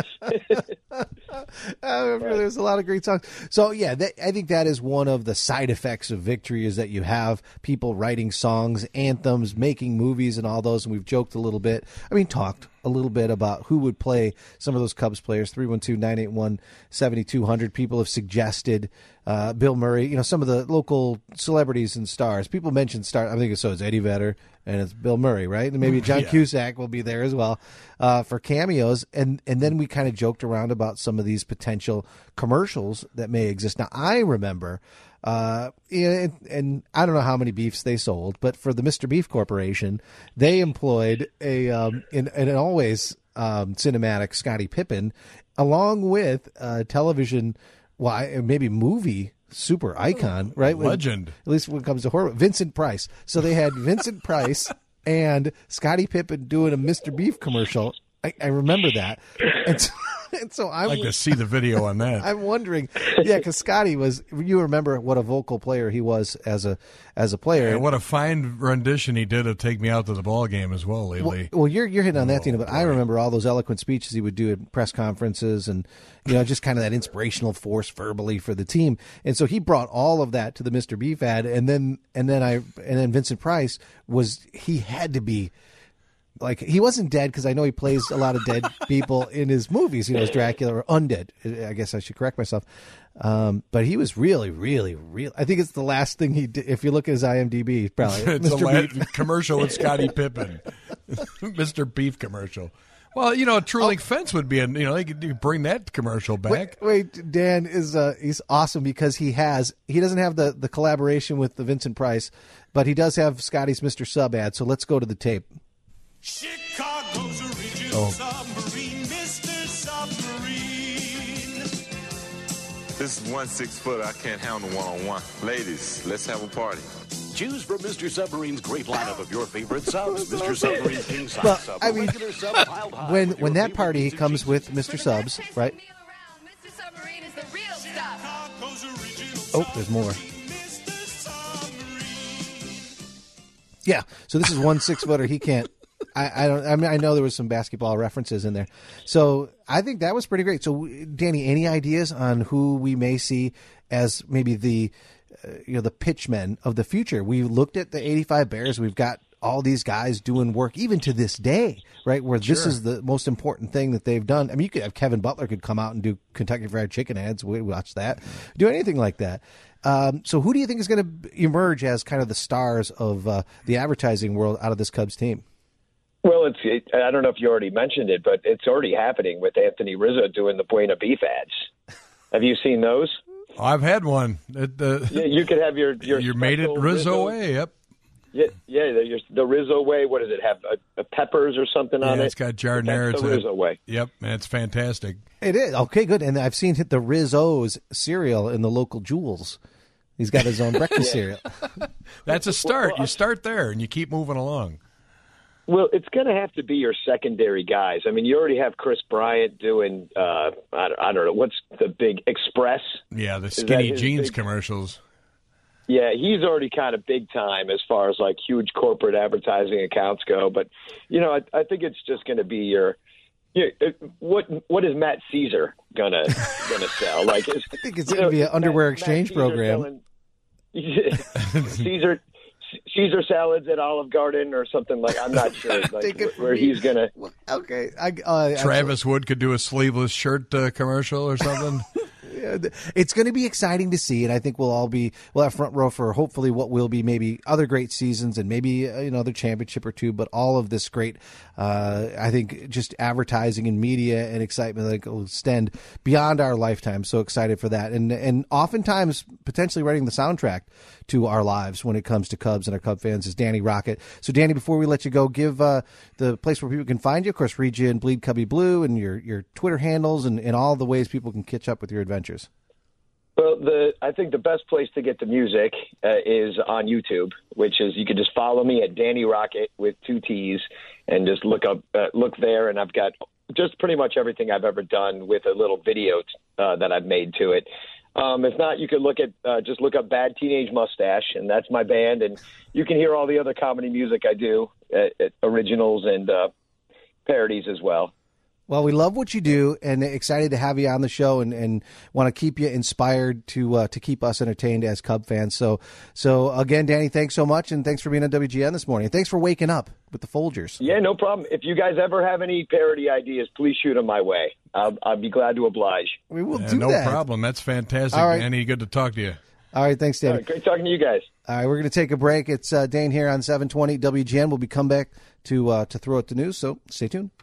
uh, there's a lot of great songs. So, yeah, that, I think that is one of the side effects of victory is that you have people writing songs, anthems, making movies and all those. And we've joked a little bit. I mean, talked a little bit about who would play some of those Cubs players. three one two, nine eight one, seven two zero zero. People have suggested uh, Bill Murray, you know, some of the local celebrities and stars. People mention stars. I think so. It's Eddie Vedder and it's Bill Murray, right? And maybe John yeah. Cusack will be there as well uh, for cameos. And, and then we kind of joked around about some of these potential commercials that may exist. Now, I remember Uh, and, and I don't know how many beefs they sold, but for the Mister Beef Corporation, they employed a um, in, in an always um, cinematic Scottie Pippen, along with uh, television, well, maybe movie super icon, right? Legend. When, at least when it comes to horror, Vincent Price. So they had Vincent Price and Scottie Pippen doing a Mister Beef commercial. I, I remember that. And so, and so I'm I'd like to see the video on that. I'm wondering, yeah, because Scotty was. You remember what a vocal player he was as a as a player. And what a fine rendition he did of "Take Me Out to the Ball Game" as well lately. Well, well you're you're hitting on that, Oh, Tina, but boy. I remember all those eloquent speeches he would do at press conferences, and you know, just kind of that inspirational force verbally for the team. And so he brought all of that to the Mister Beef ad, and then and then I and then Vincent Price was he had to be. Like, he wasn't dead because I know he plays a lot of dead people in his movies, you know, as Dracula, or undead. I guess I should correct myself. Um, but he was really, really, really. I think it's the last thing he did. If you look at his IMDb, probably It's Mister a Beef. la- commercial with Scottie Pippen, Mister Beef commercial. Well, you know, a True Link Oh. fence would be, a, you know, they could bring that commercial back. Wait, wait, Dan is uh, he's awesome because he has he doesn't have the, the collaboration with the Vincent Price, but he does have Scotty's Mister Sub ad. So let's go to the tape. Chicago's original Oh. submarine, Mister Submarine. This is one six footer. I can't handle one on one. Ladies, let's have a party. Choose from Mister Submarine's great lineup of your favorite subs. Mister Submarine King Size Well, Sub, I a mean, regular sub piled high when with when your that party favorite comes cheese with Mister Subs, right? Mister Submarine is the real stuff. Chicago's original Oh, there's more. Mister Submarine. Yeah. So this is one six footer. He can't. I, I don't. I mean, I know there was some basketball references in there. So I think that was pretty great. So, Danny, any ideas on who we may see as maybe the uh, you know the pitchmen of the future? We looked at the eighty-five Bears. We've got all these guys doing work even to this day, right? Where this Sure. is the most important thing that they've done. I mean, you could have Kevin Butler could come out and do Kentucky Fried Chicken ads. We watch that. Do anything like that. Um, so who do you think is going to emerge as kind of the stars of uh, the advertising world out of this Cubs team? Well, it's it, I don't know if you already mentioned it, but it's already happening with Anthony Rizzo doing the Buena Beef ads. Have you seen those? I've had one. It, uh, Yeah, you could have your your you made it special Rizzo way. Yep. Yeah, yeah, the, your, the Rizzo way. What does it have? A, a peppers or something on Yeah, it? it's got jardinera. That's the It's a- Rizzo way. Yep, and it's fantastic. It is. Okay, good. And I've seen the Rizzo's cereal in the local Jewels. He's got his own breakfast cereal. That's a start. Well, You start there, and you keep moving along. Well, it's going to have to be your secondary guys. I mean, you already have Chris Bryant doing, uh, I, don't, I don't know, what's the big Express? Yeah, the that skinny his jeans big- commercials. Yeah, he's already kind of big time as far as like huge corporate advertising accounts go. But, you know, I, I think it's just going to be your, yeah, what what is Matt Caesar gonna gonna sell? Like, is, I think it's going to be an underwear exchange program. Selling, Caesar Caesar salads at Olive Garden or something like. I'm not sure like, Take it from where me. he's gonna. Okay. I, uh, Travis Wood could do a sleeveless shirt uh, commercial or something. It's going to be exciting to see, and I think we'll all be we'll have front row for hopefully what will be maybe other great seasons and maybe uh, another championship or two. But all of this great, uh, I think, just advertising and media and excitement that will extend beyond our lifetime. So excited for that, and and oftentimes potentially writing the soundtrack to our lives when it comes to Cubs and our Cub fans is Danny Rocket. So Danny, before we let you go, give uh, the place where people can find you. Of course, read you in Bleed Cubby Blue and your your Twitter handles and, and all the ways people can catch up with your adventures. Well, the I think the best place to get the music uh, is on YouTube, which is you can just follow me at Danny Rocket with two T's and just look up uh, look there, and I've got just pretty much everything I've ever done with a little video uh, that I've made to it. Um, if not, you could look at uh, just look up Bad Teenage Mustache, and that's my band, and you can hear all the other comedy music I do, uh, uh, originals and uh, parodies as well. Well, we love what you do, and excited to have you on the show, and, and want to keep you inspired to uh, to keep us entertained as Cub fans. So, so again, Danny, thanks so much, and thanks for being on W G N this morning. Thanks for waking up with the Folgers. Yeah, no problem. If you guys ever have any parody ideas, please shoot them my way. I'll, I'll be glad to oblige. We will Yeah, do no that. problem. That's fantastic. All right. Andy, good to talk to you. All right, thanks, Danny. All right, great talking to you guys. All right, we're going to take a break. It's uh, Dane here on seven twenty W G N. We'll be come back to uh, to throw out the news. So stay tuned.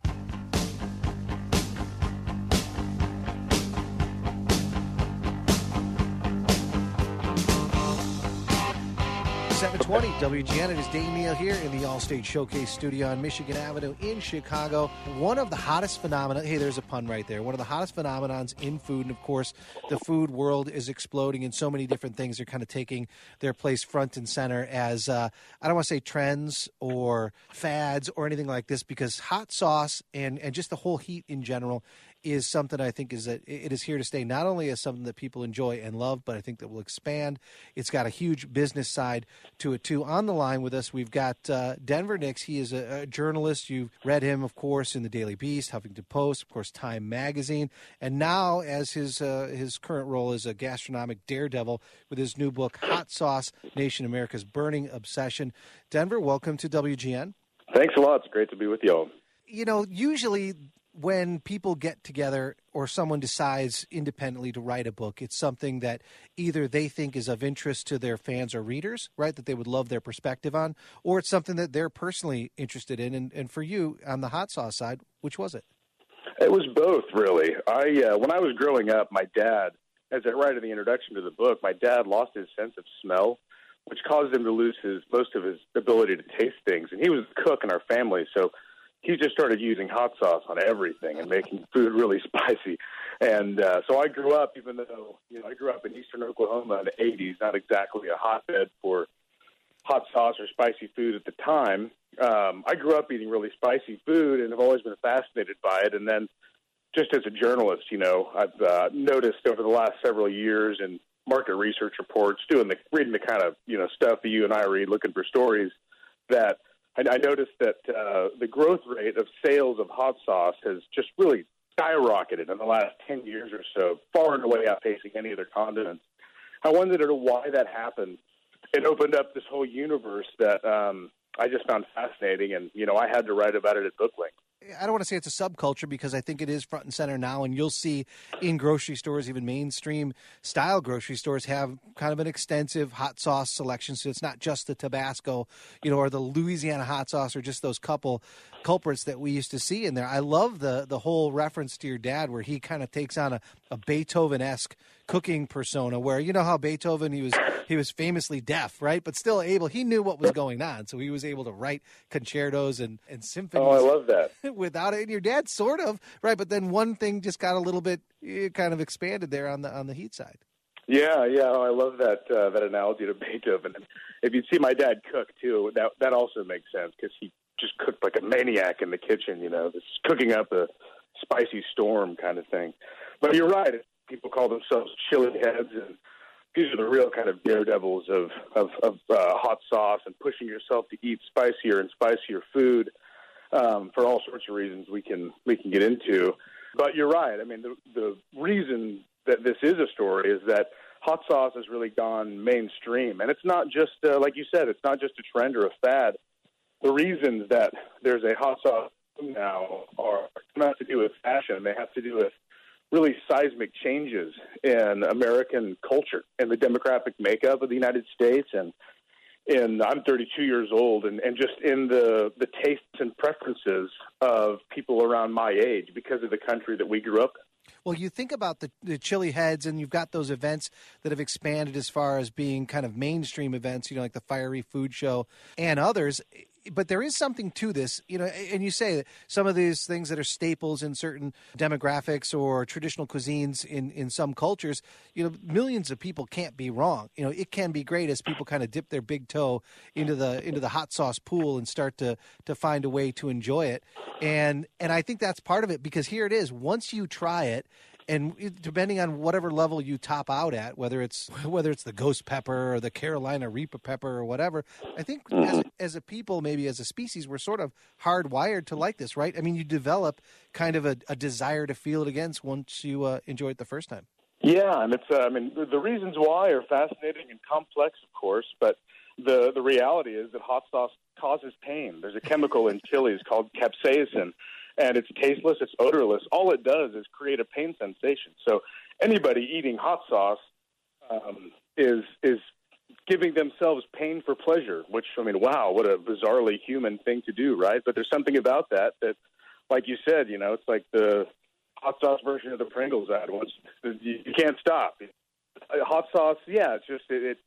twenty W G N. It is Dane Neal here in the Allstate Showcase studio on Michigan Avenue in Chicago. One of the hottest phenomena, hey, there's a pun right there. One of the hottest phenomenons in food, and of course, the food world is exploding in so many different things. They're kind of taking their place front and center as, uh, I don't want to say trends or fads or anything like this, because hot sauce and, and just the whole heat in general is something I think is that it is here to stay, not only as something that people enjoy and love, but I think that will expand. It's got a huge business side to it, too. On the line with us, we've got uh, Denver Nix. He is a, a journalist. You've read him, of course, in the Daily Beast, Huffington Post, of course, Time Magazine, and now as his uh, his current role as a gastronomic daredevil with his new book, Hot Sauce, Nation America's Burning Obsession. Denver, welcome to W G N. Thanks a lot. It's great to be with y'all. You know, usually when people get together or someone decides independently to write a book, it's something that either they think is of interest to their fans or readers, right, that they would love their perspective on, or it's something that they're personally interested in. And, and for you, on the hot sauce side, which was it? It was both, really. I uh, when I was growing up, my dad, as I write in the introduction to the book, my dad lost his sense of smell, which caused him to lose his most of his ability to taste things. And he was a cook in our family, so he just started using hot sauce on everything and making food really spicy. And uh, so I grew up, even though, you know, I grew up in eastern Oklahoma in the eighties, not exactly a hotbed for hot sauce or spicy food at the time. Um, I grew up eating really spicy food and have always been fascinated by it. And then just as a journalist, you know, I've uh, noticed over the last several years in market research reports, doing the, reading the kind of, you know, stuff that you and I read, looking for stories, that I noticed that uh, the growth rate of sales of hot sauce has just really skyrocketed in the last ten years or so, far and away outpacing any other condiments. I wondered why that happened. It opened up this whole universe that um, I just found fascinating, and, you know, I had to write about it at book length. I don't want to say it's a subculture because I think it is front and center now, and you'll see in grocery stores, even mainstream style grocery stores, have kind of an extensive hot sauce selection. So it's not just the Tabasco, you know, or the Louisiana hot sauce, or just those couple culprits that we used to see in there. I love the the whole reference to your dad where he kind of takes on a, a Beethoven-esque cooking persona, where, you know how Beethoven, he was he was famously deaf, right? But still able, he knew what was going on. So he was able to write concertos and, and symphonies. Oh, I love that. Without it. And your dad sort of, right? But then one thing just got a little bit, it kind of expanded there on the on the heat side. Yeah, yeah, oh, I love that uh, that analogy to Beethoven. And if you'd see my dad cook too, that that also makes sense, because he just cooked like a maniac in the kitchen, you know, just cooking up a spicy storm kind of thing. But you're right. People call themselves chili heads, and these are the real kind of daredevils of of, of uh, hot sauce and pushing yourself to eat spicier and spicier food um, for all sorts of reasons we can we can get into. But you're right. I mean, the the reason that this is a story is that hot sauce has really gone mainstream, and it's not just uh, like you said, it's not just a trend or a fad. The reasons that there's a hot sauce now are not to do with fashion; they have to do with really seismic changes in American culture and the demographic makeup of the United States. And in, I'm thirty-two years old, and, and just in the, the tastes and preferences of people around my age because of the country that we grew up in. Well, you think about the, the chili heads, and you've got those events that have expanded as far as being kind of mainstream events, you know, like the Fiery Food Show and others. But there is something to this, you know, and you say that some of these things that are staples in certain demographics or traditional cuisines in, in some cultures, you know, millions of people can't be wrong. You know, it can be great as people kind of dip their big toe into the into the hot sauce pool and start to to find a way to enjoy it. And and I think that's part of it, because here it is. Once you try it, and depending on whatever level you top out at, whether it's whether it's the ghost pepper or the Carolina Reaper pepper or whatever, I think as, as a people, maybe as a species, we're sort of hardwired to like this, right? I mean, you develop kind of a, a desire to feel it again once you uh, enjoy it the first time. Yeah, and it's uh, I mean, the, the reasons why are fascinating and complex, of course, but the the reality is that hot sauce causes pain. There's a chemical in chilies called capsaicin, and it's tasteless, it's odorless. All it does is create a pain sensation. So anybody eating hot sauce um, is is giving themselves pain for pleasure, which, I mean, wow, what a bizarrely human thing to do, right? But there's something about that that, like you said, you know, it's like the hot sauce version of the Pringles ad. Once you, you can't stop. Hot sauce, yeah, it's just it, it, it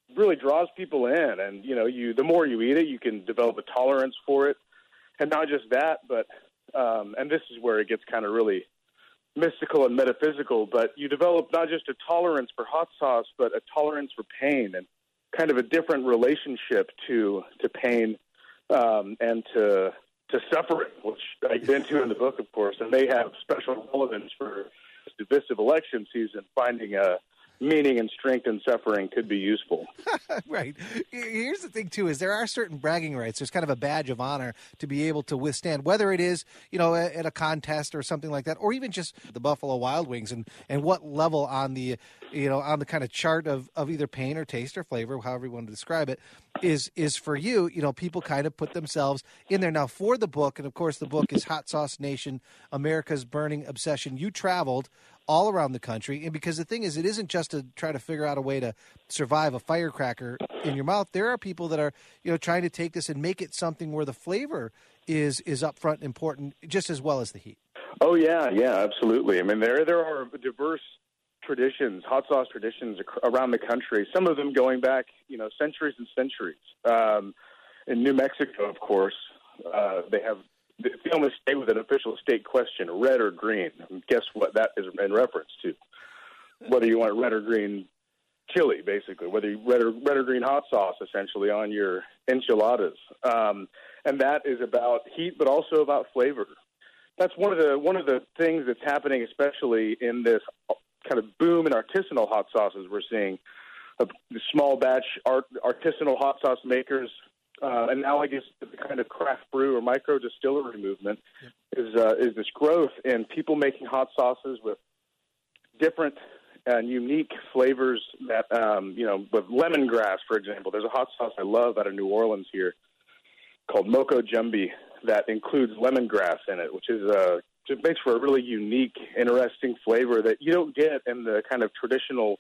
really draws people in. And, you know, you the more you eat it, you can develop a tolerance for it. And not just that, but, um, and this is where it gets kind of really mystical and metaphysical, but you develop not just a tolerance for hot sauce, but a tolerance for pain and kind of a different relationship to to pain um, and to to suffering, which I get into in the book, of course, and they have special relevance for this divisive election season. Finding a meaning and strength in suffering could be useful. Right. Here's the thing, too, is there are certain bragging rights. There's kind of a badge of honor to be able to withstand, whether it is, you know, at a contest or something like that, or even just the Buffalo Wild Wings and, and what level on the, you know, on the kind of chart of, of either pain or taste or flavor, however you want to describe it, is is for you. You know, people kind of put themselves in there. Now, for the book, and of course the book is Hot Sauce Nation, America's Burning Obsession. You traveled all around the country, and because the thing is, it isn't just to try to figure out a way to survive a firecracker in your mouth. There are people that are, you know, trying to take this and make it something where the flavor is is up front and important just as well as the heat. Oh yeah, yeah, absolutely. I mean, there there are diverse traditions, hot sauce traditions ac- around the country. Some of them going back, you know, centuries and centuries. Um, in New Mexico, of course, uh, they have. The only state with an official state question, red or green. And guess what that is in reference to? Whether you want red or green chili, basically. Whether you red or, red or green hot sauce, essentially, on your enchiladas. Um, and that is about heat, but also about flavor. That's one of the one of the things that's happening, especially in this kind of boom in artisanal hot sauces we're seeing. Of the small batch art, artisanal hot sauce makers. Uh, analogous to the kind of craft brew or micro distillery movement yeah. is uh, is this growth in people making hot sauces with different and unique flavors that, um, you know, with lemongrass, for example. There's a hot sauce I love out of New Orleans here called Moco Jumbi that includes lemongrass in it, which is uh, it makes for a really unique, interesting flavor that you don't get in the kind of traditional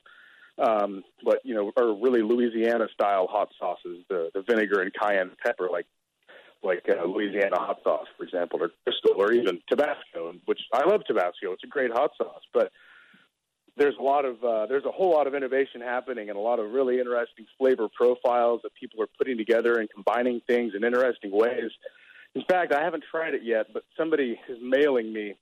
Um, but, you know, are really Louisiana-style hot sauces, the, the vinegar and cayenne pepper, like like uh, Louisiana hot sauce, for example, or Crystal, or even Tabasco, which I love Tabasco. It's a great hot sauce. But there's a lot of uh, there's a whole lot of innovation happening and a lot of really interesting flavor profiles that people are putting together and combining things in interesting ways. In fact, I haven't tried it yet, but somebody is mailing me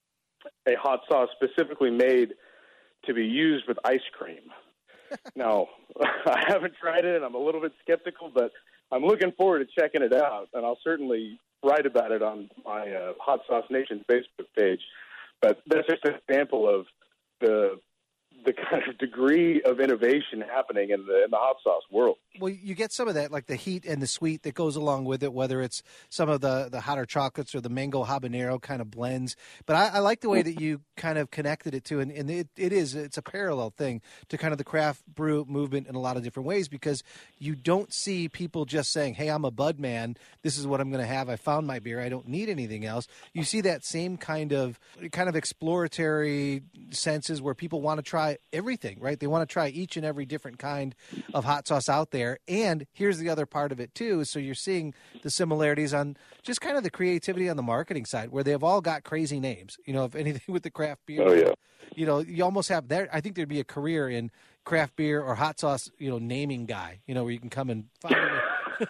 a hot sauce specifically made to be used with ice cream. Now, I haven't tried it, and I'm a little bit skeptical, but I'm looking forward to checking it out, and I'll certainly write about it on my uh, Hot Sauce Nation Facebook page. But that's just an example of the the kind of degree of innovation happening in the in the hot sauce world. Well, you get some of that, like the heat and the sweet that goes along with it, whether it's some of the, the hotter chocolates or the mango habanero kind of blends. But I, I like the way that you kind of connected it to, and, and it, it is, it's a parallel thing to kind of the craft brew movement in a lot of different ways, because you don't see people just saying, hey, I'm a bud man, this is what I'm going to have, I found my beer, I don't need anything else. You see that same kind of kind of exploratory senses where people want to try everything, right? They want to try each and every different kind of hot sauce out there. And here's the other part of it too. So you're seeing the similarities on just kind of the creativity on the marketing side, where they've all got crazy names. You know, if anything with the craft beer, oh, yeah. you know, you almost have there. I think there'd be a career in craft beer or hot sauce, you know, naming guy, you know, where you can come and find it.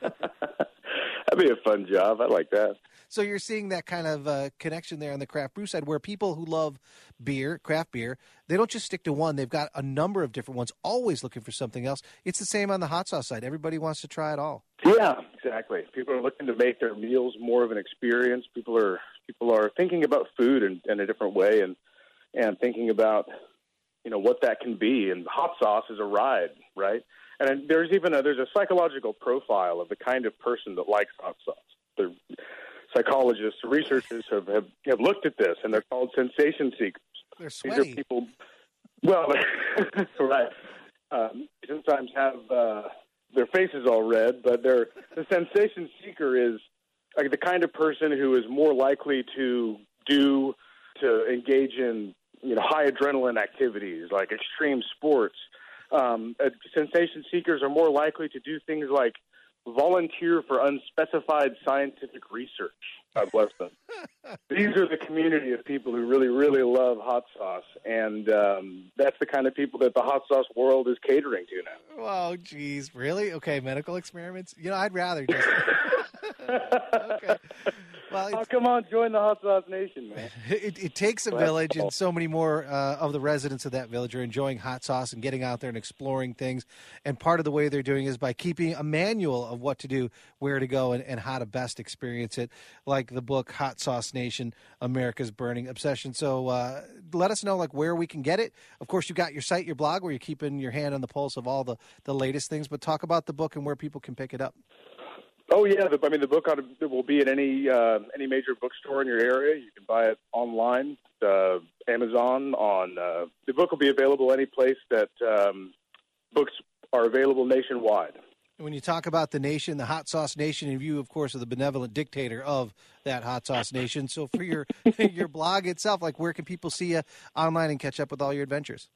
That'd be a fun job. I like that. So you're seeing that kind of uh, connection there on the craft brew side, where people who love beer, craft beer, they don't just stick to one. They've got a number of different ones, always looking for something else. It's the same on the hot sauce side. Everybody wants to try it all. Yeah, exactly. People are looking to make their meals more of an experience. People are people are thinking about food in, in a different way, and and thinking about, you know, what that can be. And hot sauce is a ride, right? And there's even a, there's a psychological profile of the kind of person that likes hot sauce. They're, psychologists, researchers have, have, have looked at this, and they're called sensation seekers. They're sweaty. These are people, well, right. Um, sometimes have uh, their faces all red, but they're, the sensation seeker is like the kind of person who is more likely to do, to engage in, you know, high adrenaline activities like extreme sports. Um, uh, sensation seekers are more likely to do things like volunteer for unspecified scientific research. God bless them. these are the community of people who really, really love hot sauce, and um, that's the kind of people that the hot sauce world is catering to now. Oh, geez, really? Okay, medical experiments. You know, I'd rather just. Okay. Well, oh, come on, join the Hot Sauce Nation, man. It, it takes a village, and so many more uh, of the residents of that village are enjoying hot sauce and getting out there and exploring things. And part of the way they're doing is by keeping a manual of what to do, where to go, and, and how to best experience it, like the book Hot Sauce Nation, America's Burning Obsession. So uh, let us know like where we can get it. Of course, you've got your site, your blog, where you're keeping your hand on the pulse of all the, the latest things. But talk about the book and where people can pick it up. Oh yeah, the, I mean the book ought to, it will be in any uh, any major bookstore in your area. You can buy it online, uh, Amazon. On uh, the book will be available any place that um, books are available nationwide. When you talk about the nation, the Hot Sauce Nation, and you, of course, are the benevolent dictator of that Hot Sauce Nation. So for your your blog itself, like where can people see you online and catch up with all your adventures?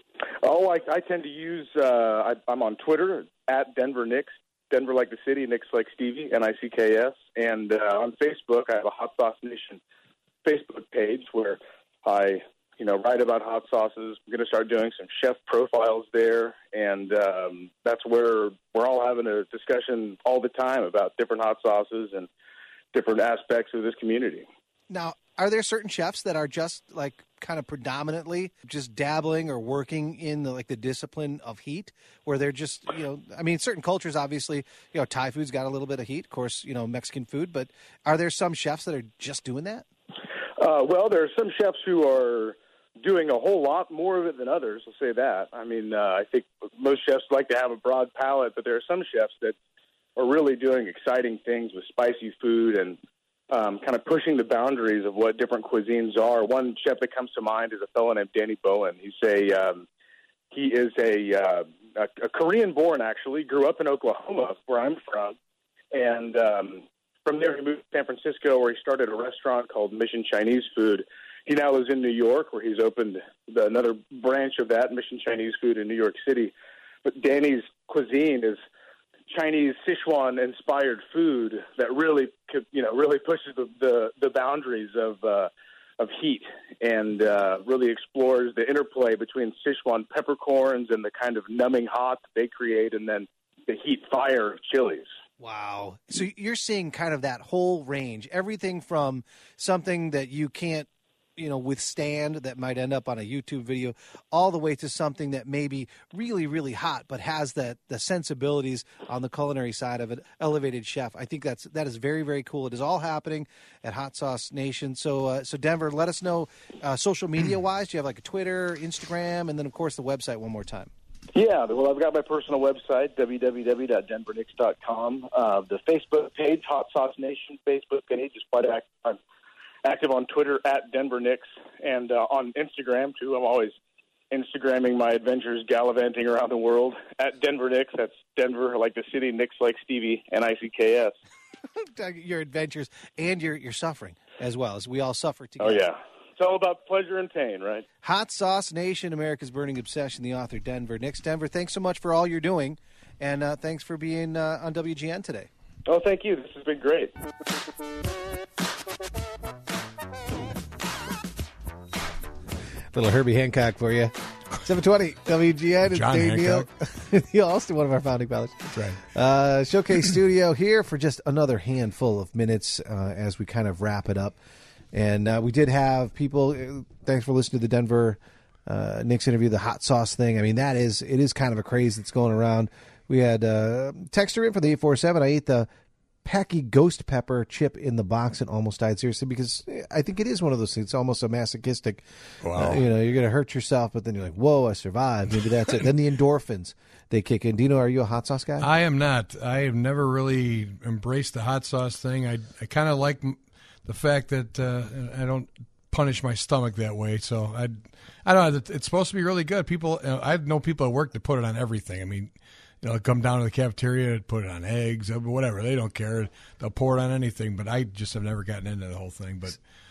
Oh, I, I tend to use. Uh, I, I'm on Twitter at Denver Nicks. Denver like the city, Nicks like Stevie, N I C K S. And uh, on Facebook, I have a Hot Sauce Nation Facebook page where I, you know, write about hot sauces. I'm going to start doing some chef profiles there, and um, that's where we're all having a discussion all the time about different hot sauces and different aspects of this community. Now, are there certain chefs that are just like kind of predominantly just dabbling or working in the, like the discipline of heat, where they're just, you know, I mean, certain cultures, obviously, you know, Thai food's got a little bit of heat, of course, you know, Mexican food, but are there some chefs that are just doing that? Uh, well, there are some chefs who are doing a whole lot more of it than others, I'll say that. I mean, uh, I think most chefs like to have a broad palate, but there are some chefs that are really doing exciting things with spicy food and Um, kind of pushing the boundaries of what different cuisines are. One chef that comes to mind is a fellow named Danny Bowen. He's a um, he is a, uh, a, a Korean-born, actually, grew up in Oklahoma, where I'm from, and um, from there he moved to San Francisco, where he started a restaurant called Mission Chinese Food. He now lives in New York, where he's opened the, another branch of that, Mission Chinese Food, in New York City. But Danny's cuisine is Chinese Sichuan-inspired food that really, you know, really pushes the the, the boundaries of uh, of heat and uh, really explores the interplay between Sichuan peppercorns and the kind of numbing hot that they create, and then the heat fire of chilies. Wow! So you're seeing kind of that whole range, everything from something that you can't, you know, withstand that might end up on a YouTube video, all the way to something that may be really, really hot, but has that the sensibilities on the culinary side of an elevated chef. I think that's that is very, very cool. It is all happening at Hot Sauce Nation. So, uh, so Denver, let us know uh, social media wise. Do you have like a Twitter, Instagram, and then of course the website one more time? Yeah, well, I've got my personal website, w w w dot denver nicks dot com. Uh, the Facebook page, Hot Sauce Nation Facebook page, is quite active. Active on Twitter at Denver Nicks, and uh, on Instagram, too. I'm always Instagramming my adventures gallivanting around the world at Denver Nicks. That's Denver like the city, Nicks like Stevie, N I C K S. Your adventures and your, your suffering as well, as we all suffer together. Oh, yeah. It's all about pleasure and pain, right? Hot Sauce Nation, America's Burning Obsession, the author, Denver Nicks. Denver, thanks so much for all you're doing, and uh, thanks for being uh, on W G N today. Oh, thank you. This has been great. Little Herbie Hancock for you. seven twenty W G N. It's John Dave Neal. Neil Alston, one of our founding fathers. That's right. Uh, Showcase Studio here for just another handful of minutes uh, as we kind of wrap it up. And uh, we did have people, uh, thanks for listening to the Denver uh, Nicks interview, the hot sauce thing. I mean, that is, it is kind of a craze that's going around. We had uh, texter in for the eight four seven. I ate the Packy ghost pepper chip in the box and almost died seriously, because I think it is one of those things. It's almost a masochistic. Wow. Uh, you know, you're going to hurt yourself, but then you're like, whoa, I survived. Maybe that's it. Then the endorphins, they kick in. Dino, are you a hot sauce guy? I am not. I have never really embraced the hot sauce thing. I, I kind of like the fact that uh, I don't punish my stomach that way. So I, I don't know. It's supposed to be really good. People, you know, I know people at work that put it on everything. I mean, you know, come down to the cafeteria, put it on eggs, whatever. They don't care. They'll pour it on anything. But I just have never gotten into the whole thing. But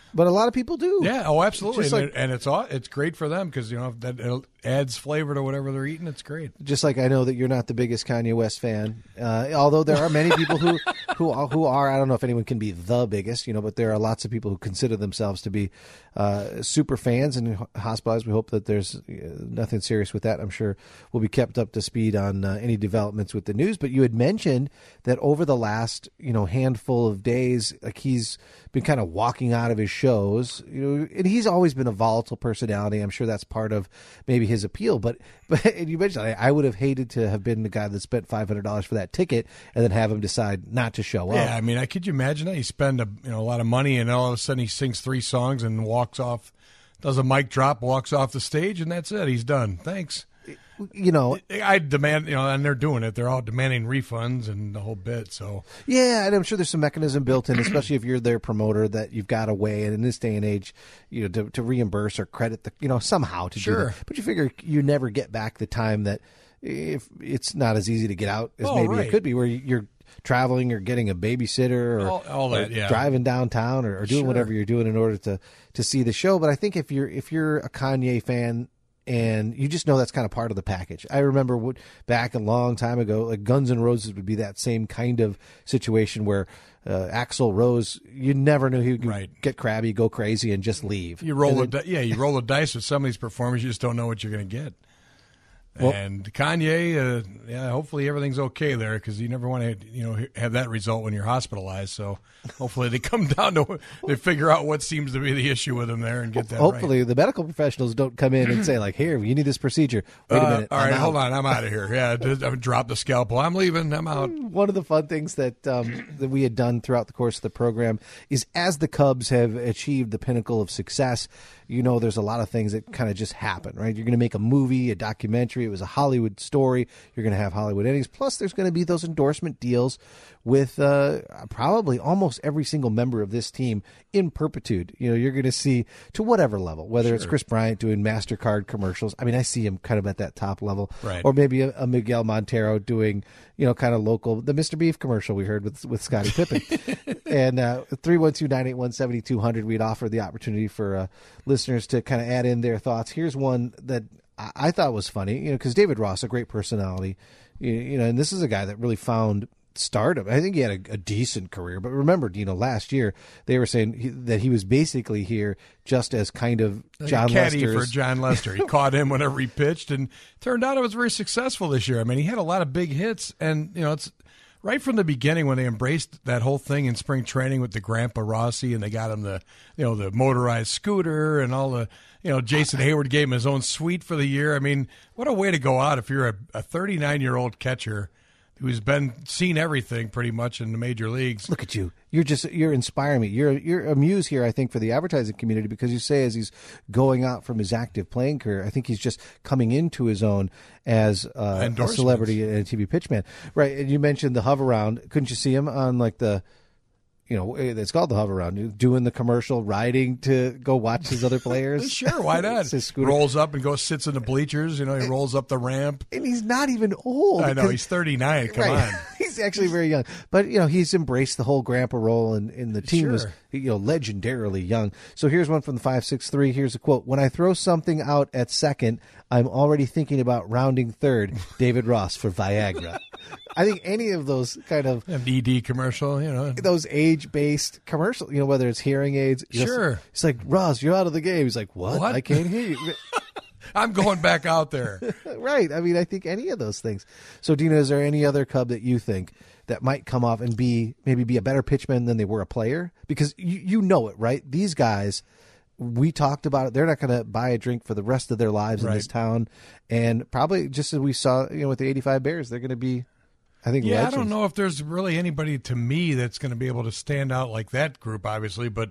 But a lot of people do. Yeah, oh, absolutely. Just And, like- it- and it's aw- it's great for them because, you know, that it adds flavor to whatever they're eating. It's great. Just like I know that you're not the biggest Kanye West fan, uh, although there are many people who, who are, who are. I don't know if anyone can be the biggest, you know, but there are lots of people who consider themselves to be uh, super fans and hospitalized. We hope that there's uh, nothing serious with that. I'm sure we'll be kept up to speed on uh, any developments with the news. But you had mentioned that over the last, you know, handful of days, like he's been kind of walking out of his shows, you know, and he's always been a volatile personality. I'm sure that's part of maybe his appeal. But but and you mentioned I, I would have hated to have been the guy that spent five hundred dollars for that ticket and then have him decide not to show up. Yeah, I mean, I could you imagine that? You spend a you know a lot of money and all of a sudden he sings three songs and walks off, does a mic drop, walks off the stage, and that's it. He's done. Thanks. You know, I demand, you know, and they're doing it. They're all demanding refunds and the whole bit. So yeah, and I'm sure there's some mechanism built in, especially if you're their promoter, that you've got a way, and in this day and age, you know, to, to reimburse or credit the, you know, somehow to Sure. do that. But you figure you never get back the time that if it's not as easy to get out as Oh, maybe right. it could be, where you're traveling or getting a babysitter or, All- all that, or yeah. driving downtown or, or doing Sure. whatever you're doing in order to to see the show. But I think if you're if you're a Kanye fan, and you just know that's kind of part of the package. I remember what, back a long time ago, like Guns N' Roses would be that same kind of situation where uh, Axl Rose, you never knew he would Right. get crabby, go crazy, and just leave. you roll And the then- di- yeah, you roll the dice with some of these performers. You just don't know what you're going to get. Well- and Kanye, uh, yeah, hopefully everything's okay there because you never want to, you know, have that result when you're hospitalized. So hopefully they come down to they figure out what seems to be the issue with him there and get that. Hopefully the medical professionals don't come in and say, like, here, you need this procedure. Wait right. a minute. Uh, all I'm right, out. hold on, I'm out of here. Yeah, just- I've dropped the scalpel. I'm leaving. I'm out. One of the fun things that um, that we had done throughout the course of the program is, as the Cubs have achieved the pinnacle of success, you know, there's a lot of things that kind of just happen, right? You're going to make a movie, a documentary. It was a Hollywood story. You're going to have Hollywood endings. Plus, there's going to be those endorsement deals with uh, probably almost every single member of this team in perpetuity. You know, you're going to see to whatever level, whether it's Sure. Chris Bryant doing MasterCard commercials. I mean, I see him kind of at that top level. Right. Or maybe a, a Miguel Montero doing, you know, kind of local, the Mister Beef commercial we heard with with Scottie Pippen. And uh, three one two, nine eight one, seven two zero zero, we'd offer the opportunity for uh, listeners to kind of add in their thoughts. Here's one that I, I thought was funny, you know, because David Ross, a great personality, you, you know, and this is a guy that really found stardom. I think he had a, a decent career, but remember, you know, last year they were saying he, that he was basically here just as kind of John caddy Lester's for John Lester. He caught him whenever he pitched, and turned out it was very successful this year. I mean, he had a lot of big hits, and you know, it's right from the beginning when they embraced that whole thing in spring training with the Grandpa Rossi, and they got him the you know the motorized scooter and all the you know Jason Hayward gave him his own suite for the year. I mean, what a way to go out if you're a, a thirty-nine year old catcher who's been seen everything pretty much in the major leagues. Look at you. You're just you're inspiring me. You're you're a muse here, I think, for the advertising community, because you say as he's going out from his active playing career, I think he's just coming into his own as uh, a celebrity and a T V pitchman. Right. And you mentioned the hover round. Couldn't you see him on like the you know, it's called the hover round, doing the commercial, riding to go watch his other players? Sure, why not? It's his scooter. Rolls up and goes, sits in the bleachers. You know, he rolls up the ramp. And he's not even old. I know, he's thirty-nine. Come Right. on. He's actually very young. But, you know, he's embraced the whole grandpa role, and, and the team Sure. was, you know, legendarily young. So here's one from the five six three. Here's a quote. When I throw something out at second, I'm already thinking about rounding third. David Ross for Viagra. I think any of those kind of An E D commercial, you know. those age-based commercials, you know, whether it's hearing aids. you know, Sure. It's like, Ross, you're out of the game. He's like, what? What? I can't hear you. I'm going back out there. Right. I mean, I think any of those things. So, Dina, is there any other Cub that you think that might come off and be maybe be a better pitchman than they were a player? Because you, you know it, right? These guys, we talked about it. They're not going to buy a drink for the rest of their lives in Right. this town. And probably just as we saw, you know, with the eighty-five Bears, they're going to be, I think, Yeah, legends. I don't know if there's really anybody to me that's going to be able to stand out like that group, obviously. But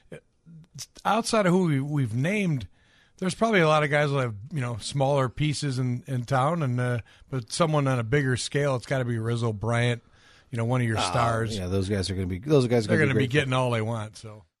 outside of who we, we've named, there's probably a lot of guys that have, you know, smaller pieces in, in town. and uh, But someone on a bigger scale, it's got to be Rizzo, Bryant, you know, one of your Oh, stars. Yeah, those guys are going to be, those guys are They're going going to to be getting all they want, so.